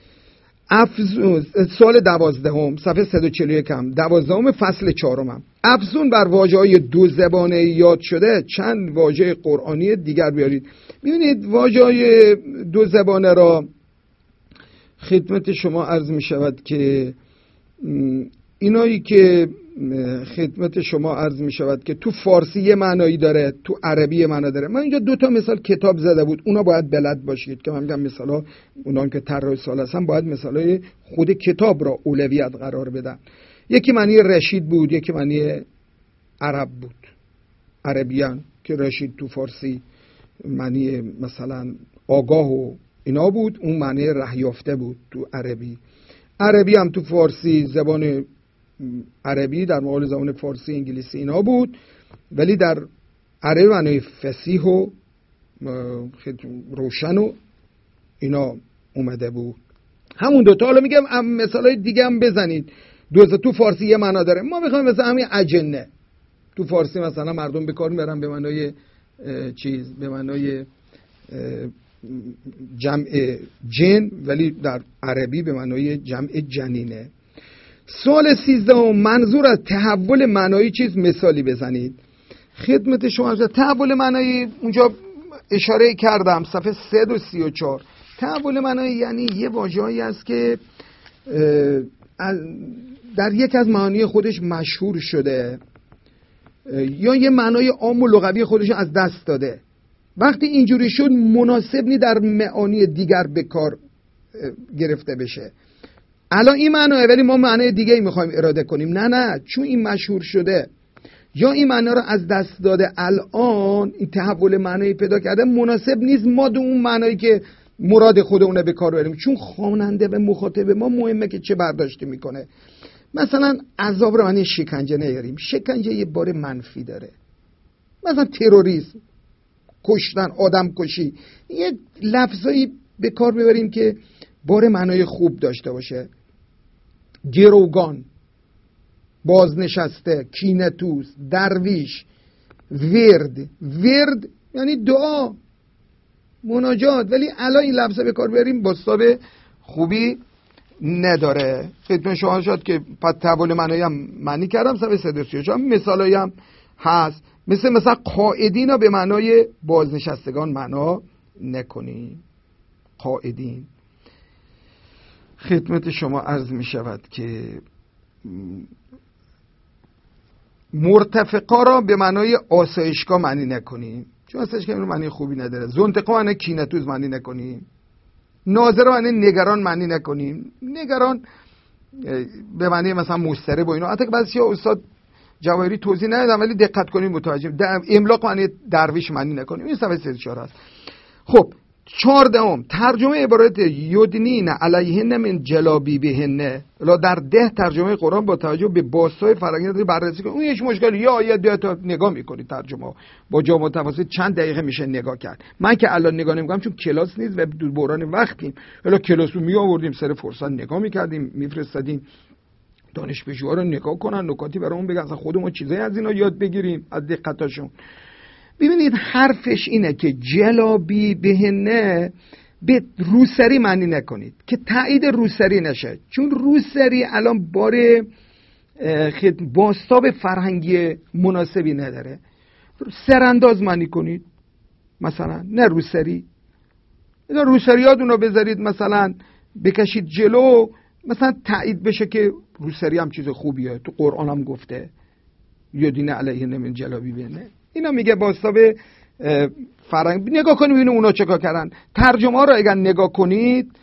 افسون سال دوازدهم صفحه صد و چهل و یک هم دوازدهم فصل چهارم. افسون بر واژه‌های دو زبانه یاد شده چند واژه قرآنی دیگر بیارید. ببینید واژه‌های دو زبانه را خدمت شما عرض می شود که اینایی که خدمت شما عرض می شود که تو فارسی یه معنایی داره، تو عربی یه معنی داره. من اینجا دو تا مثال کتاب زده بود، اونا باید بلد باشید که من میگم مثلا اونان که طراح سال هستن باید مثالای خود کتاب را اولویت قرار بدن. یکی معنی رشید بود، یکی معنی عرب بود، عربیان، که رشید تو فارسی معنی مثلا آگاه و اینا بود، اون معنی رهیافته بود تو عربی. عربی هم تو فارسی زبان عربی در مقابل زبان فارسی انگلیسی اینا بود، ولی در عربی معنی فصیح و روشن و اینا اومده بود. همون دوتا. حالا میگم مثالای دیگه هم بزنید. دوتا تو فارسی یه معنا داره. ما میخوایم مثلا همین اجنه تو فارسی مثلا مردم به کار میبرن به معنای چیز، به معنای جمع جن، ولی در عربی به معنای جمع جنینه. سوال سیزده منظور از تحول معنایی چیز مثالی بزنید. خدمت شما تحول معنایی اونجا اشاره کردم صفحه صد و سی و چهار. تحول معنایی یعنی یه واژه‌ای است که در یک از معانی خودش مشهور شده، یا یه معنای عام و لغوی خودش از دست داده. وقتی اینجوری شد مناسب نی در معانی دیگر به کار گرفته بشه. الان این معناه، ولی ما معنای دیگه ای میخوایم اراده کنیم. نه نه، چون این مشهور شده یا این معنا رو از دست داده، الان این تحول معنایی پیدا کرده، مناسب نیست ما دو اون معنایی که مراد خودمونه به کار بریم، چون خواننده به مخاطب ما مهمه که چه برداشتی میکنه. مثلا عذاب رو معنی شکنجه نیاریم، شکنجه یه بار منفی داره. مثلا تروریسم، کشتن، آدم کشی، یه لفظایی به کار ببریم که بار معنای خوب داشته باشه. گروگان، بازنشسته، کینه‌توز، درویش، ورد. ورد یعنی دعا، مناجات، ولی الان این لفظه به کار بریم بازتاب خوبی نداره. خدمت شما شد که پس تحول معنایی هم معنی کردم. صفحه صد و سی و چهار مثالایی هم هست، مثل مثلا قائدین ها به معنای بازنشستگان معنا نکنیم. قائدین خدمت شما عرض می شود که مرتفقا را به معنای آسایشگاه معنی نکنیم، چون آسایشگاه معنی خوبی نداره. زنتقا معنی کینه‌توز معنی نکنیم. ناظر معنی نگران معنی نکنیم. نگران به معنی مثلا مضطرب و اینا. حتی که بعضی استاد جواهری توضیح ندادم ولی دقت کنیم متوجه. املاق معنی درویش معنی نکنیم. این صفحه سی و چهار است. خب چهاردهم ترجمه عبارت یدنین علیهن من جلابیبهن. لا در ده ترجمه قرآن با توجه به باسای فرهنگی بررسی کنید. اون هیچ مشکلی، یا آیت ده تا نگاه میکنید ترجمه با جامع تفاصیل چند دقیقه میشه نگاه کرد. من که الان نگاه نمیکنم چون کلاس نیست و دو بحران وقتیم. الا کلاس رو می آوردیم سر فرصت نگاه میکردیم، میفرستادیم دانشپژوها رو نگاه کنن، نکاتی برامون بگن، اصلا خودمون چیزایی از اینا یاد بگیریم از دقتاشون. ببینید حرفش اینه که جلابی بهنه به روسری معنی نکنید که تایید روسری نشه، چون روسری الان بار باستاب فرهنگی مناسبی نداره. سرانداز معنی کنید مثلا، نه روسری. اینا روسریاتون رو بذارید مثلا بکشید جلو، مثلا تایید بشه که روسری هم چیز خوبیه، تو قرآن هم گفته یدین علیهن من جلابی بهنه. اینا میگه باستاب فرهنگ. نگاه کنید ببینید اونا چیکار کردن. ترجمه ها رو اگر نگاه کنید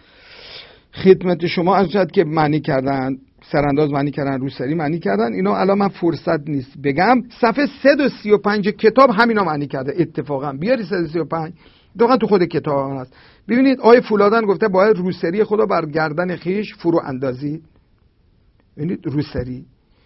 خدمت شما عرض شد که معنی کردن، سرانداز معنی کردن، روسری معنی کردن. اینا الان من فرصت نیست بگم. صفحه صد و سی و پنج کتاب همینا معنی کرده اتفاقا. بیاری صد و سی و پنج دوقا تو خود کتاب هم هست. ببینید آیه فولادن گفته باید روسری خدا بر گردن خیش فرو اندازید. ببینید روسری.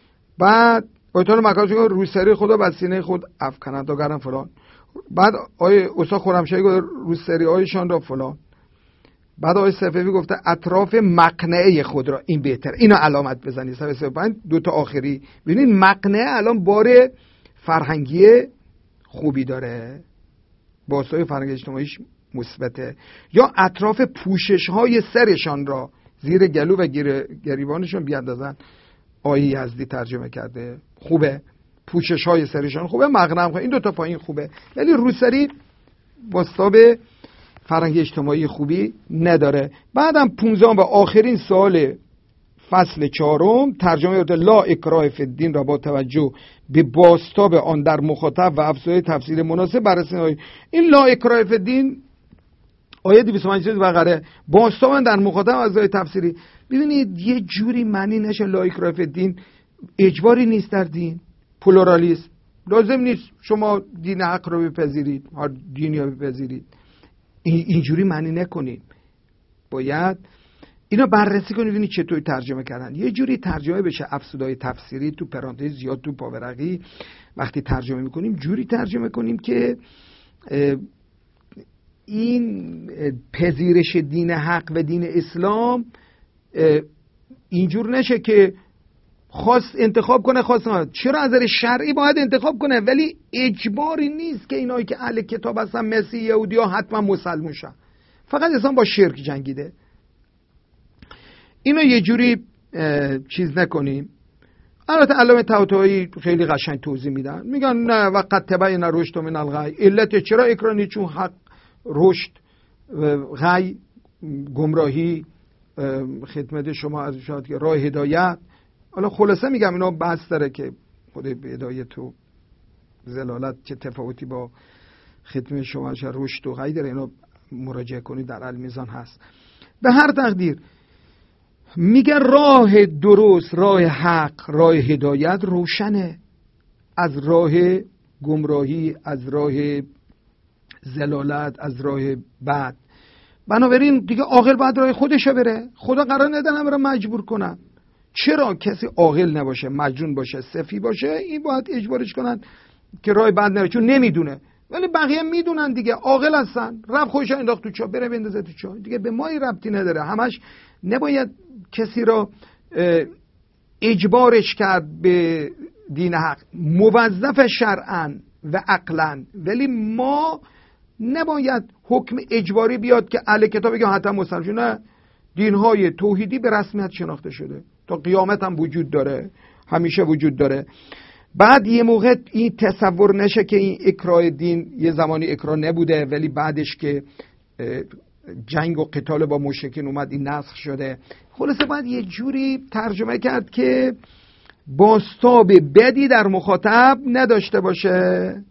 بعد آیتان مکان چون روسری خدا بر سینه خود افکنند و گرم فلان. بعد آیه استاد خرمشاهی گفته روسری هایشان را فلان. بعد آیه صفوی گفته اطراف مقنعه خود را، این بهتر. اینو علامت بزنید. صفحه سی و پنج دو تا آخری. ببینید مقنعه الان بار فرهنگی خوبی داره، باسای فرهنگی اجتماعیش مثبته. یا اطراف پوشش های سرشان را زیر گلو و گریبانشون بیاندازن. آیه یزدی ترجمه کرده، خوبه. پوشش های سرشان خوبه، مقنعه خوبه. این دو تا پایین خوبه، ولی روسری باستاب فرهنگ اجتماعی خوبی نداره. بعدم پونزدهم و آخرین سوال فصل چهارم ترجمه لا اکراه فی الدین را با توجه به باستاب آن در مخاطب و افزای تفسیر مناسب بررسی. این لا اکراه فی الدین آیه دویست و پنج بقره باستاب در مخاطب و افزای تفسیری. ببینید یه جوری معنی نشه لا اکراه فی الدین اجباری نیست در دین، پلورالیسم. لازم نیست شما دین حق رو بپذیرید، هر دینی رو بپذیرید. اینجوری معنی نکنید. باید اینا بررسی کنید ببینید چطور ترجمه کردن. یه جوری ترجمه بشه افسودهای تفسیری تو پرانتز زیاد تو پاورقی وقتی ترجمه میکنیم جوری ترجمه کنیم که این پذیرش دین حق و دین اسلام اینجور نشه که خاص انتخاب کنه خاص نه. چرا از نظر شرعی باید انتخاب کنه، ولی اجباری نیست که اینایی که اهل کتاب هستن مسیح یهودی ها حتما مسلمون شن. فقط اسلام با شرک جنگیده. اینو یه جوری چیز نکنیم. البته علامه طحاطوایی خیلی قشنگ توضیح میدن، میگن نه وقت تبین رشد من الغی. علت چرا اکرانی؟ چون حق، رشد، غی، گمراهی، خدمت شما از شاید که راه هدایت. حالا خلاصه میگم اینا بحث داره که خود به هدایت و زلالت چه تفاوتی با ختم شما چه رشد و غیر اینو مراجعه کنید در المیزان هست. به هر تقدیر میگه راه درست، راه حق، راه هدایت روشنه از راه گمراهی، از راه زلالت، از راه بد. بنابراین دیگه عاقل باید راه خودشو بره. خدا قرار نداره برای مجبور کنن. چرا کسی عاقل نباشه، مجنون باشه، سفی باشه، این باید اجبارش کنن که راه بد نره چون نمیدونه. ولی بقیه میدونن دیگه، عاقل هستن، رب خودش انداخت تو چاه، بره بندازه تو چاه، دیگه به ما ربطی نداره. همش نباید کسی را اجبارش کرد به دین حق، موظف شرعاً و عقلاً، ولی ما نباید حکم اجباری بیاد که اهل کتاب بگه حتی مسلمان. نه، دینهای توحیدی به رسمیت شناخته شده، تا قیامت هم وجود داره، همیشه وجود داره. بعد یه موقع این تصور نشه که این اکراه دین یه زمانی اکراه نبوده ولی بعدش که جنگ و قتال با مشرکین اومد این نسخ شده. خلاصه باید یه جوری ترجمه کرد که بازتاب بدی در مخاطب نداشته باشه،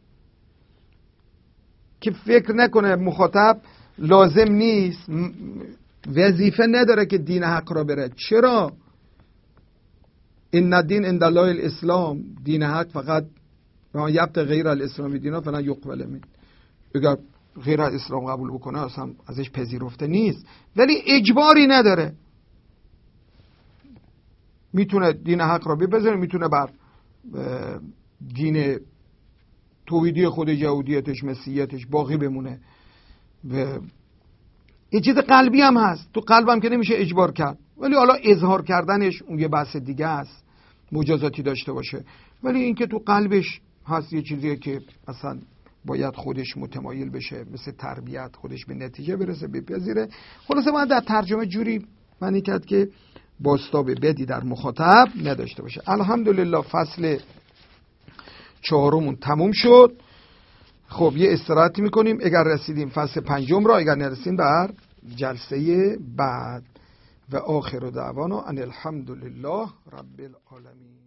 که فکر نکنه مخاطب لازم نیست، وظیفه نداره که دین حق را بره. چرا؟ این الدین عند الله الاسلام، دین حق فقط ما یبت غیر الاسلامی دینا فلن یقبل من. اگر غیر الاسلام قبول بکنه اصلا ازش پذیرفته نیست، ولی اجباری نداره. میتونه دین حق را بپذیره، میتونه بر دین توحیدی خود، یهودیتش، مسیحیتش باقی بمونه. و یه چیز قلبی هم هست، تو قلبم که نمیشه اجبار کرد، ولی حالا اظهار کردنش اون یه بحث دیگه است، مجازاتی داشته باشه. ولی این که تو قلبش هست یه چیزیه که اصلا باید خودش متمایل بشه، مثل تربیت، خودش به نتیجه برسه، بپذیره. خلاصه باید در ترجمه جوری معنی کرد که بازتاب بدی در مخاطب نداشته باشه. الحمدلله فصل چهارمون تموم شد. خب یه استراحتی میکنیم، اگر رسیدیم فصل پنجم را، اگر نرسیم بر جلسه بعد. و آخر دعوانا ان الحمدلله رب العالمین.